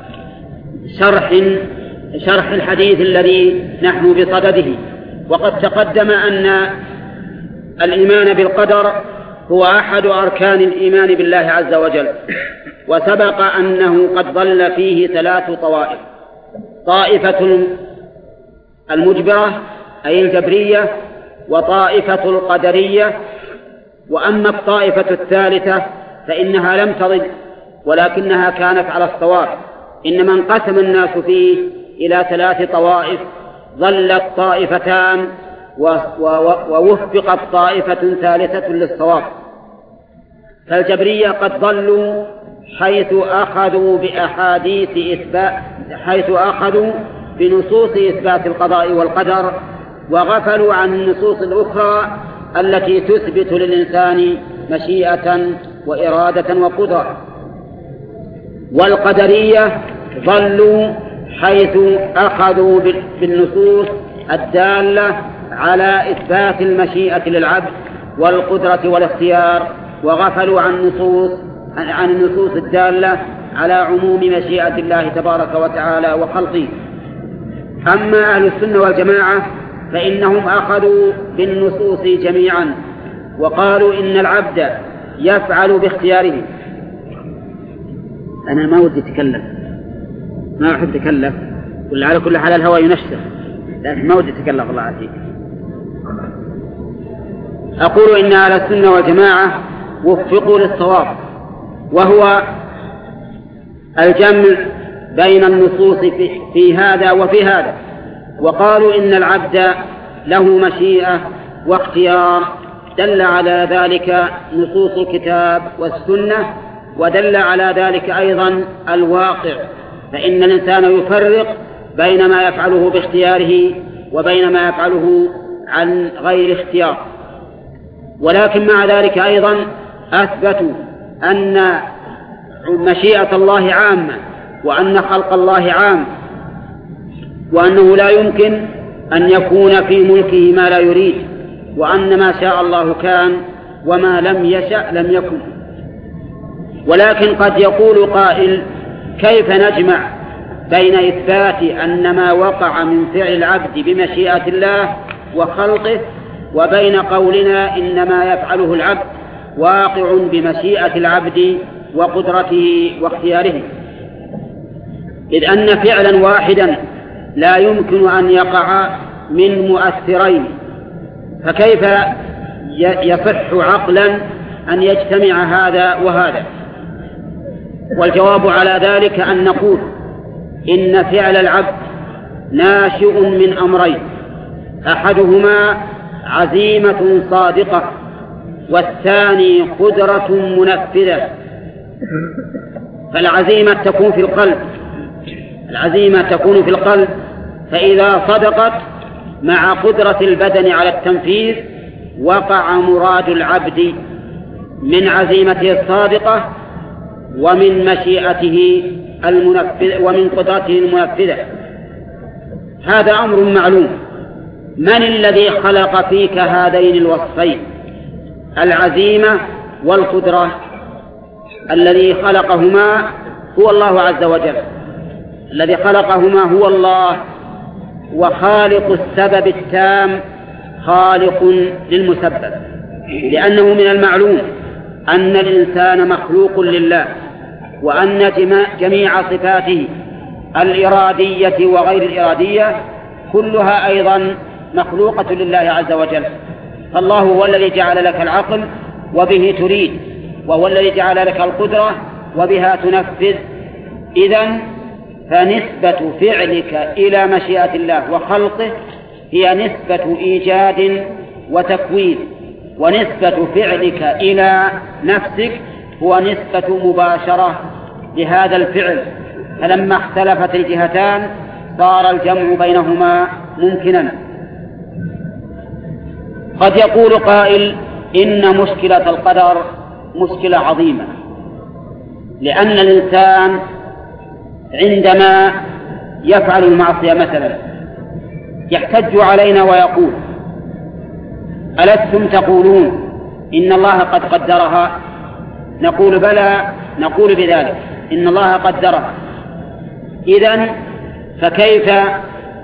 شرح الحديث الذي نحن بصدده. وقد تقدم أن الإيمان بالقدر هو أحد أركان الإيمان بالله عز وجل، وسبق أنه قد ضل فيه 3 طوائف: طائفة المجبرة أي الجبرية، وطائفة القدرية، وأما الطائفة الثالثة فإنها لم تضل ولكنها كانت على الصواب، إنما انقسم الناس فيه إلى 3 طوائف، ظلت طائفتان ووفقت طائفة ثالثة للصواب. فالجبرية قد ضلوا حيث أخذوا بنصوص إثبات القضاء والقدر، وغفلوا عن النصوص الأخرى التي تثبت للإنسان مشيئة وإرادة وقدرة. والقدرية ضلوا حيث أخذوا بالنصوص الدالة على إثبات المشيئة للعبد والقدرة والاختيار، وغفلوا عن النصوص الدالة على عموم مشيئة الله تبارك وتعالى وخلقه. أما أهل السنة والجماعة فإنهم أخذوا بالنصوص جميعا، وقالوا إن العبد يفعل باختياره. أنا ما ودي أتكلم، ما أحب أتكلم، ولا على كل حال الهوى ينشر، لكن ما ودي أتكلم الله عزيز. أقول إن أهل السنة والجماعة وفقوا للصواب، وهو الجمع بين النصوص في هذا وفي هذا، وقالوا إن العبد له مشيئة واختيار، دل على ذلك نصوص الكتاب والسنة، ودل على ذلك أيضا الواقع، فإن الإنسان يفرق بين ما يفعله باختياره وبين ما يفعله عن غير اختيار. ولكن مع ذلك أيضا أثبتوا أن مشيئة الله عامة، وأن خلق الله عام، وأنه لا يمكن أن يكون في ملكه ما لا يريد، وأن ما شاء الله كان وما لم يشأ لم يكن. ولكن قد يقول قائل: كيف نجمع بين إثبات أن ما وقع من فعل العبد بمشيئة الله وخلقه، وبين قولنا إن ما يفعله العبد واقع بمشيئة العبد وقدرته واختياره؟ إذ أن فعلا واحدا لا يمكن أن يقع من مؤثرين، فكيف يصح عقلا أن يجتمع هذا وهذا؟ والجواب على ذلك أن نقول إن فعل العبد ناشئ من أمرين: أحدهما عزيمة صادقة، والثاني قدرة منفذة. فالعزيمة تكون في القلب، فإذا صدقت مع قدرة البدن على التنفيذ وقع مراد العبد من عزيمته الصادقة ومن مشيئته المنفذة ومن قدرته المنفذة. هذا أمر معلوم. من الذي خلق فيك هذين الوصفين، العزيمة والقدرة؟ الذي خلقهما هو الله عز وجل، الذي خلقهما هو الله، وخالق السبب التام خالق للمسبب، لأنه من المعلوم أن الإنسان مخلوق لله، وأن جميع صفاته الإرادية وغير الإرادية كلها أيضا مخلوقة لله عز وجل. فالله هو الذي جعل لك العقل وبه تريد، وهو الذي جعل لك القدرة وبها تنفذ. إذن فنسبة فعلك إلى مشيئة الله وخلقه هي نسبة إيجاد وتكوين، ونسبة فعلك إلى نفسك هو نسبة مباشرة لهذا الفعل. فلما اختلفت الجهتان صار الجمع بينهما ممكنا. قد يقول قائل: إن مشكلة القدر مشكلة عظيمة، لأن الإنسان عندما يفعل المعصية مثلا يحتج علينا ويقول: ألستم تقولون إن الله قد قدرها؟ نقول: بلى، نقول بذلك، إن الله قدرها. إذن فكيف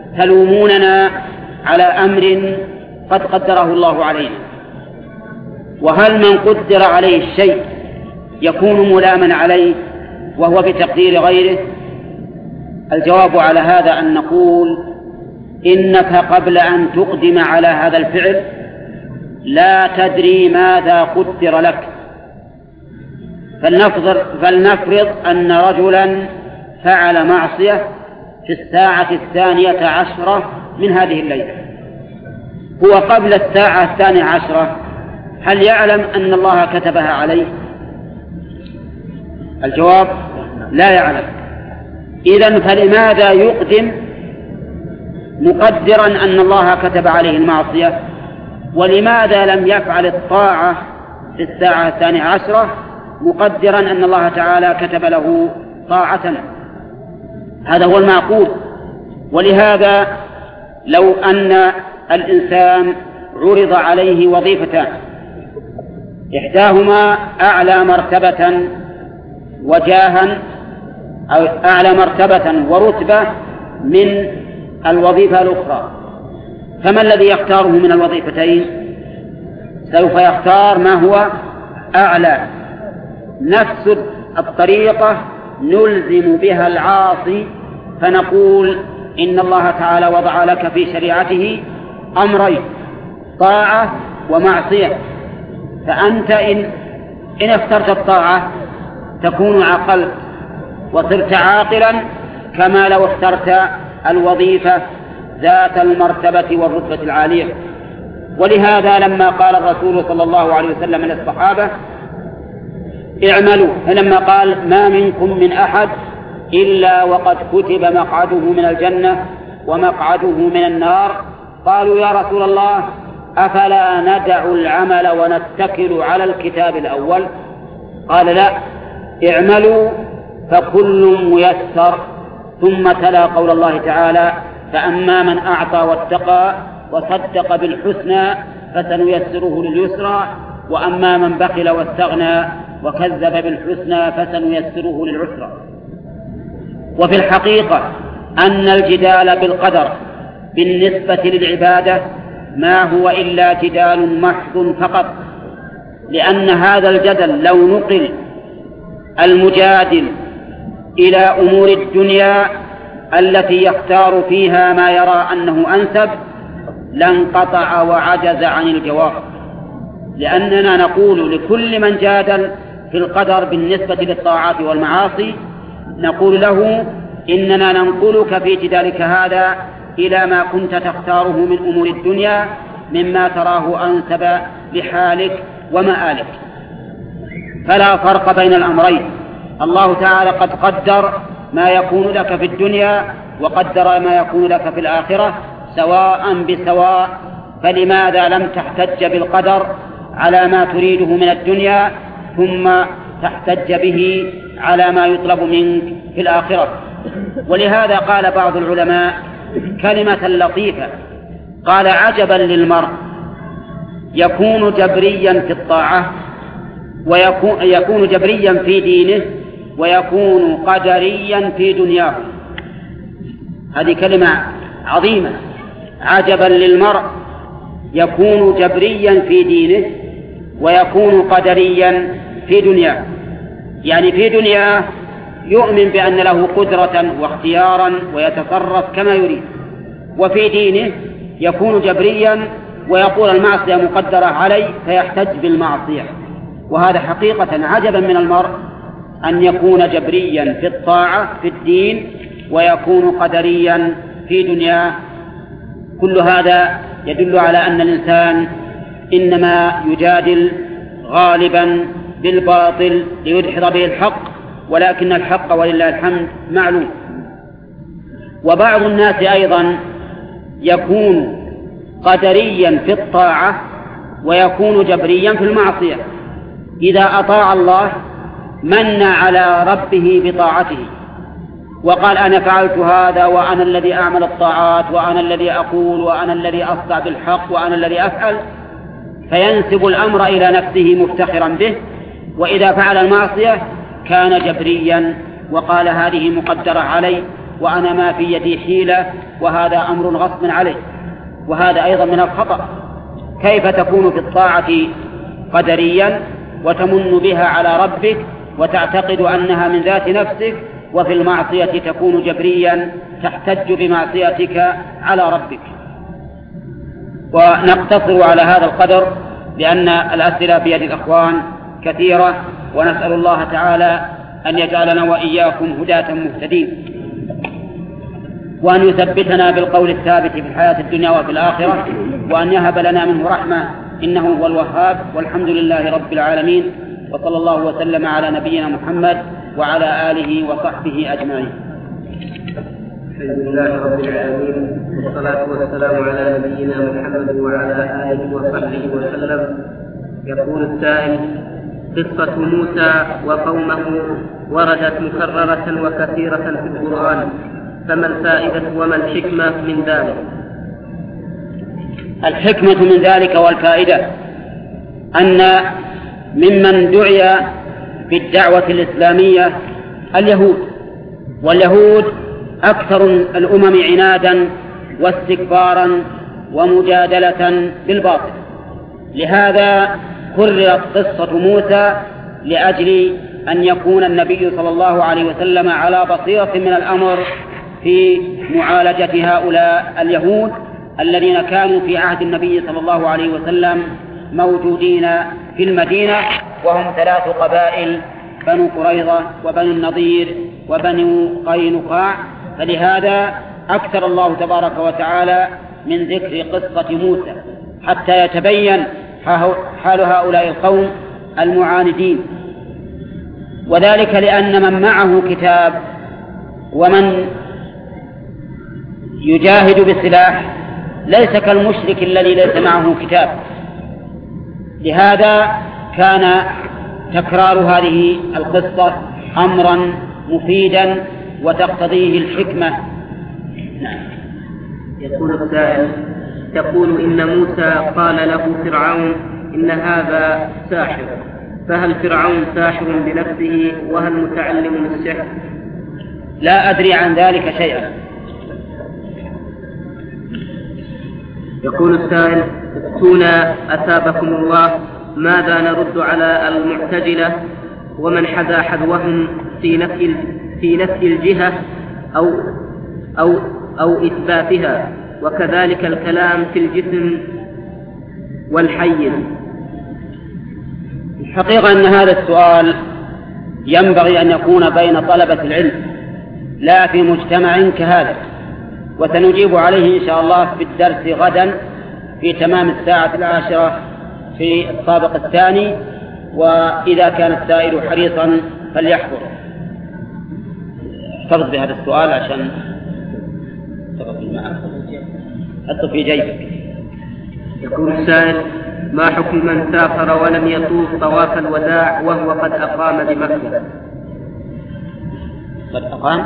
تلوموننا على أمر قد قدره الله علينا؟ وهل من قدر عليه الشيء يكون ملاما عليه وهو بتقدير غيره؟ الجواب على هذا أن نقول إنك قبل أن تقدم على هذا الفعل لا تدري ماذا قدر لك. فلنفرض أن رجلا فعل معصية في الساعة 12 من هذه الليلة، هو قبل الساعة 12 هل يعلم أن الله كتبها عليه؟ الجواب لا يعلم. إذن فلماذا يقدم مقدرا أن الله كتب عليه المعصية، ولماذا لم يفعل الطاعة في الساعة 12 مقدرا أن الله تعالى كتب له طاعة؟ هذا هو المعقول. ولهذا لو أن الإنسان عرض عليه وظيفتان إحداهما أعلى مرتبة وجاها أو أعلى مرتبة ورتبة من الوظيفة الأخرى، فما الذي يختاره من الوظيفتين؟ سوف يختار ما هو أعلى. نفس الطريقة نلزم بها العاصي، فنقول إن الله تعالى وضع لك في شريعته أمرين، طاعة ومعصية، فأنت إن اخترت الطاعة تكون عقلت وصرت عاقلا كما لو اخترت الوظيفة ذات المرتبة والرتبة العالية. ولهذا لما قال الرسول صلى الله عليه وسلم للصحابة اعملوا، فلما قال ما منكم من أحد إلا وقد كتب مقعده من الجنة ومقعده من النار، قالوا يا رسول الله أفلا ندع العمل ونتكل على الكتاب الأول؟ قال لا، اعملوا فكل ميسر. ثم تلا قول الله تعالى فأما من أعطى واتقى وصدق بالحسنى فسنيسره لليسرى وأما من بخل واستغنى وكذب بالحسنى فسنيسره للعسرى. وفي الحقيقة أن الجدال بالقدر بالنسبة للعبادة ما هو إلا جدال محض فقط، لأن هذا الجدل لو نقل المجادل إلى أمور الدنيا التي يختار فيها ما يرى أنه أنسب لانقطع وعجز عن الجواب، لأننا نقول لكل من جادل في القدر بالنسبة للطاعات والمعاصي نقول له إننا ننقلك في جدالك هذا إلى ما كنت تختاره من أمور الدنيا مما تراه أنسب لحالك ومآلك. فلا فرق بين الأمرين، الله تعالى قد قدر ما يكون لك في الدنيا وقدر ما يكون لك في الآخرة سواء بسواء، فلماذا لم تحتج بالقدر على ما تريده من الدنيا ثم تحتج به على ما يطلب منك في الآخرة؟ ولهذا قال بعض العلماء كلمة لطيفة، قال عجبا للمرء يكون جبريا في الطاعة ويكون جبريا في دينه ويكون قدريا في دنياه. هذه كلمة عظيمة، عجبا للمرء يكون جبريا في دينه ويكون قدريا في دنياه، يعني في دنياه يؤمن بأن له قدرة واختيارا ويتصرف كما يريد، وفي دينه يكون جبريا ويقول المعصية مقدرة عليه فيحتج بالمعصية. وهذا حقيقة عجبا من المرء أن يكون جبريا في الطاعة في الدين ويكون قدريا في دنياه. كل هذا يدل على أن الإنسان إنما يجادل غالبا بالباطل ليدحض به الحق، ولكن الحق ولله الحمد معلوم. وبعض الناس أيضا يكون قدريا في الطاعة ويكون جبريا في المعصية. إذا أطاع الله من على ربه بطاعته وقال أنا فعلت هذا وأنا الذي أعمل الطاعات وأنا الذي أقول وأنا الذي أصدع بالحق وأنا الذي أفعل، فينسب الأمر إلى نفسه مفتخرا به. وإذا فعل المعصية كان جبريا وقال هذه مقدرة علي وأنا ما في يدي حيلة وهذا أمر غصب عليه. وهذا أيضا من الخطأ. كيف تكون في الطاعة قدريا وتمن بها على ربك وتعتقد أنها من ذات نفسك، وفي المعصية تكون جبريا تحتج بمعصيتك على ربك. ونقتصر على هذا القدر لأن الأسئلة بيد الأخوان كثيرة، ونسأل الله تعالى أن يجعلنا وإياكم هداة مهتدين، وأن يثبتنا بالقول الثابت في الحياة الدنيا وفي الآخرة، وأن يهب لنا منه رحمة إنه هو الوهاب. والحمد لله رب العالمين، وصلى الله وسلم على نبينا محمد وعلى آله وصحبه أجمعين. الحمد لله رب العالمين، والصلاة والسلام على نبينا محمد وعلى آله وصحبه وسلم. يقول السائل: قصة موسى وقومه وردت مكررة وكثيرة في القرآن، فما الفائدة وما الحكمة من ذلك؟ الحكمة من ذلك والفائدة أن ممن دعي بالدعوة الإسلامية اليهود، واليهود أكثر الأمم عنادا واستكبارا ومجادلة بالباطل. لهذا كررت قصة موسى لأجل أن يكون النبي صلى الله عليه وسلم على بصيرة من الأمر في معالجة هؤلاء اليهود الذين كانوا في عهد النبي صلى الله عليه وسلم موجودين في المدينة، وهم 3 قبائل: بنو قريظة وبنو النضير وبنو قينقاع. فلهذا أكثر الله تبارك وتعالى من ذكر قصة موسى حتى يتبين حال هؤلاء القوم المعاندين، وذلك لأن من معه كتاب ومن يجاهد بالسلاح ليس كالمشرك الذي ليس معه كتاب. لهذا كان تكرار هذه القصة أمرا مفيدا وتقتضيه الحكمة. نعم. يقول السائل: تقول إن موسى قال له فرعون إن هذا ساحر، فهل فرعون ساحر بنفسه وهل متعلم السحر؟ لا أدري عن ذلك شيئا. يقول السائل: افتونا أثابكم الله، ماذا نرد على المعتزلة ومن حذا حذوهم في نفي الجهة أو إثباتها، وكذلك الكلام في الجسم والحيز؟ الحقيقة أن هذا السؤال ينبغي أن يكون بين طلبة العلم لا في مجتمع كهذا، وسنجيب عليه إن شاء الله في الدرس غدا في تمام 10:10 في الطابق الثاني، وإذا كان السائل حريصا فليحضر. احتفظ بهذا السؤال عشان حطه في جيبك. يقول السائل: ما حكم من سافر ولم يطوف طواف الوداع وهو قد أقام بمكة؟ قد أقام؟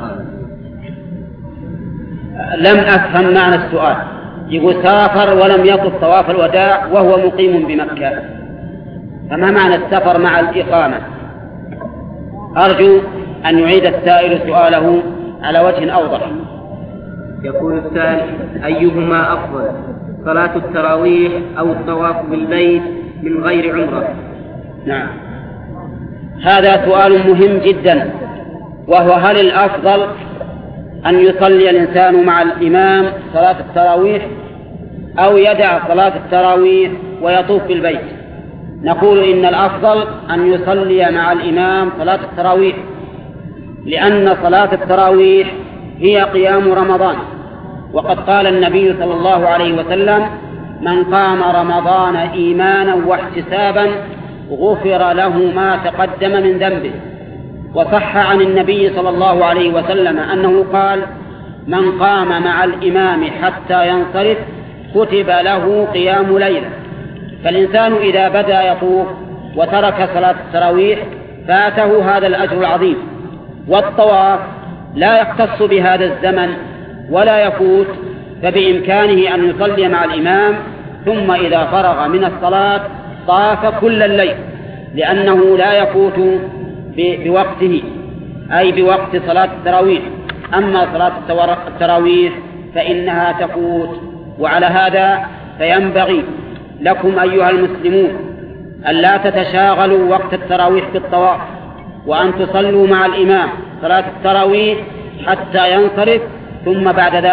لم أفهم معنى السؤال. يقول سافر ولم يطف طواف الوداع وهو مقيم بمكة، فما معنى السفر مع الإقامة؟ أرجو أن يعيد السائل سؤاله على وجه أوضح. يقول السائل: أيهما أفضل، صلاة التراويح أو الطواف بالبيت من غير عمرة؟ نعم، هذا سؤال مهم جدا، وهو هل الأفضل أن يصلي الإنسان مع الإمام صلاة التراويح أو يدع صلاة التراويح ويطوف بالبيت؟ نقول إن الأفضل أن يصلي مع الإمام صلاة التراويح، لأن صلاة التراويح هي قيام رمضان، وقد قال النبي صلى الله عليه وسلم: من قام رمضان إيمانا واحتسابا غفر له ما تقدم من ذنبه. وصح عن النبي صلى الله عليه وسلم أنه قال: من قام مع الإمام حتى ينصرف كتب له قيام ليلة. فالإنسان إذا بدأ يطوف وترك صلاة التراويح فاته هذا الأجر العظيم. والطواف لا يختص بهذا الزمن ولا يفوت، فبإمكانه أن يصلي مع الإمام ثم إذا فرغ من الصلاة طاف كل الليل، لأنه لا يفوت بوقته أي بوقت صلاة التراويح. أما صلاة التراويح فإنها تفوت. وعلى هذا فينبغي لكم أيها المسلمون ألا تتشاغلوا وقت التراويح بالطواف، وأن تصلوا مع الإمام صلاة التراويح حتى ينصرف، ثم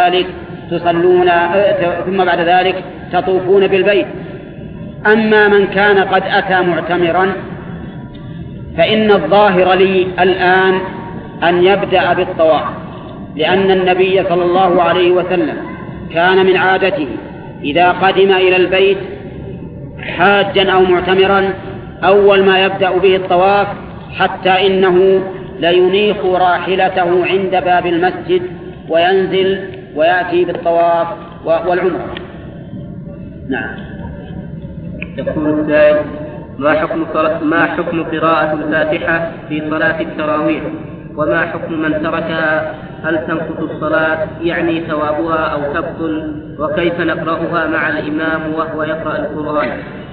بعد ذلك تطوفون بالبيت. أما من كان قد أتى معتمرا فإن الظاهر لي الآن أن يبدأ بالطواف، لأن النبي صلى الله عليه وسلم كان من عادته إذا قدم إلى البيت حاجا أو معتمرا أول ما يبدأ به الطواف، حتى إنه لينيخ راحلته عند باب المسجد وينزل ويأتي بالطواف والعمرة. نعم. يقول السائل: ما حكم قراءة الفاتحة في صلاة التراويح؟ وما حكم من تركها؟ هل تنقص الصلاة يعني ثوابها أو تبطل؟ وكيف نقرأها مع الإمام وهو يقرأ القرآن؟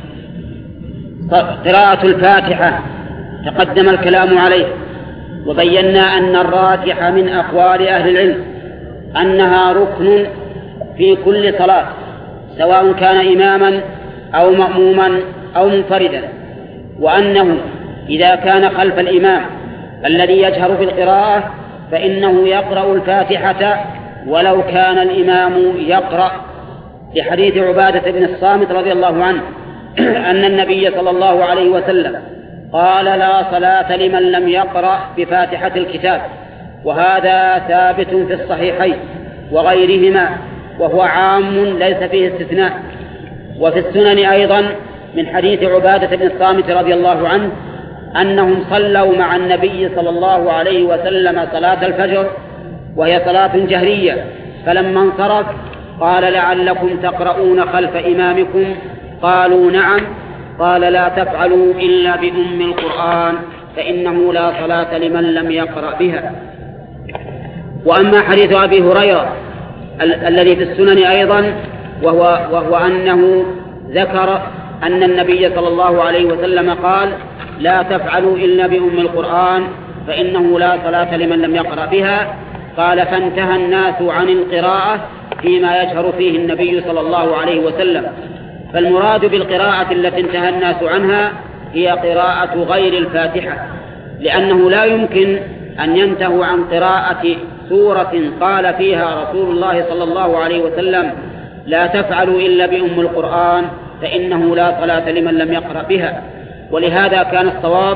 قراءة الفاتحة تقدم الكلام عليه، وبينا أن الراجح من أقوال أهل العلم أنها ركن في كل صلاة، سواء كان إماما أو مأموما أو منفردا، وأنه إذا كان خلف الإمام الذي يجهر في القراءة فإنه يقرأ الفاتحة ولو كان الإمام يقرأ، لحديث عبادة بن الصامت رضي الله عنه أن النبي صلى الله عليه وسلم قال: لا صلاة لمن لم يقرأ بفاتحة الكتاب، وهذا ثابت في الصحيحين وغيرهما، وهو عام ليس فيه استثناء. وفي السنن أيضا من حديث عبادة بن الصامت رضي الله عنه أنهم صلوا مع النبي صلى الله عليه وسلم صلاة الفجر وهي صلاة جهرية، فلما انصرف قال: لعلكم تقرؤون خلف إمامكم؟ قالوا: نعم. قال: لا تفعلوا إلا بأم القرآن فإنه لا صلاة لمن لم يقرأ بها. وأما حديث أبي هريرة الذي في السنن أيضا وهو أنه ذكر أن النبي صلى الله عليه وسلم قال: لا تفعلوا إلا بأم القرآن فإنه لا صلاة لمن لم يقرأ بها. قال: فانتهى الناس عن القراءة فيما يجهر فيه النبي صلى الله عليه وسلم. فالمراد بالقراءة التي انتهى الناس عنها هي قراءة غير الفاتحة، لأنه لا يمكن أن ينتهوا عن قراءة سورة قال فيها رسول الله صلى الله عليه وسلم: لا تفعلوا إلا بأم القرآن فإنه لا صلاة لمن لم يقرأ بها. ولهذا كان الصواب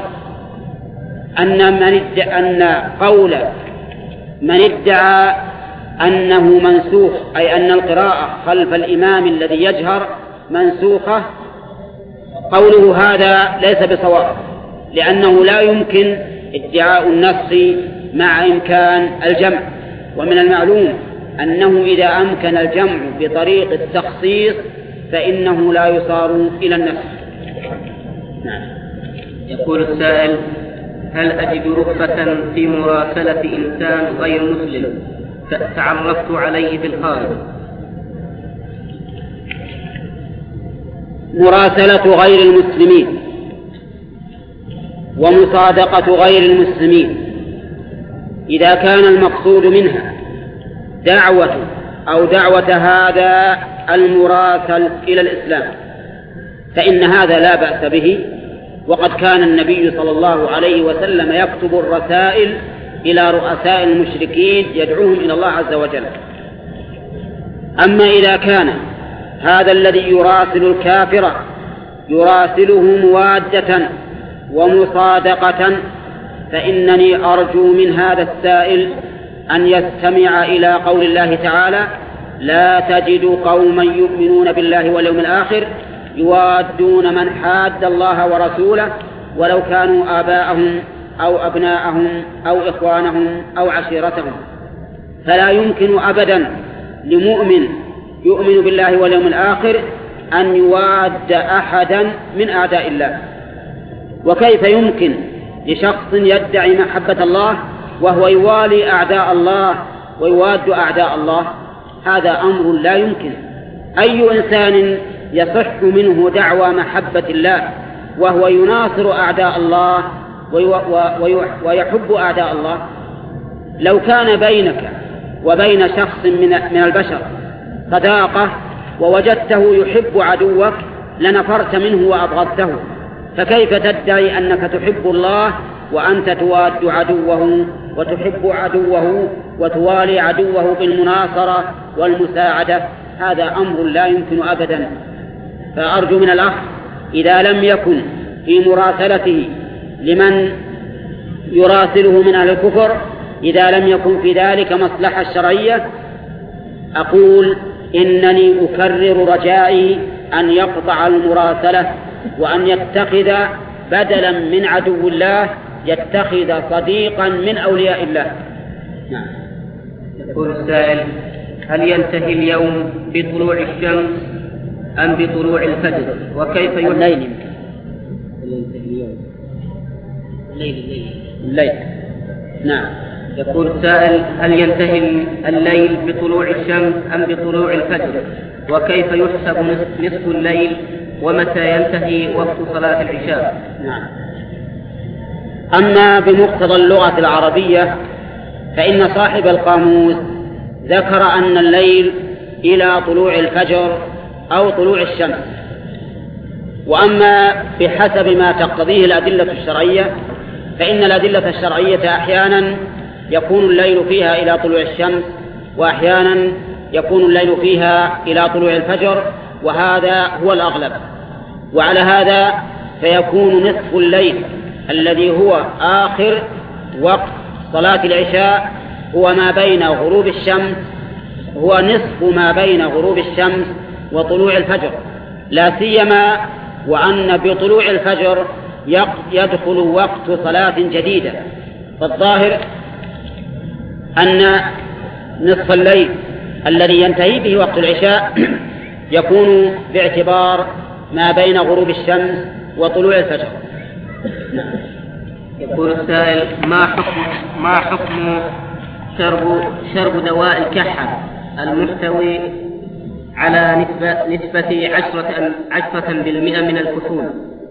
أن قول من ادعى أنه منسوخ، أي أن القراءة خلف الإمام الذي يجهر منسوخة، قوله هذا ليس بصواب، لأنه لا يمكن ادعاء النص مع إمكان الجمع. ومن المعلوم أنه إذا أمكن الجمع بطريق التخصيص فإنه لا يصار إلى النص. نعم. يقول السائل: هل أجد رخصة في مراسلة إنسان غير مسلم تعرفت عليه في الخارج؟ مراسلة غير المسلمين ومصادقة غير المسلمين إذا كان المقصود منها دعوة هذا المراسل إلى الإسلام فإن هذا لا بأس به، وقد كان النبي صلى الله عليه وسلم يكتب الرسائل إلى رؤساء المشركين يدعوهم إلى الله عز وجل. أما إذا كان هذا الذي يراسل الكافر يراسله موادة ومصادقة فإنني أرجو من هذا السائل أن يستمع إلى قول الله تعالى: لا تجد قوما يؤمنون بالله واليوم الآخر يوادون من حاد الله ورسوله ولو كانوا آباءهم أو أبناءهم أو إخوانهم أو عشيرتهم. فلا يمكن أبدا لمؤمن يؤمن بالله واليوم الآخر أن يواد أحدا من أعداء الله. وكيف يمكن لشخص يدعي محبة الله وهو يوالي أعداء الله ويواد أعداء الله؟ هذا أمر لا يمكن. أي إنسان يصح منه دعوى محبة الله وهو يناصر أعداء الله ويحب أعداء الله؟ لو كان بينك وبين شخص من البشر صداقة ووجدته يحب عدوك لنفرت منه وأبغضته، فكيف تدعي أنك تحب الله وأنت تواد عدوه وتحب عدوه وتوالي عدوه بالمناصرة والمساعدة؟ هذا أمر لا يمكن أبدا. فأرجو من الأخ إذا لم يكن في مراسلته لمن يراسله من أهل الكفر، إذا لم يكن في ذلك مصلحة شرعية، أقول إنني أكرر رجائي أن يقطع المراسلة وأن يتخذ بدلا من عدو الله يتخذ صديقا من أولياء الله. نعم. يقول السائل: هل ينتهي اليوم بطلوع الشمس أم بطلوع الفجر؟ وكيف الليل؟ الليل. نعم. يقول السائل: هل ينتهي الليل بطلوع الشمس أم بطلوع الفجر؟ وكيف يحسب نصف الليل؟ ومتى ينتهي وقت صلاة العشاء؟ نعم. أما بمقتضى اللغة العربية فإن صاحب القاموس ذكر أن الليل إلى طلوع الفجر أو طلوع الشمس، وأما بحسب ما تقتضيه الأدلة الشرعية فإن الأدلة الشرعية أحيانا يكون الليل فيها إلى طلوع الشمس، وأحيانا يكون الليل فيها إلى طلوع الفجر، وهذا هو الأغلب. وعلى هذا فيكون نصف الليل الذي هو آخر وقت صلاة العشاء هو ما بين غروب الشمس، هو نصف ما بين غروب الشمس وطلوع الفجر، لا سيما وأن بطلوع الفجر يدخل وقت صلاة جديدة. فالظاهر أن نصف الليل الذي ينتهي به وقت العشاء يكون باعتبار ما بين غروب الشمس وطلوع الفجر. يقول السائل: ما حكم شرب دواء الكحة المحتوي على نسبة 10% من الكحول؟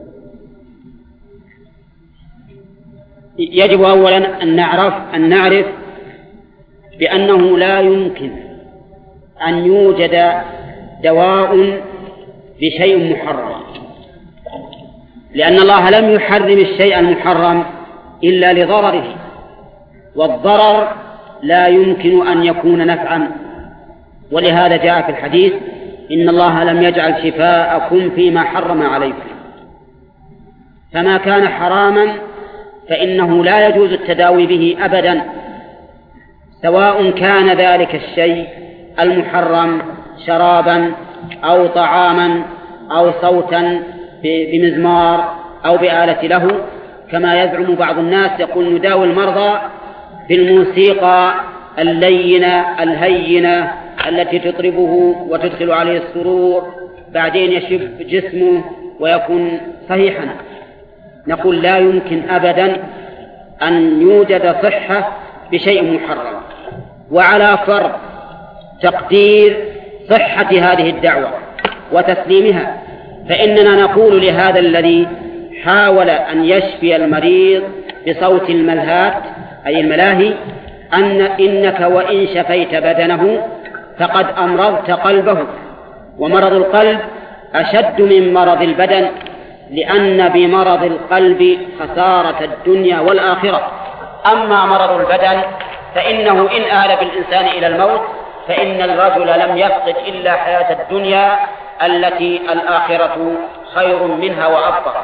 يجب أولا أن نعرف بأنه لا يمكن أن يوجد دواء بشيء محرم، لأن الله لم يحرم الشيء المحرم إلا لضرره، والضرر لا يمكن أن يكون نفعا. ولهذا جاء في الحديث: إن الله لم يجعل شفاءكم فيما حرم عليكم. فما كان حراما فإنه لا يجوز التداوي به أبدا، سواء كان ذلك الشيء المحرم شرابا أو طعاما أو صوتا بمزمار أو بآلة له، كما يزعم بعض الناس يقول نداوي المرضى بالموسيقى اللينة الهينة التي تطربه وتدخل عليه السرور، بعدين يشب جسمه ويكون صحيحا. نقول لا يمكن أبدا أن يوجد صحة بشيء محرم. وعلى فرض تقدير صحة هذه الدعوة وتسليمها، فإننا نقول لهذا الذي حاول أن يشفي المريض بصوت الملهات أي الملاهي إنك وإن شفيت بدنه فقد أمرضت قلبه، ومرض القلب أشد من مرض البدن، لأن بمرض القلب خسارة الدنيا والآخرة. أما مرض البدن فإنه إن آل بالإنسان إلى الموت فإن الرجل لم يفقد إلا حياة الدنيا التي الآخرة خير منها وأبقى.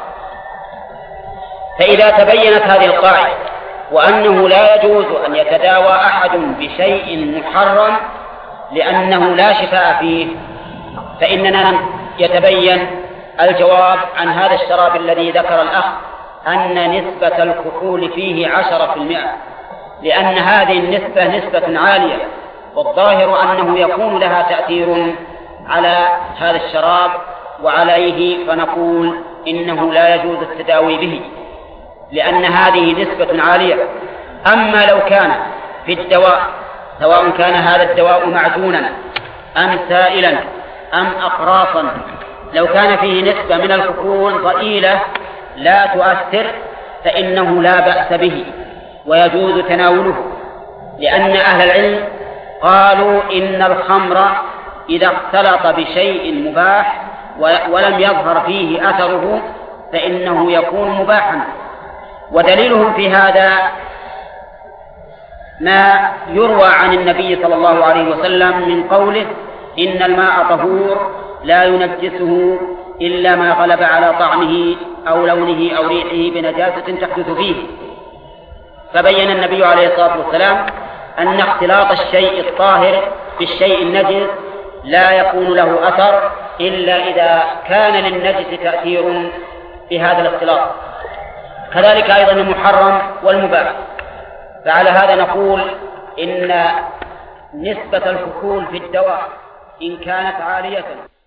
فإذا تبينت هذه القاعدة وأنه لا يجوز أن يتداوى أحد بشيء محرم لأنه لا شفاء فيه، فإننا يتبين الجواب عن هذا الشراب الذي ذكر الأخ أن نسبة الكحول فيه 10%، لأن هذه النسبة نسبة عالية، والظاهر أنه يكون لها تأثير على هذا الشراب، وعليه فنقول إنه لا يجوز التداوي به لأن هذه نسبة عالية. أما لو كان في الدواء سواء كان هذا الدواء معجونا أم سائلا أم أقراصا، لو كان فيه نسبة من الكحول ضئيلة لا تؤثر فإنه لا بأس به ويجوز تناوله، لأن أهل العلم قالوا إن الخمر إذا اختلط بشيء مباح ولم يظهر فيه أثره فإنه يكون مباحا. ودليلهم في هذا ما يروى عن النبي صلى الله عليه وسلم من قوله: إن الماء طهور لا ينجسه إلا ما غلب على طعمه أو لونه أو ريحه بنجاسة تحدث فيه. فبين النبي عليه الصلاة والسلام أن اختلاط الشيء الطاهر بالشيء النجس لا يكون له أثر إلا إذا كان للنجس تأثير بهذا الاختلاط. كذلك أيضا المحرم والمباح. فعلى هذا نقول إن نسبة الكحول في الدواء إن كانت عالية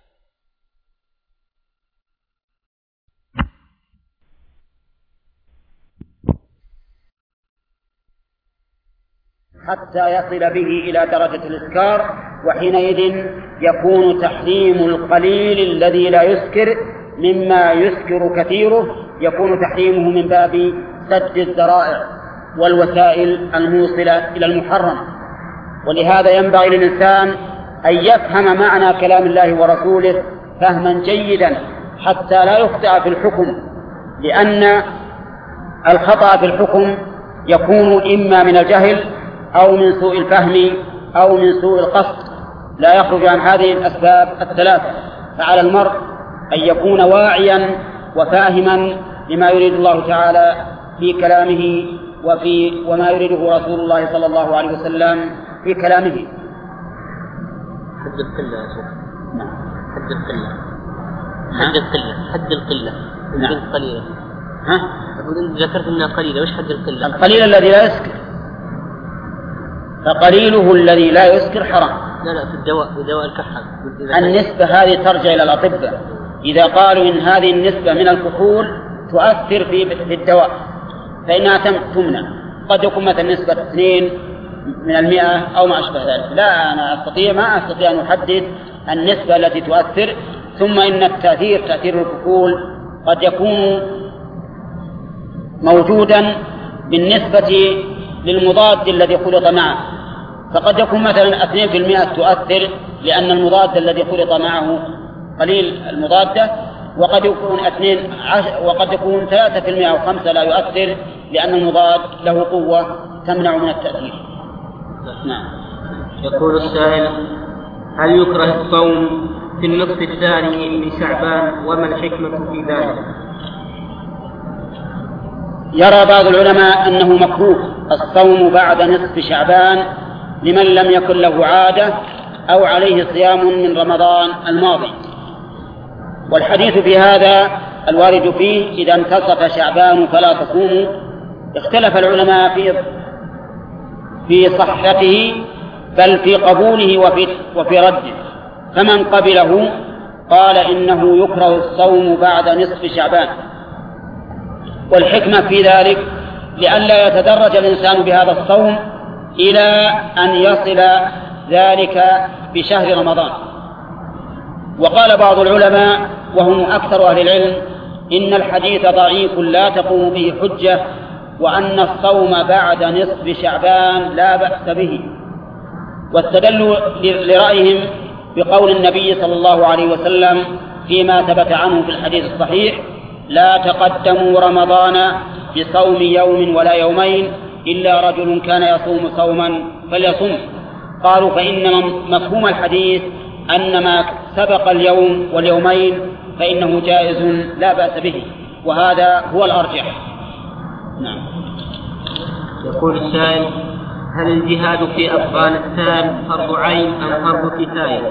حتى يصل به إلى درجة الإسكار، وحينئذ يكون تحريم القليل الذي لا يسكر مما يسكر كثيره، يكون تحريمه من باب سد الذرائع والوسائل الموصلة إلى المحرم. ولهذا ينبغي للإنسان أن يفهم معنى كلام الله ورسوله فهما جيدا حتى لا يخطئ في الحكم، لأن الخطأ في الحكم يكون إما من الجهل أو من سوء الفهم أو من سوء القصد، لا يخرج عن هذه الأسباب الثلاثة. فعلى المرء أن يكون واعيا وفاهما لما يريد الله تعالى في كلامه وما يريده رسول الله صلى الله عليه وسلم في كلامه. حد القلة يا شيخ. حد القلة. حد القلة. حد القلة. نعم. قليلة. ها؟ ذكرت أنها قليلة، وش حد القلة؟ القليل الذي لا يسكر، فقليله الذي لا يسكر حرام. لا في الدواء، في دواء الكحل. النسبة هذه ترجع إلى الأطباء، إذا قالوا إن هذه النسبة من الكحول تؤثر في الدواء فإنها تمنع. قد يكون مثلا نسبة 2% أو ما أشبه ذلك. لا، أنا ما أستطيع أن أحدد النسبة التي تؤثر. ثم إن التأثير، تأثير الكحول قد يكون موجودا بالنسبة للمضاد الذي خلط معه، فقد يكون مثلا 2% تؤثر لأن المضاد الذي خلط معه قليل المضادة، وقد يكون 3% أو 5% لا يؤثر لأن المضاد له قوة تمنع من التأثير. نعم. يقول السائل: هل يكره الصوم في النصف الثاني من شعبان، وما الحكمة في ذلك؟ يرى بعض العلماء أنه مكروه الصوم بعد نصف شعبان لمن لم يكن له عادة أو عليه صيام من رمضان الماضي. والحديث في هذا الوارد فيه: إذا انتصف شعبان فلا تصوموا. اختلف العلماء في صحته بل في قبوله وفي رده. فمن قبله قال إنه يكره الصوم بعد نصف شعبان، والحكمة في ذلك لئلا يتدرج الإنسان بهذا الصوم إلى أن يصل ذلك بشهر رمضان. وقال بعض العلماء وهم أكثر أهل العلم إن الحديث ضعيف لا تقوم به حجة، وأن الصوم بعد نصف شعبان لا بأس به. واستدلوا لرأيهم بقول النبي صلى الله عليه وسلم فيما ثبت عنه في الحديث الصحيح: لا تقدموا رمضان بصوم يوم ولا يومين إلا رجل كان يصوم صوما فليصم. قالوا فإن مفهوم الحديث أن ما سبق اليوم واليومين فإنه جائز لا بأس به، وهذا هو الأرجح. نعم. يقول السائل: هل الجهاد في أفغانستان فرض عين أم فرض كفاية؟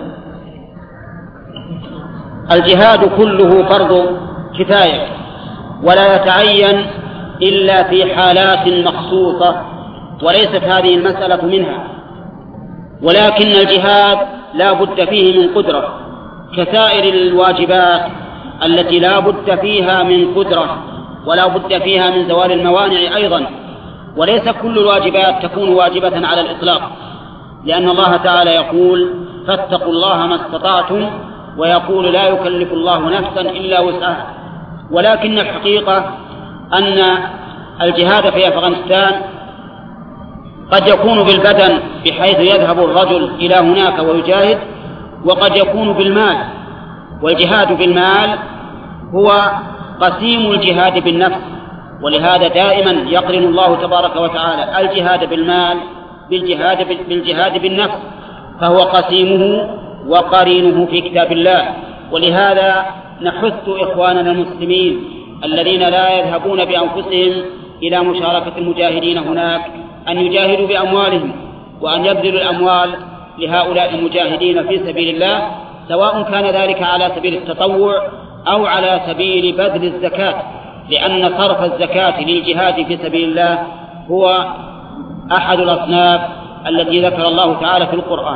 الجهاد كله فرض كفاية، ولا يتعين إلا في حالات مخصوصة، وليست هذه المسألة منها. ولكن الجهاد لا بد فيه من قدرة كسائر الواجبات التي لا بد فيها من قدرة ولا بد فيها من زوال الموانع أيضا. وليس كل الواجبات تكون واجبة على الإطلاق، لأن الله تعالى يقول: فاتقوا الله ما استطعتم، ويقول: لا يكلف الله نفسا إلا وسعها. ولكن الحقيقة أن الجهاد في أفغانستان قد يكون بالبدن بحيث يذهب الرجل إلى هناك ويجاهد، وقد يكون بالمال. والجهاد بالمال هو قسيم الجهاد بالنفس، ولهذا دائما يقرن الله تبارك وتعالى الجهاد بالمال بالجهاد بالنفس، فهو قسيمه وقرينه في كتاب الله. ولهذا نحث إخواننا المسلمين الذين لا يذهبون بأنفسهم إلى مشاركة المجاهدين هناك أن يجاهدوا بأموالهم، وأن يبذلوا الأموال لهؤلاء المجاهدين في سبيل الله، سواء كان ذلك على سبيل التطوع أو على سبيل بذل الزكاة، لأن صرف الزكاة للجهاد في سبيل الله هو أحد الأصناف التي ذكر الله تعالى في القرآن.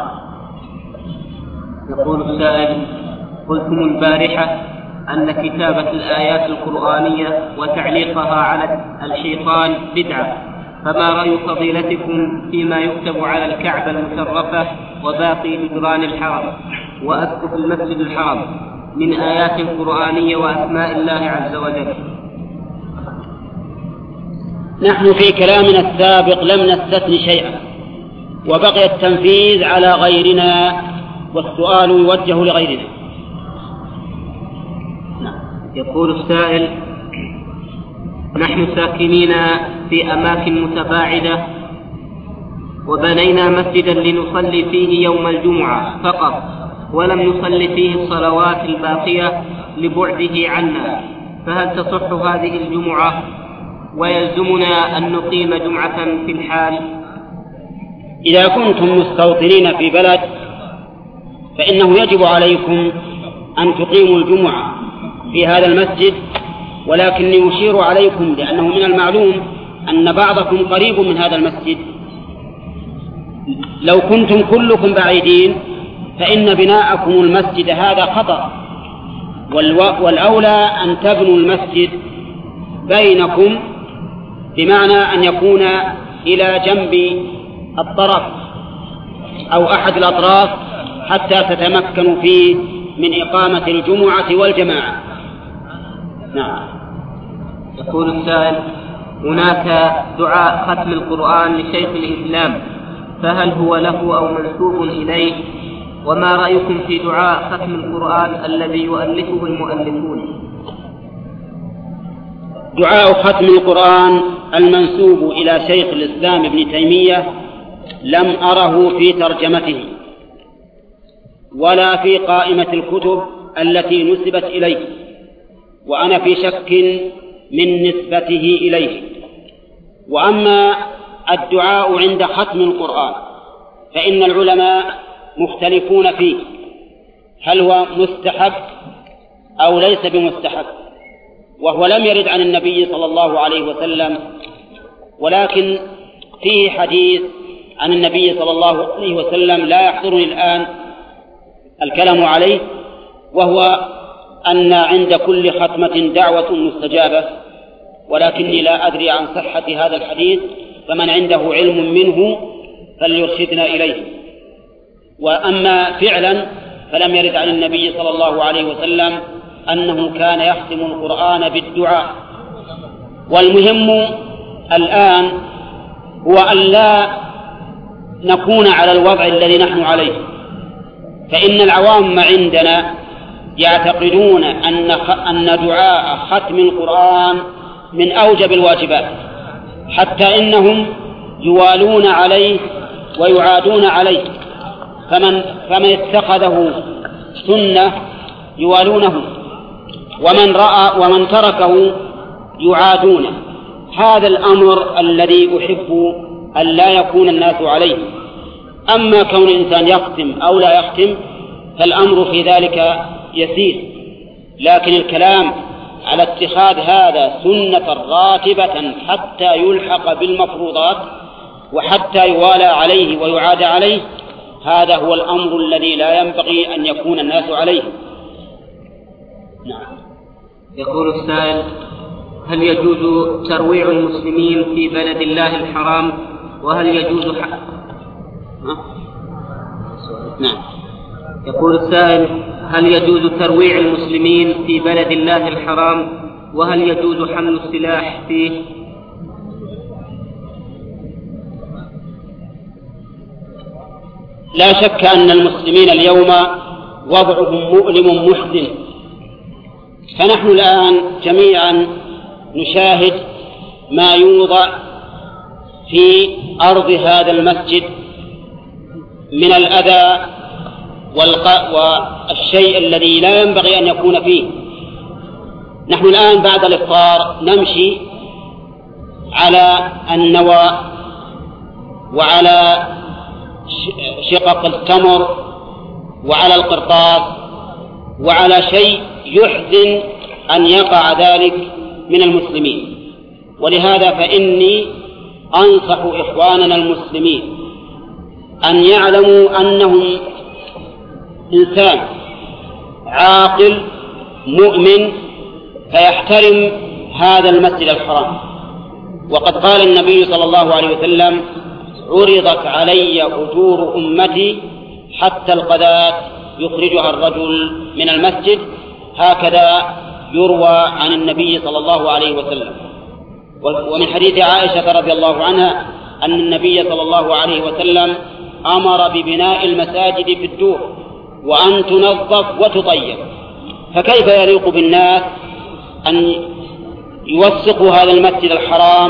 يقول السائل: قلتم البارحة أن كتابة الآيات القرآنية وتعليقها على الشيطان بدعة، فما رأي فضيلتكم فيما يكتب على الكعبة المشرفة وباقي جدران الحرم وأسقف المسجد الحرام من آيات قرآنية وأسماء الله عز وجل؟ نحن في كلامنا السابق لم نستثن شيئا، وبقي التنفيذ على غيرنا والسؤال يوجه لغيرنا. يقول السائل: نحن ساكنين في أماكن متباعدة، وبنينا مسجدا لنصلي فيه يوم الجمعة فقط، ولم نصلي فيه الصلوات الباقية لبعده عنا، فهل تصح هذه الجمعة ويلزمنا أن نقيم جمعة في الحال؟ إذا كنتم مستوطنين في بلد فإنه يجب عليكم أن تقيموا الجمعة في هذا المسجد، ولكني أشير عليكم لأنه من المعلوم أن بعضكم قريب من هذا المسجد. لو كنتم كلكم بعيدين فإن بناءكم المسجد هذا خطأ، والأولى أن تبنوا المسجد بينكم، بمعنى أن يكون إلى جنب الطرف أو أحد الأطراف حتى تتمكنوا فيه من إقامة الجمعة والجماعة. نعم. يقول السائل: هناك دعاء ختم القرآن لشيخ الإسلام، فهل هو له أو منسوب إليه؟ وما رأيكم في دعاء ختم القرآن الذي يؤلفه المؤلفون؟ دعاء ختم القرآن المنسوب إلى شيخ الإسلام ابن تيمية لم أره في ترجمته ولا في قائمة الكتب التي نسبت إليه، وأنا في شك من نسبته إليه. وأما الدعاء عند ختم القرآن فإن العلماء مختلفون فيه، هل هو مستحب أو ليس بمستحب، وهو لم يرد عن النبي صلى الله عليه وسلم، ولكن فيه حديث عن النبي صلى الله عليه وسلم لا يحضرني الآن الكلام عليه، وهو أن عند كل ختمة دعوة مستجابة، ولكني لا أدري عن صحة هذا الحديث، فمن عنده علم منه فليرشدنا إليه. وأما فعلا فلم يرد عن النبي صلى الله عليه وسلم أنه كان يختم القرآن بالدعاء. والمهم الآن هو أن لا نكون على الوضع الذي نحن عليه، فإن العوام عندنا يعتقدون أن دعاء ختم القرآن من أوجب الواجبات، حتى إنهم يوالون عليه ويعادون عليه، فمن اتخذه سنة يوالونه، ومن تركه يعادونه. هذا الأمر الذي أحب أن لا يكون الناس عليه. أما كون الإنسان يختم أو لا يختم فالأمر في ذلك يسير، لكن الكلام على اتخاذ هذا سنة راتبة حتى يلحق بالمفروضات وحتى يوالى عليه ويعاد عليه، هذا هو الأمر الذي لا ينبغي أن يكون الناس عليه. نعم. يقول السائل: هل يجوز ترويع المسلمين في بلد الله الحرام؟ وهل يجوز نعم. يقول السائل: هل يجوز ترويع المسلمين في بلد الله الحرام؟ وهل يجوز حمل السلاح فيه؟ لا شك أن المسلمين اليوم وضعهم مؤلم محزن، فنحن الآن جميعا نشاهد ما يوضع في أرض هذا المسجد من الأذى والشيء الذي لا ينبغي أن يكون فيه. نحن الآن بعد الإفطار نمشي على النوى وعلى شقق التمر وعلى القرطاس وعلى شيء يحزن أن يقع ذلك من المسلمين. ولهذا فإني أنصح إخواننا المسلمين أن يعلموا أنهم إنسان عاقل مؤمن فيحترم هذا المسجد الحرام. وقد قال النبي صلى الله عليه وسلم: عرضت علي أجور أمتي حتى القذاة يخرجها الرجل من المسجد. هكذا يروى عن النبي صلى الله عليه وسلم. ومن حديث عائشة رضي الله عنها أن النبي صلى الله عليه وسلم أمر ببناء المساجد في الدور وأن تنظف وتطيب. فكيف يليق بالناس أن يوسقوا هذا المسجد الحرام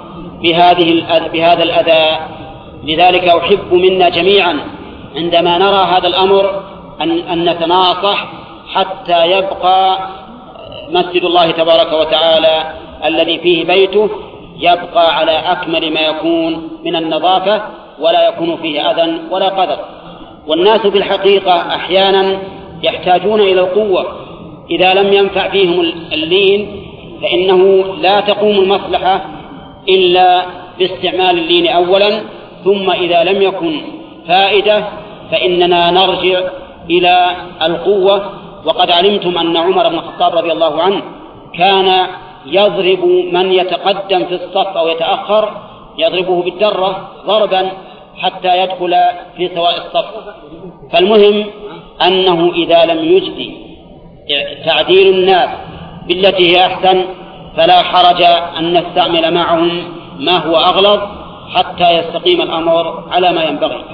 بهذا الأذى؟ لذلك أحب منا جميعا عندما نرى هذا الأمر أن نتناصح حتى يبقى مسجد الله تبارك وتعالى الذي فيه بيته يبقى على أكمل ما يكون من النظافة ولا يكون فيه أذى ولا قذر. والناس في الحقيقة أحيانا يحتاجون إلى القوة. إذا لم ينفع فيهم اللين فإنه لا تقوم المصلحة إلا باستعمال اللين أولا، ثم إذا لم يكن فائدة فإننا نرجع إلى القوة. وقد علمتم أن عمر بن الخطاب رضي الله عنه كان يضرب من يتقدم في الصف أو يتأخر، يضربه بالدرة ضربا حتى يدخل في سواء الصف. فالمهم أنه إذا لم يجدي تعديل الناس بالتي هي أحسن فلا حرج أن نستعمل معهم ما هو أغلظ حتى يستقيم الأمر على ما ينبغي.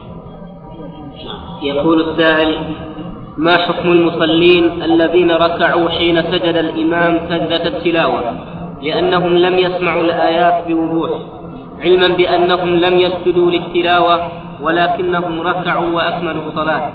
يقول السائل: ما حكم المصلين الذين ركعوا حين سجد الإمام سجدة التلاوة لأنهم لم يسمعوا الآيات بوضوح، علما بأنهم لم يسجدوا للتلاوة ولكنهم ركعوا وأكملوا الصلاة؟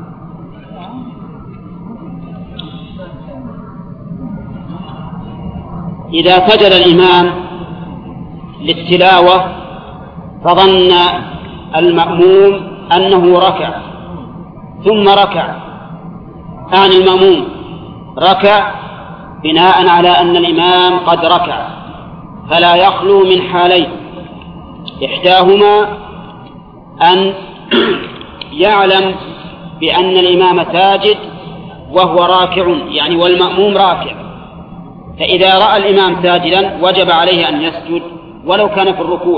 إذا سجد الإمام للتلاوة فظن المأموم أنه ركع ثم ركع، المأموم ركع بناء على أن الإمام قد ركع، فلا يخلو من حالين: إحداهما أن يعلم بأن الإمام ساجد وهو راكع، يعني والمأموم راكع، فإذا رأى الإمام ساجدا وجب عليه أن يسجد ولو كان في الركوع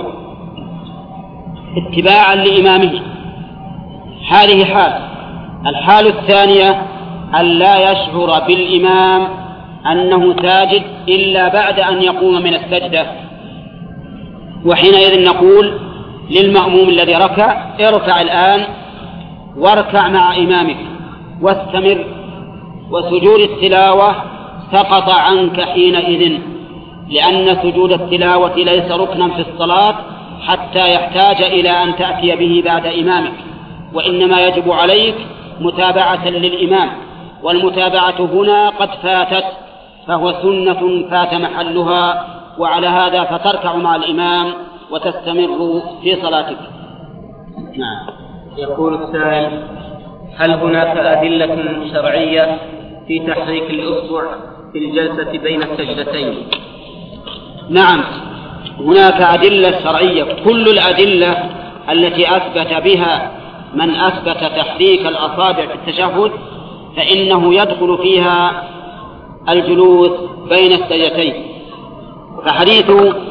اتباعا لإمامه. هذه حال. الحال الثانية أن لا يشعر بالإمام أنه ساجد إلا بعد أن يقوم من السجدة، وحينئذ نقول للمأموم الذي ركع: اركع الآن واركع مع إمامك واستمر، وسجود التلاوة سقط عنك حينئذ، لأن سجود التلاوة ليس ركنا في الصلاة حتى يحتاج إلى أن تأتي به بعد إمامك، وإنما يجب عليك متابعة للإمام، والمتابعة هنا قد فاتت فهو سنة فات محلها، وعلى هذا فتركع مع الإمام وتستمر في صلاتك. نعم. يقول السائل: هل هناك أدلة شرعية في تحريك الأصبع في الجلسة بين السجدتين؟ نعم، هناك أدلة شرعية. كل الأدلة التي أثبت بها من أثبت تحريك الأصابع في التشهد فإنه يدخل فيها الجلوس بين السجدتين. فحديث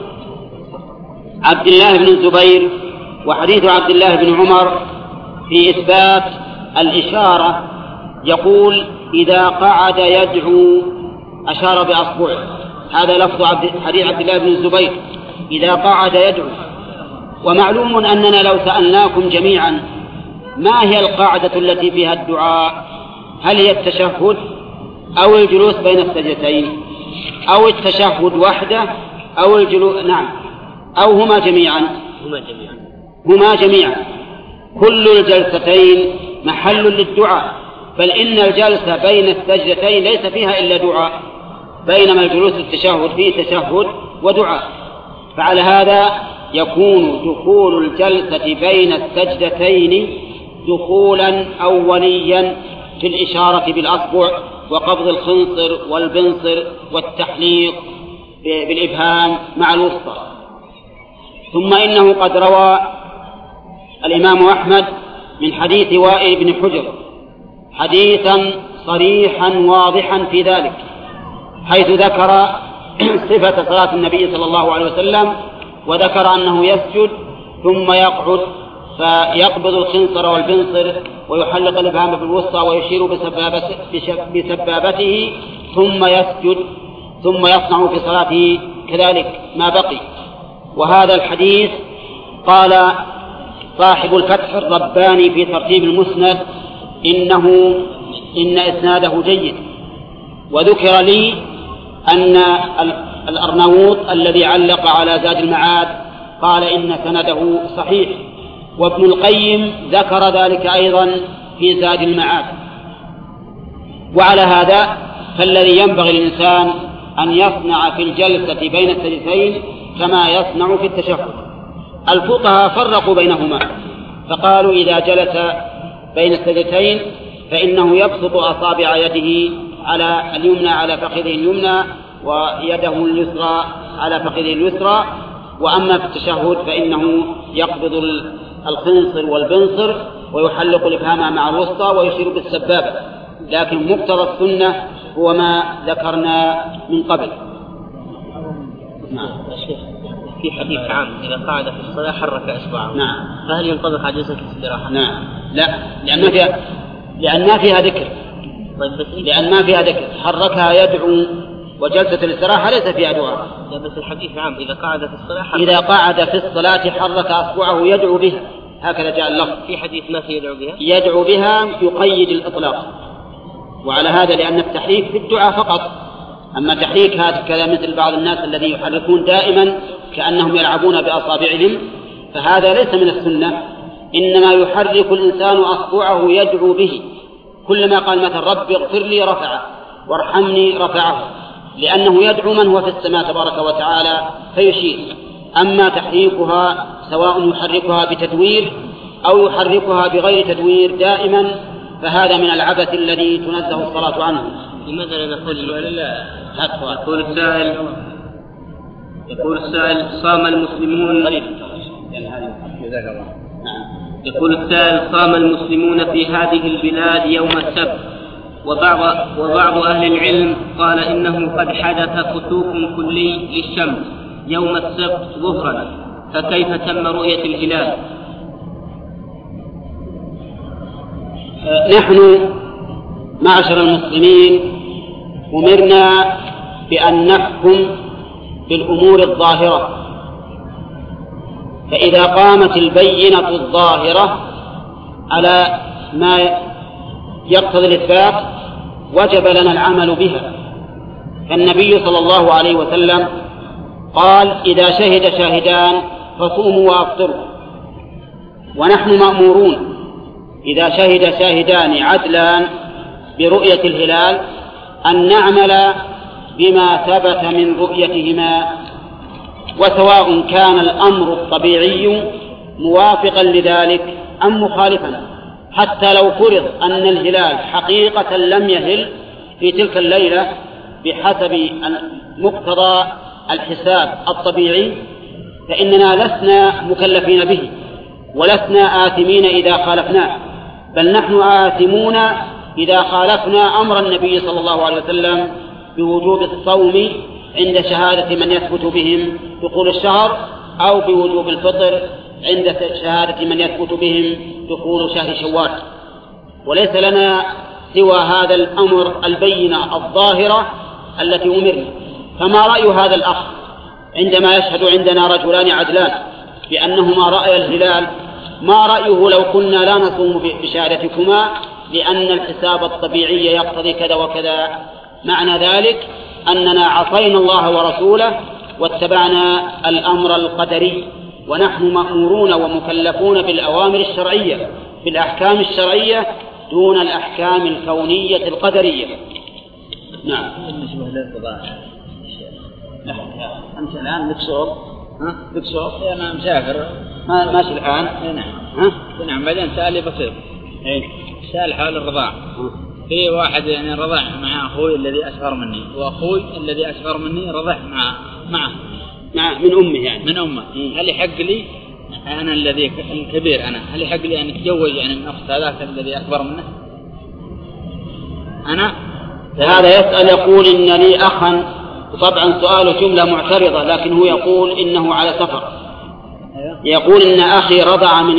عبد الله بن الزبير وحديث عبد الله بن عمر في إثبات الإشارة يقول: إذا قعد يدعو أشار بأصبعه. هذا لفظ حديث عبد الله بن الزبير: إذا قعد يدعو. ومعلوم أننا لو سألناكم جميعا ما هي القاعدة التي فيها الدعاء، هل هي التشهد أو الجلوس بين السجدتين أو التشهد وحده أو الجلوس أو هما جميعا كل الجلستين محل للدعاء، بل إن الجلسة بين السجدتين ليس فيها إلا دعاء، بينما الجلوس التشهد فيه تشهد ودعاء. فعلى هذا يكون دخول الجلسة بين السجدتين دخولا أوليا في الإشارة بالأصبع وقبض الخنصر والبنصر والتحليق بالإبهام مع الوسطى. ثم إنه قد روى الإمام أحمد من حديث وائل بن حجر حديثا صريحا واضحا في ذلك، حيث ذكر صفة صلاة النبي صلى الله عليه وسلم، وذكر أنه يسجد ثم يقعد فيقبض الخنصر والبنصر ويحلق الإبهام بالوسطى ويشير بسبابته ثم يسجد، ثم يصنع في صلاته كذلك ما بقي. وهذا الحديث قال صاحب الفتح الرباني في ترتيب المسند إن إسناده جيد. وذكر لي أن الأرناؤوط الذي علق على زاد المعاد قال إن سنده صحيح، وابن القيم ذكر ذلك أيضا في زاد المعاد. وعلى هذا فالذي ينبغي الإنسان أن يصنع في الجلسة بين السجدتين كما يصنع في التشهد. الفقهاء فرقوا بينهما فقالوا إذا جلس بين السجدتين فإنه يبسط أصابع يده على اليمنى على فخذه اليمنى ويده اليسرى على فخذه اليسرى، وأما في التشهد فإنه يقبض الخنصر والبنصر ويحلق الإبهام مع الوسطى ويشير بالسبابة، لكن مقتضى السنة هو ما ذكرنا من قبل. في حديث عام إذا قعد في الصلاة حرك إصبعه، فهل ينطبق على جلسة الاستراحة؟ لا، لأن ما فيها ذكر. لأن ما فيها ذكر، حركها يدعو، وجلسة الاستراحة ليس فيها دعاء. بس الحديث عام إذا قعد في الصلاة إذا قعد في الصلاة حرك أصبعه يدعو بها، هكذا جاء اللفظ. في حديث ما في يدعو بها يقيد الإطلاق، وعلى هذا لأن التحريك في الدعاء فقط. أما تحريك هذا كذا مثل بعض الناس الذي يحركون دائما كأنهم يلعبون بأصابعهم، فهذا ليس من السنة. إنما يحرك الإنسان أصبعه يدعو به، كلما قال مثلا رب اغفر لي رفعه وارحمني رفعه، لأنه يدعو من هو في السماء تبارك وتعالى فيشير. أما تحريكها سواء يحركها بتدوير أو يحركها بغير تدوير دائما فهذا من العبث الذي تنزه الصلاة عنه. لماذا لا نقول يقول السائل صام المسلمون في هذه البلاد يوم السبت، وبعض أهل العلم قال إنه قد حدث خسوف كلي للشمس يوم السبت ظهرا، فكيف تم رؤية الهلال؟ نحن معشر المسلمين أمرنا بأن نحكم بالأمور الظاهرة، فإذا قامت البينة الظاهرة على ما يقتضي الإثبات وجب لنا العمل بها. فالنبي صلى الله عليه وسلم قال إذا شهد شاهدان فصوموا وأفطروا، ونحن مأمورون إذا شهد شاهدان عدلان برؤية الهلال أن نعمل بما ثبت من رؤيتهما، وسواء كان الأمر الطبيعي موافقا لذلك أم مخالفا، حتى لو فرض أن الهلال حقيقة لم يهل في تلك الليلة بحسب مقتضى الحساب الطبيعي، فإننا لسنا مكلفين به ولسنا آثمين إذا خالفناه، بل نحن آثمون إذا خالفنا أمر النبي صلى الله عليه وسلم بوجوب الصوم عند شهادة من يثبت بهم دخول الشهر، أو بوجوب الفطر عند شهادة من يثبت بهم دخول شهر شوال. وليس لنا سوى هذا الأمر البينة الظاهرة التي أمرنا. فما رأي هذا الأخ عندما يشهد عندنا رجلان عدلان بأنهما رأي الهلال؟ ما رأيه لو كنا لا نصوم بشهادتكما لأن الحساب الطبيعي يقتضي كذا وكذا؟ معنى ذلك أننا عصينا الله ورسوله واتبعنا الأمر القدري، ونحن مأمورون ومكلفون بالأوامر الشرعية بالأحكام الشرعية دون الأحكام الكونية القدرية. نعم. بالنسبة للقضاء أنت الآن لك صوت؟ لك صوت؟ أنا مسافر ماشي الآن؟ نعم. نعم. بعدين سؤالي بسيط. سأل حول الرضاع. في واحد يعني رضع مع أخوي الذي أصغر مني، وأخوي الذي أصغر مني رضع معه من أمه، يعني من أمه. هل يحق لي أنا الذي الكبير هل يحق لي أن أتزوج يعني من أخت هذاك الذي أكبر منه؟ أنا هذا يسأل يقول إن لي أخا، طبعا سؤاله جملة معترضة، لكن هو يقول إنه على سفر. يقول إن أخي رضع من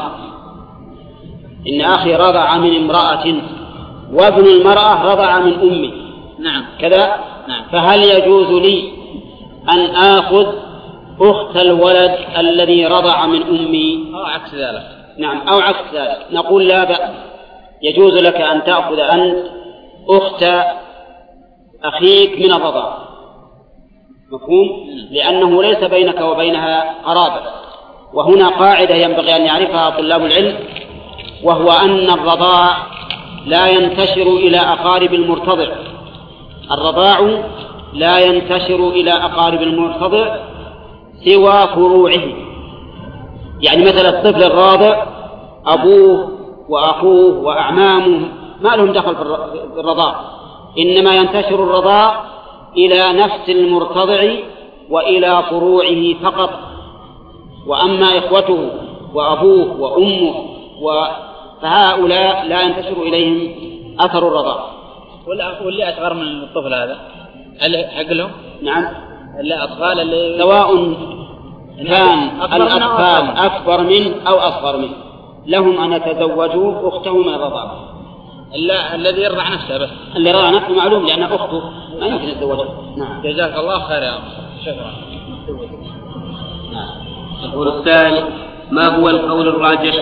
امرأة، وابن المرأة رضع من أمي. نعم كذا. نعم. فهل يجوز لي أن آخذ أخت الولد الذي رضع من أمي أو عكس ذلك؟ نعم، أو عكس ذلك. نقول لا بأس، يجوز لك أن تأخذ أنت أخت أخيك من الرضاع، مفهوم؟ لأنه ليس بينك وبينها قرابة. وهنا قاعدة ينبغي أن يعرفها طلاب العلم، وهو أن الرضاع لا ينتشر إلى أقارب المرتضع. الرضاع لا ينتشر إلى أقارب المرتضع سوى فروعه. يعني مثلا الطفل الراضع أبوه وأخوه وأعمامه ما لهم دخل في الرضاع، إنما ينتشر الرضاع إلى نفس المرتضع وإلى فروعه فقط. وأما إخوته وأبوه وأمه فهؤلاء لا ينتشر إليهم أثر الرضاع. واللي أصغر من الطفل هذا هل حق لهم؟ نعم. الأطفال اللي سواء كان الأطفال أكبر منه أو أصغر منه لهم أن يتزوجوا أخته من الرضاعة. الذي يرضع نفسه بس. اللي يرضع نفسه معلوم لأن أخته ما يمكن يتزوجها. نعم. جزاك الله خير يا شكرا. نعم. يقول السائل: ما هو القول الراجح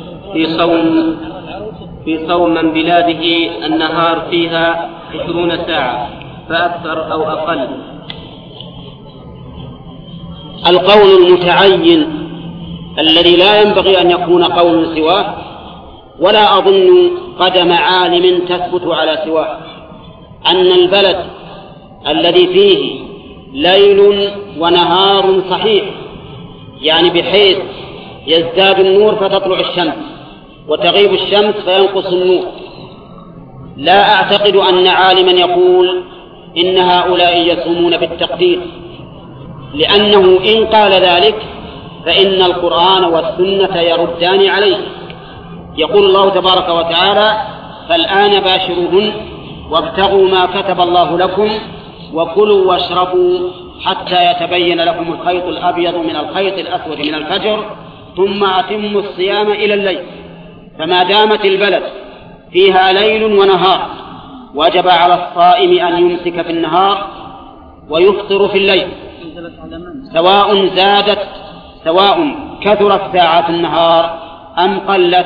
في صوم من بلاده النهار فيها 20 ساعة فأكثر أو أقل؟ القول المتعين الذي لا ينبغي أن يكون قول سواه، ولا أظن قدم عالم تثبت على سواه، أن البلد الذي فيه ليل ونهار صحيح، يعني بحيث يزداد النور فتطلع الشمس وتغيب الشمس فينقص النور، لا أعتقد أن عالما يقول إن هؤلاء يصومون بالتقدير، لأنه إن قال ذلك فإن القرآن والسنة يردان عليه. يقول الله تبارك وتعالى: فالآن باشروهن وابتغوا ما كتب الله لكم وكلوا واشربوا حتى يتبين لكم الخيط الأبيض من الخيط الأسود من الفجر ثم أتموا الصيام إلى الليل. فما دامت البلد فيها ليل ونهار وجب على الصائم أن يمسك في النهار ويفطر في الليل، سواء كثرت ساعات النهار أم قلت.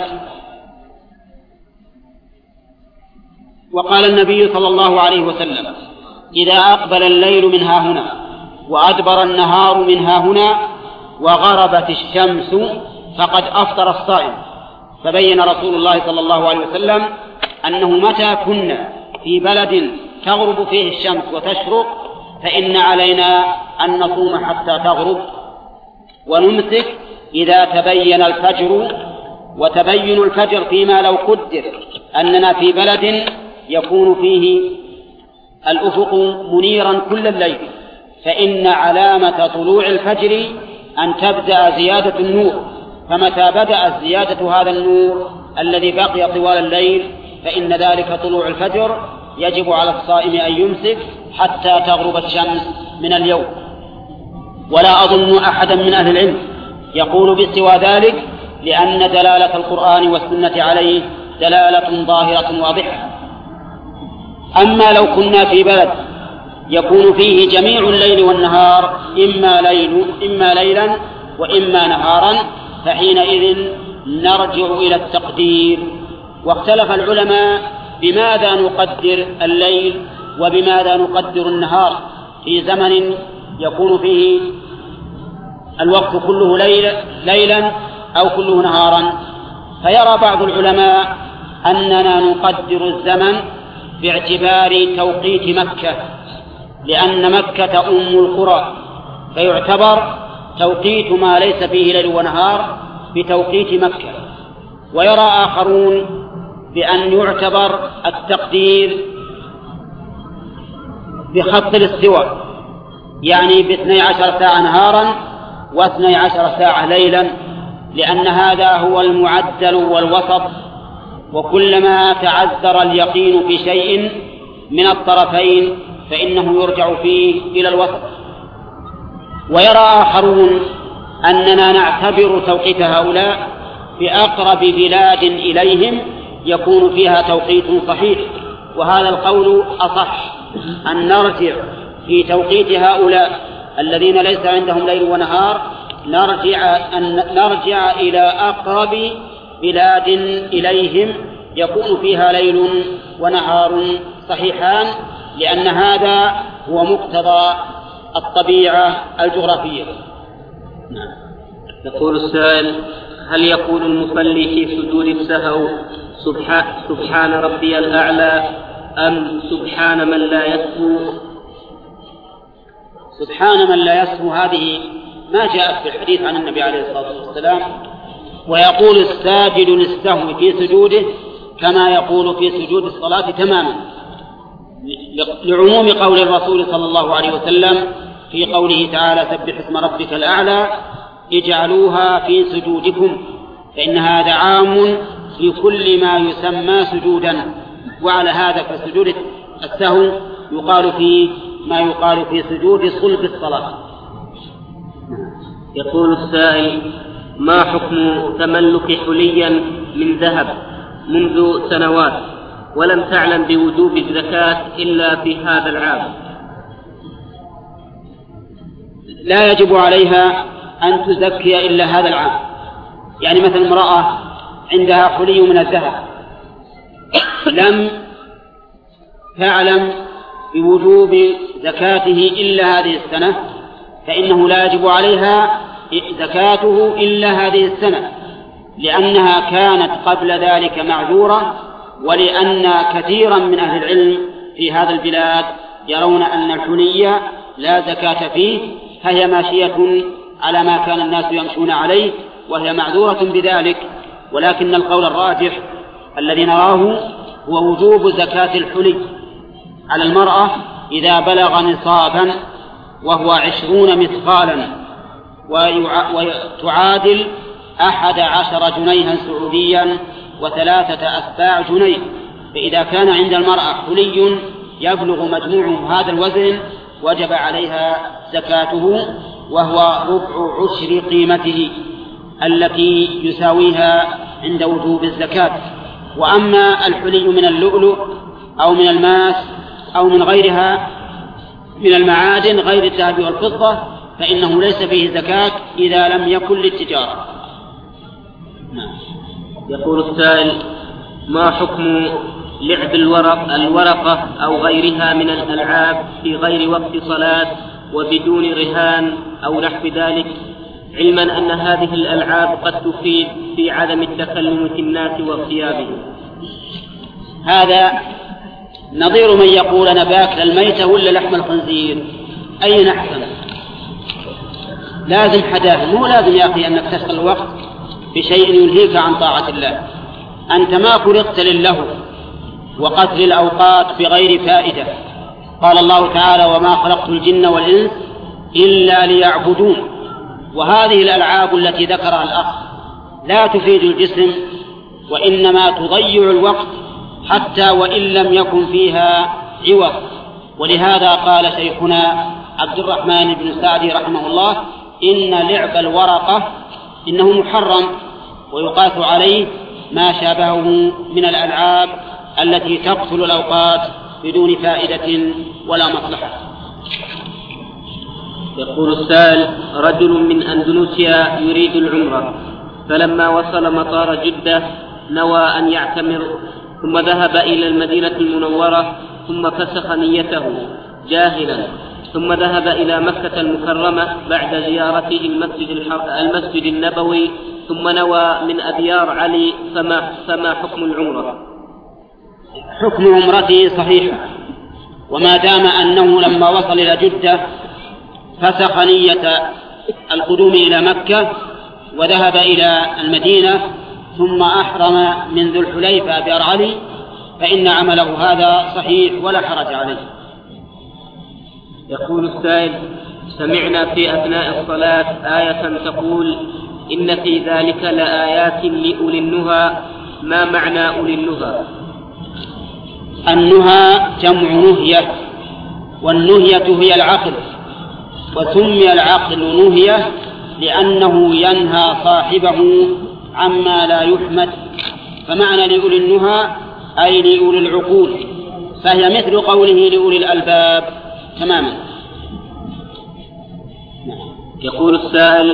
وقال النبي صلى الله عليه وسلم: إذا أقبل الليل من ها هنا وأدبر النهار من ها هنا وغربت الشمس فقد أفطر الصائم. فبين رسول الله صلى الله عليه وسلم أنه متى كنا في بلد تغرب فيه الشمس وتشرق فإن علينا أن نصوم حتى تغرب ونمسك إذا تبين الفجر. وتبين الفجر فيما لو قدر أننا في بلد يكون فيه الأفق منيرا كل الليل، فإن علامة طلوع الفجر أن تبدأ زيادة النور، فمتى بدأت زيادة هذا النور الذي بقي طوال الليل فإن ذلك طلوع الفجر. يجب على الصائم أن يمسك حتى تغرب الشمس من اليوم. ولا أظن أحدا من أهل العلم يقول بسوى ذلك، لأن دلالة القرآن والسنة عليه دلالة ظاهرة واضحة. أما لو كنا في بلد يكون فيه جميع الليل والنهار إما ليلا وإما نهارا فحينئذ نرجع إلى التقدير. واختلف العلماء بماذا نقدر الليل وبماذا نقدر النهار في زمن يكون فيه الوقت كله ليلا أو كله نهارا. فيرى بعض العلماء أننا نقدر الزمن باعتبار توقيت مكة، لأن مكة أم القرى، فيعتبر توقيت ما ليس فيه ليل ونهار بتوقيت مكة. ويرى آخرون بأن يعتبر التقدير بخط الاستواء، يعني ب12 ساعة نهارا و12 ساعة ليلا، لأن هذا هو المعدل والوسط، وكلما تعذر اليقين في شيء من الطرفين فإنه يرجع فيه إلى الوسط. ويرى آخرون أننا نعتبر توقيت هؤلاء بأقرب بلاد إليهم يكون فيها توقيت صحيح، وهذا القول أصح، أن نرجع في توقيت هؤلاء الذين ليس عندهم ليل ونهار، نرجع إلى أقرب بلاد إليهم يكون فيها ليل ونهار صحيحان، لأن هذا هو مقتضى الطبيعة الجغرافية. يقول السائل: هل يقول المصلي في سجود السهو سبحان ربي الأعلى أم سبحان من لا يسهو؟ سبحان من لا يسهو هذه ما جاءت في الحديث عن النبي عليه الصلاة والسلام. ويقول الساجد للسهو في سجوده كما يقول في سجود الصلاة تماما، لعموم قول الرسول صلى الله عليه وسلم في قوله تعالى: سبح اسم ربك الأعلى اجعلوها في سجودكم، فإن هذا عام لكل ما يسمى سجودا. وعلى هذا فسجود السهو يقال فيه ما يقال في سجود صلب الصلاة. يقول السائل: ما حكم تملك حليا من ذهب منذ سنوات ولم تعلم بوجوب الزكاة إلا في هذا العام؟ لا يجب عليها أن تزكي إلا هذا العام. يعني مثل امرأة عندها حلي من الذهب لم تعلم بوجوب زكاته إلا هذه السنة، فإنه لا يجب عليها زكاته إلا هذه السنة، لأنها كانت قبل ذلك معذورة، ولأن كثيرا من أهل العلم في هذا البلاد يرون أن الحلي لا زكاة فيه، فهي ماشية على ما كان الناس يمشون عليه وهي معذورة بذلك. ولكن القول الراجح الذي نراه هو وجوب زكاة الحلي على المرأة إذا بلغ نصابا وهو 20 مثقالا وتعادل 11 جنيها سعوديا و3 أسباع جنيه. فإذا كان عند المرأة حلي يبلغ مجموعه هذا الوزن وجب عليها زكاته، وهو ربع عشر قيمته التي يساويها عند وجوب الزكاة. وأما الحلي من اللؤلؤ أو من الماس أو من غيرها من المعادن غير الذهب والفضة فإنه ليس فيه زكاة إذا لم يكن للتجارة. يقول السائل: ما حكم لعب الورقة أو غيرها من الألعاب في غير وقت صلاة وبدون رهان أو نحو ذلك، علما أن هذه الألعاب قد تفيد في عدم التكلم في الناس واغتيابهم؟ هذا نظير من يقول أنا باكل الميتة ولا لحم الخنزير، أي نحسن؟ لازم حداثة، مو لازم يا أخي أنك تشغل الوقت بشيء يلهيك عن طاعة الله. أنت ما خلقت للهو وقتل الأوقات بغير فائدة. قال الله تعالى: وما خلقت الجن والإنس إلا ليعبدون. وهذه الألعاب التي ذكرها الأخ لا تفيد الجسم وإنما تضيع الوقت حتى وإن لم يكن فيها عوض. ولهذا قال شيخنا عبد الرحمن بن سعدي رحمه الله: إن لعب الورقة إنه محرم، ويقاس عليه ما شابهه من الألعاب التي تقتل الأوقات بدون فائدة ولا مصلحة. يقول السائل: رجل من أندونيسيا يريد العمرة، فلما وصل مطار جدة نوى أن يعتمر، ثم ذهب إلى المدينة المنورة ثم فسخ نيته جاهلا، ثم ذهب إلى مكة المكرمة بعد زيارته المسجد النبوي، ثم نوى من أديار علي، فما حكم العمرة؟ حكم عمرته صحيح، وما دام أنه لما وصل إلى جدة فسخ نية القدوم إلى مكة وذهب إلى المدينة ثم أحرم من ذو الحليفة بأر علي، فإن عمله هذا صحيح ولا حرج عليه. يقول السائل: سمعنا في أثناء الصلاة آية تقول: إن في ذلك لآيات لأولي النهى. ما معنى أولي النهى؟ النهى جمع نهية، والنهية هي العقل، وسمي العقل نهية لأنه ينهى صاحبه عما لا يحمد، فمعنى لأولي النهى أي لأولي العقول، فهي مثل قوله لأولي الألباب تماما. يقول السائل: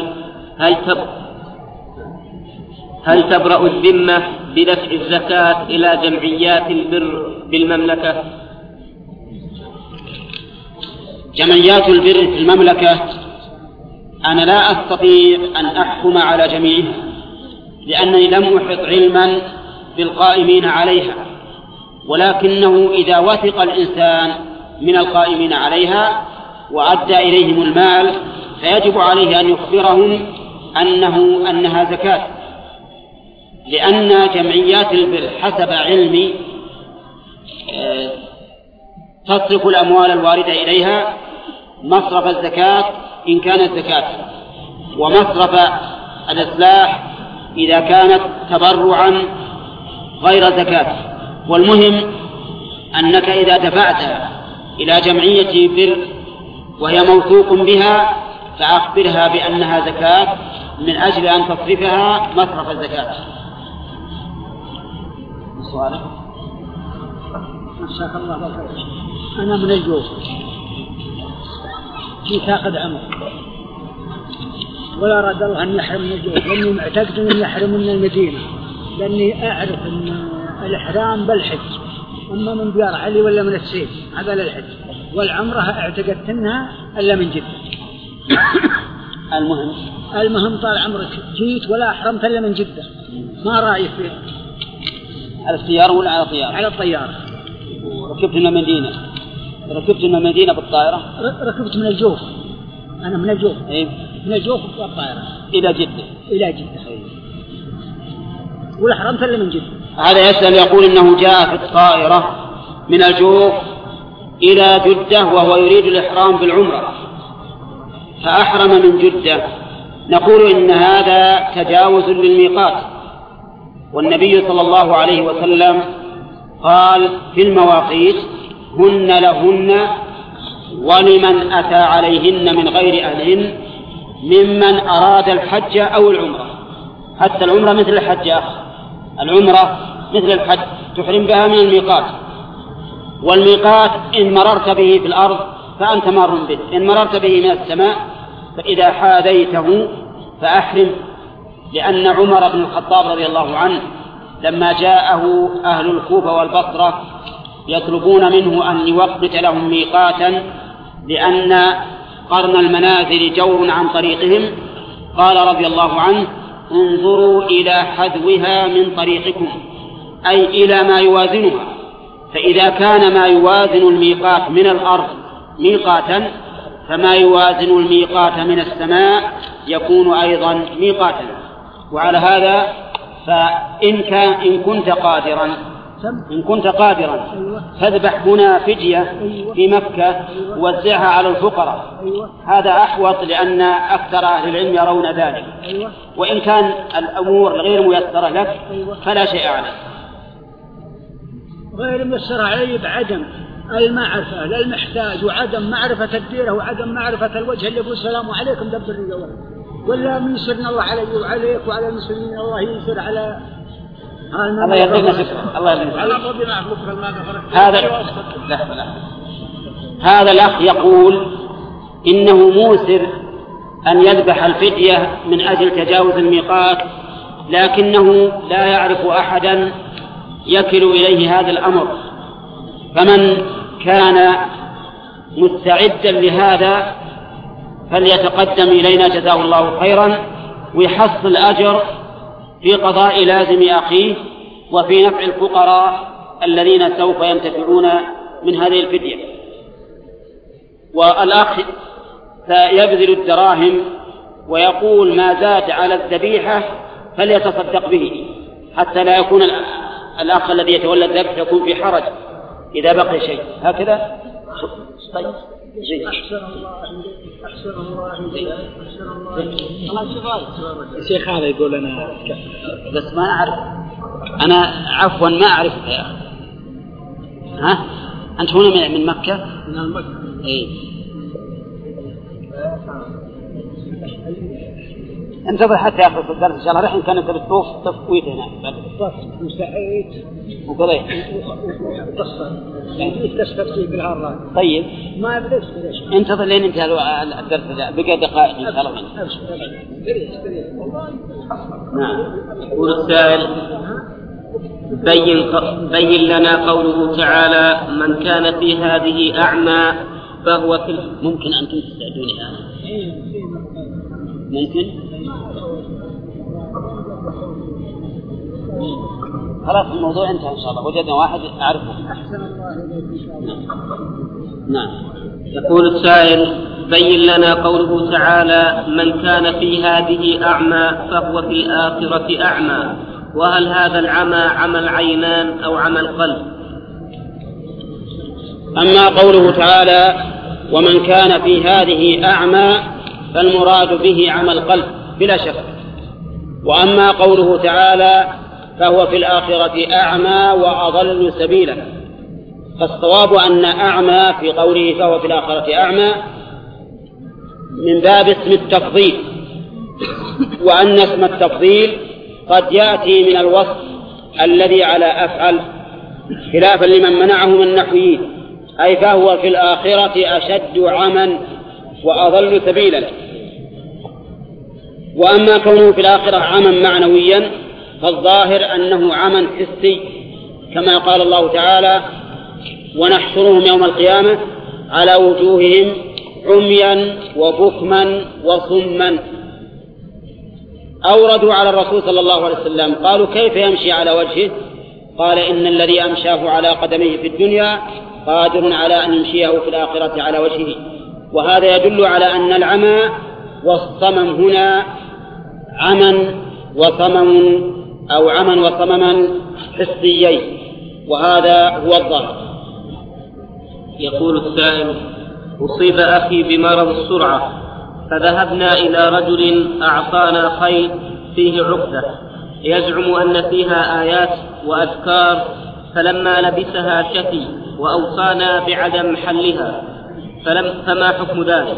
هل تبرأ الذمة بدفع الزكاة إلى جمعيات البر بالمملكة؟ جمعيات البر في المملكة أنا لا أستطيع أن أحكم على جميعها، لأنني لم أحط علما بالقائمين عليها، ولكنه إذا وثق الإنسان من القائمين عليها وأدى إليهم المال فيجب عليه أن يخبرهم أنها زكاة، لأن جمعيات البر حسب علمي تصرف الأموال الواردة إليها مصرف الزكاة إن كانت زكاة، ومصرف الإصلاح إذا كانت تبرعا غير زكاة. والمهم أنك إذا دفعت إلى جمعية بر وهي موثوق بها فأخبرها بأنها زكاة من أجل أن تصرفها مصرف الزكاة. سؤالك؟ مساك الله بالخير. أنا من الجوف جيت أخذ عمر ولا أراد الله أن يحرم من الجوف، لأني معتقد أن يحرم من المدينة، لأني أعرف أن الإحرام بالحج، أما من ديار علي ولا من السيف هذا للحج، والعمرة اعتقدت أنها إلا من جدة. المهم طال عمرك جيت ولا أحرمت إلا من جدة، ما رأيك فيه؟ على الطيارة ولا على الطيارة؟ على الطيارة. ركبت من المدينة؟ ركبت من المدينة بالطائرة؟ ركبت من الجوف، أنا من الجوف. إيه؟ من الجوف بالطائرة إلى جدة. إلى جدة. ولا حرمت إلا من جدة. هذا يسأل يقول إنه جاء في الطائرة من الجوف إلى جدة وهو يريد الإحرام بالعمرة فأحرم من جدة، نقول إن هذا تجاوز للميقات، والنبي صلى الله عليه وسلم قال في المواقيت: هن لهن ولمن أتى عليهن من غير أهلهن ممن أراد الحج أو العمرة. حتى العمرة مثل الحج يا أخي، العمرة مثل الحج تحرم بها من الميقات، والميقات إن مررت به في الأرض فأنت مار به، إن مررت به من السماء فإذا حاذيته فأحرم. لأن عمر بن الخطاب رضي الله عنه لما جاءه أهل الكوفة والبصرة يطلبون منه أن يوقت لهم ميقاتا لأن قرن المنازل جور عن طريقهم، قال رضي الله عنه: انظروا إلى حذوها من طريقكم، أي إلى ما يوازنها، فإذا كان ما يوازن الميقات من الأرض ميقاتا فما يوازن الميقات من السماء يكون أيضا ميقاتا. وعلى هذا فإن كنت قادرا فاذبح هنا فدية في مكة ووزعها على الفقراء، هذا أحوط، لأن أكثر أهل العلم يرون ذلك. وإن كان الأمور غير ميسرة لك فلا شيء عليك. غير ميسرة علي بعدم المعرفة للمحتاج، وعدم معرفة الديرة، وعدم معرفة الوجه اللي يقول السلام عليكم دبر الجوال، ولا يسرنا الله علي وعليك وعلى المسلمين، الله يسر على الله يرضينا شكرا. الله يرضينا. هذا الأخ يقول إنه موسر أن يذبح الفدية من أجل تجاوز الميقات، لكنه لا يعرف أحدا يكل إليه هذا الأمر، فمن كان مستعدا لهذا فليتقدم إلينا جزاه الله خيرا ويحصل أجر في قضاء لازم أخيه وفي نفع الفقراء الذين سوف ينتفعون من هذه الفدية. والأخ سيبذل الدراهم ويقول ما زاد على الذبيحة فليتصدق به حتى لا يكون الأخ الذي يتولى الذبح يكون في حرج إذا بقي شيء. هكذا. طيب. أحسن الله الشيخ هذا يقول أنا بس ما أعرف أنا عفوا ما أعرفك يا أخي. ها أنت هنا من مكة؟ من مكة. إيه. انتظر حتى يخلص الدرس إن شاء الله. رحين كان أنت بتطوف تفويت هنا وسعيت وكذا استفسر بالعراق. طيب ما بدأت انتظر لين انتهى الدرس بقى دقائق إن شاء الله. نعم. يقول السائل بين لنا قوله تعالى من كان في هذه أعمى فهو في ممكن أنتم تساعدوني أنا ممكن خلاص الموضوع انتهى إن شاء الله. وجدنا واحد أعرفه. نعم. يقول السائل بين لنا قوله تعالى من كان في هذه أعمى فهو في الآخرة أعمى، وهل هذا العمى عمى العينان أو عمى القلب؟ أما قوله تعالى ومن كان في هذه أعمى فالمراد به عمى القلب بلا شك. وأما قوله تعالى فهو في الآخرة أعمى وأضل سبيلا فالصواب أن أعمى في قوله فهو في الآخرة أعمى من باب اسم التفضيل، وأن اسم التفضيل قد يأتي من الوصف الذي على أفعل خلافا لمن منعه من النحويين، أي فهو في الآخرة أشد عمى وأضل سبيلا. وأما كونه في الآخرة عمى معنويا فالظاهر أنه عمى حسي كما قال الله تعالى ونحشرهم يوم القيامة على وجوههم عميا وبكما وصما. أوردوا على الرسول صلى الله عليه وسلم قالوا كيف يمشي على وجهه؟ قال إن الذي أمشاه على قدميه في الدنيا قادر على أن يمشيه في الآخرة على وجهه. وهذا يدل على أن العمى والصمم هنا عمى وصمم أو عمى وصمما حسيين، وهذا هو الظاهر. يقول السائل أصيب أخي بمرض السرعة فذهبنا إلى رجل أعطانا خيط فيه عقدة يزعم أن فيها آيات وأذكار، فلما لبسها شفي وأوصانا بعدم حلها، فما حكم ذلك؟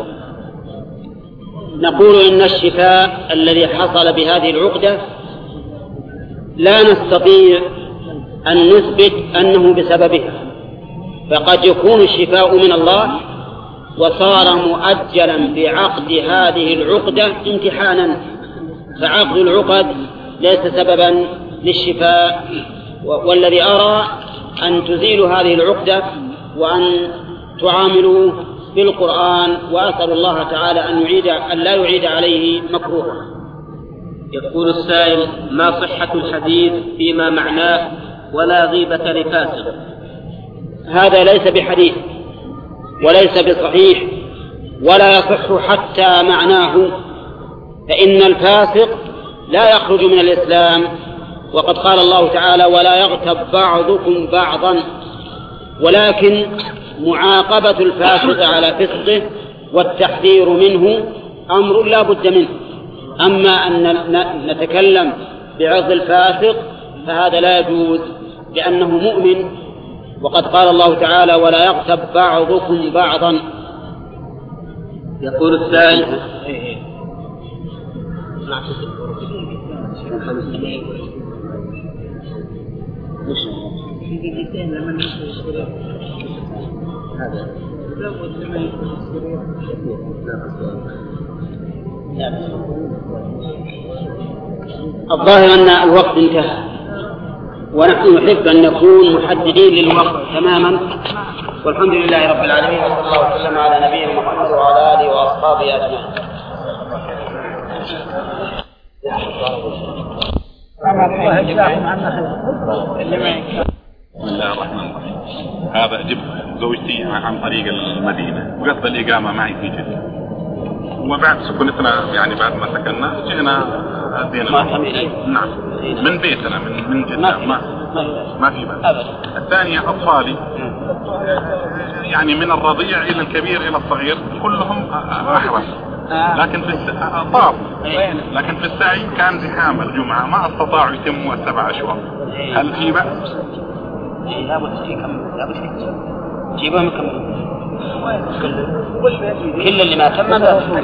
نقول إن الشفاء الذي حصل بهذه العقدة لا نستطيع أن نثبت أنه بسببها، فقد يكون الشفاء من الله وصار مؤجلا بعقد هذه العقدة امتحانا، فعقد العقد ليس سببا للشفاء. والذي أرى أن تزيلوا هذه العقدة وأن تعاملوا بالقرآن، وأسأل الله تعالى أن لا يعيد عليه مكروها. يقول السائل ما صحة الحديث فيما معناه ولا غيبة لفاسق؟ هذا ليس بحديث وليس بصحيح ولا يصح حتى معناه، فإن الفاسق لا يخرج من الإسلام، وقد قال الله تعالى ولا يغتب بعضكم بعضا، ولكن معاقبة الفاسق على فسقه والتحذير منه أمر لا بد منه. أما أن نتكلم بعرض الفاسق فهذا لا يجوز لأنه مؤمن، وقد قال الله تعالى ولا يغتب بعضكم بعضا. يقول السائل الظاهر أن الوقت انتهى، ونحن نحب أن نكون محددين للوقت تماما. والحمد لله رب العالمين، وصلى الله وسلم على نبينا محمد وعلى آله وأصحابه أجمعين. بسم الله الرحمن الرحيم. هذا جبت زوجتي عن طريق المدينة وقصد الإقامة معي في جدة، وبعد سكنتنا يعني بعد ما سكننا جئنا أدينا نعم من بيتنا من جدة ما في بس. الثانية أطفالي يعني من الرضيع إلى الكبير إلى الصغير كلهم أحرم، لكن في السعي كان زحام الجمعة ما استطاعوا يتموا السبع أشواط. هل في بأس؟ جيبهم كل اللي ما تم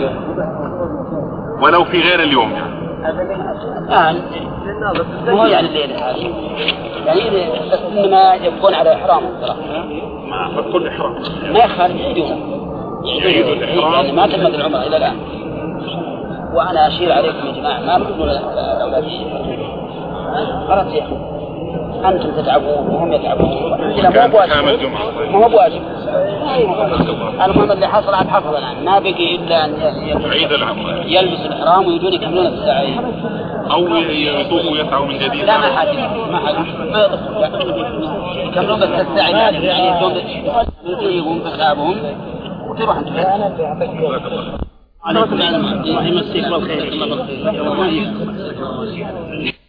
ولو في غير اليوم يعني مو يعني الليلة هذه يعني بس إنما يبقون على إحرام ما كل إحرام ما يخالف يعيدون الإحرام يعني ما تمت العمرة إلى الآن. وأنا أشير عليكم يا جماعة ما تقولون الأولاد خلاص يا أخي أنتم تتعبون وهم يتعبون، ما هو بواجب. المهم اللي حصل عاد حصل الآن، ما بقي إلا أن يلبس الإحرام ويجون يكملون السعي أو يطوفوا ويسعوا من جديد. لا ما حاجة ما يكملون بس السعي يعني يقوم بحسابهم وتروح أنت عليكم السلام. الله يمسيك بالخير.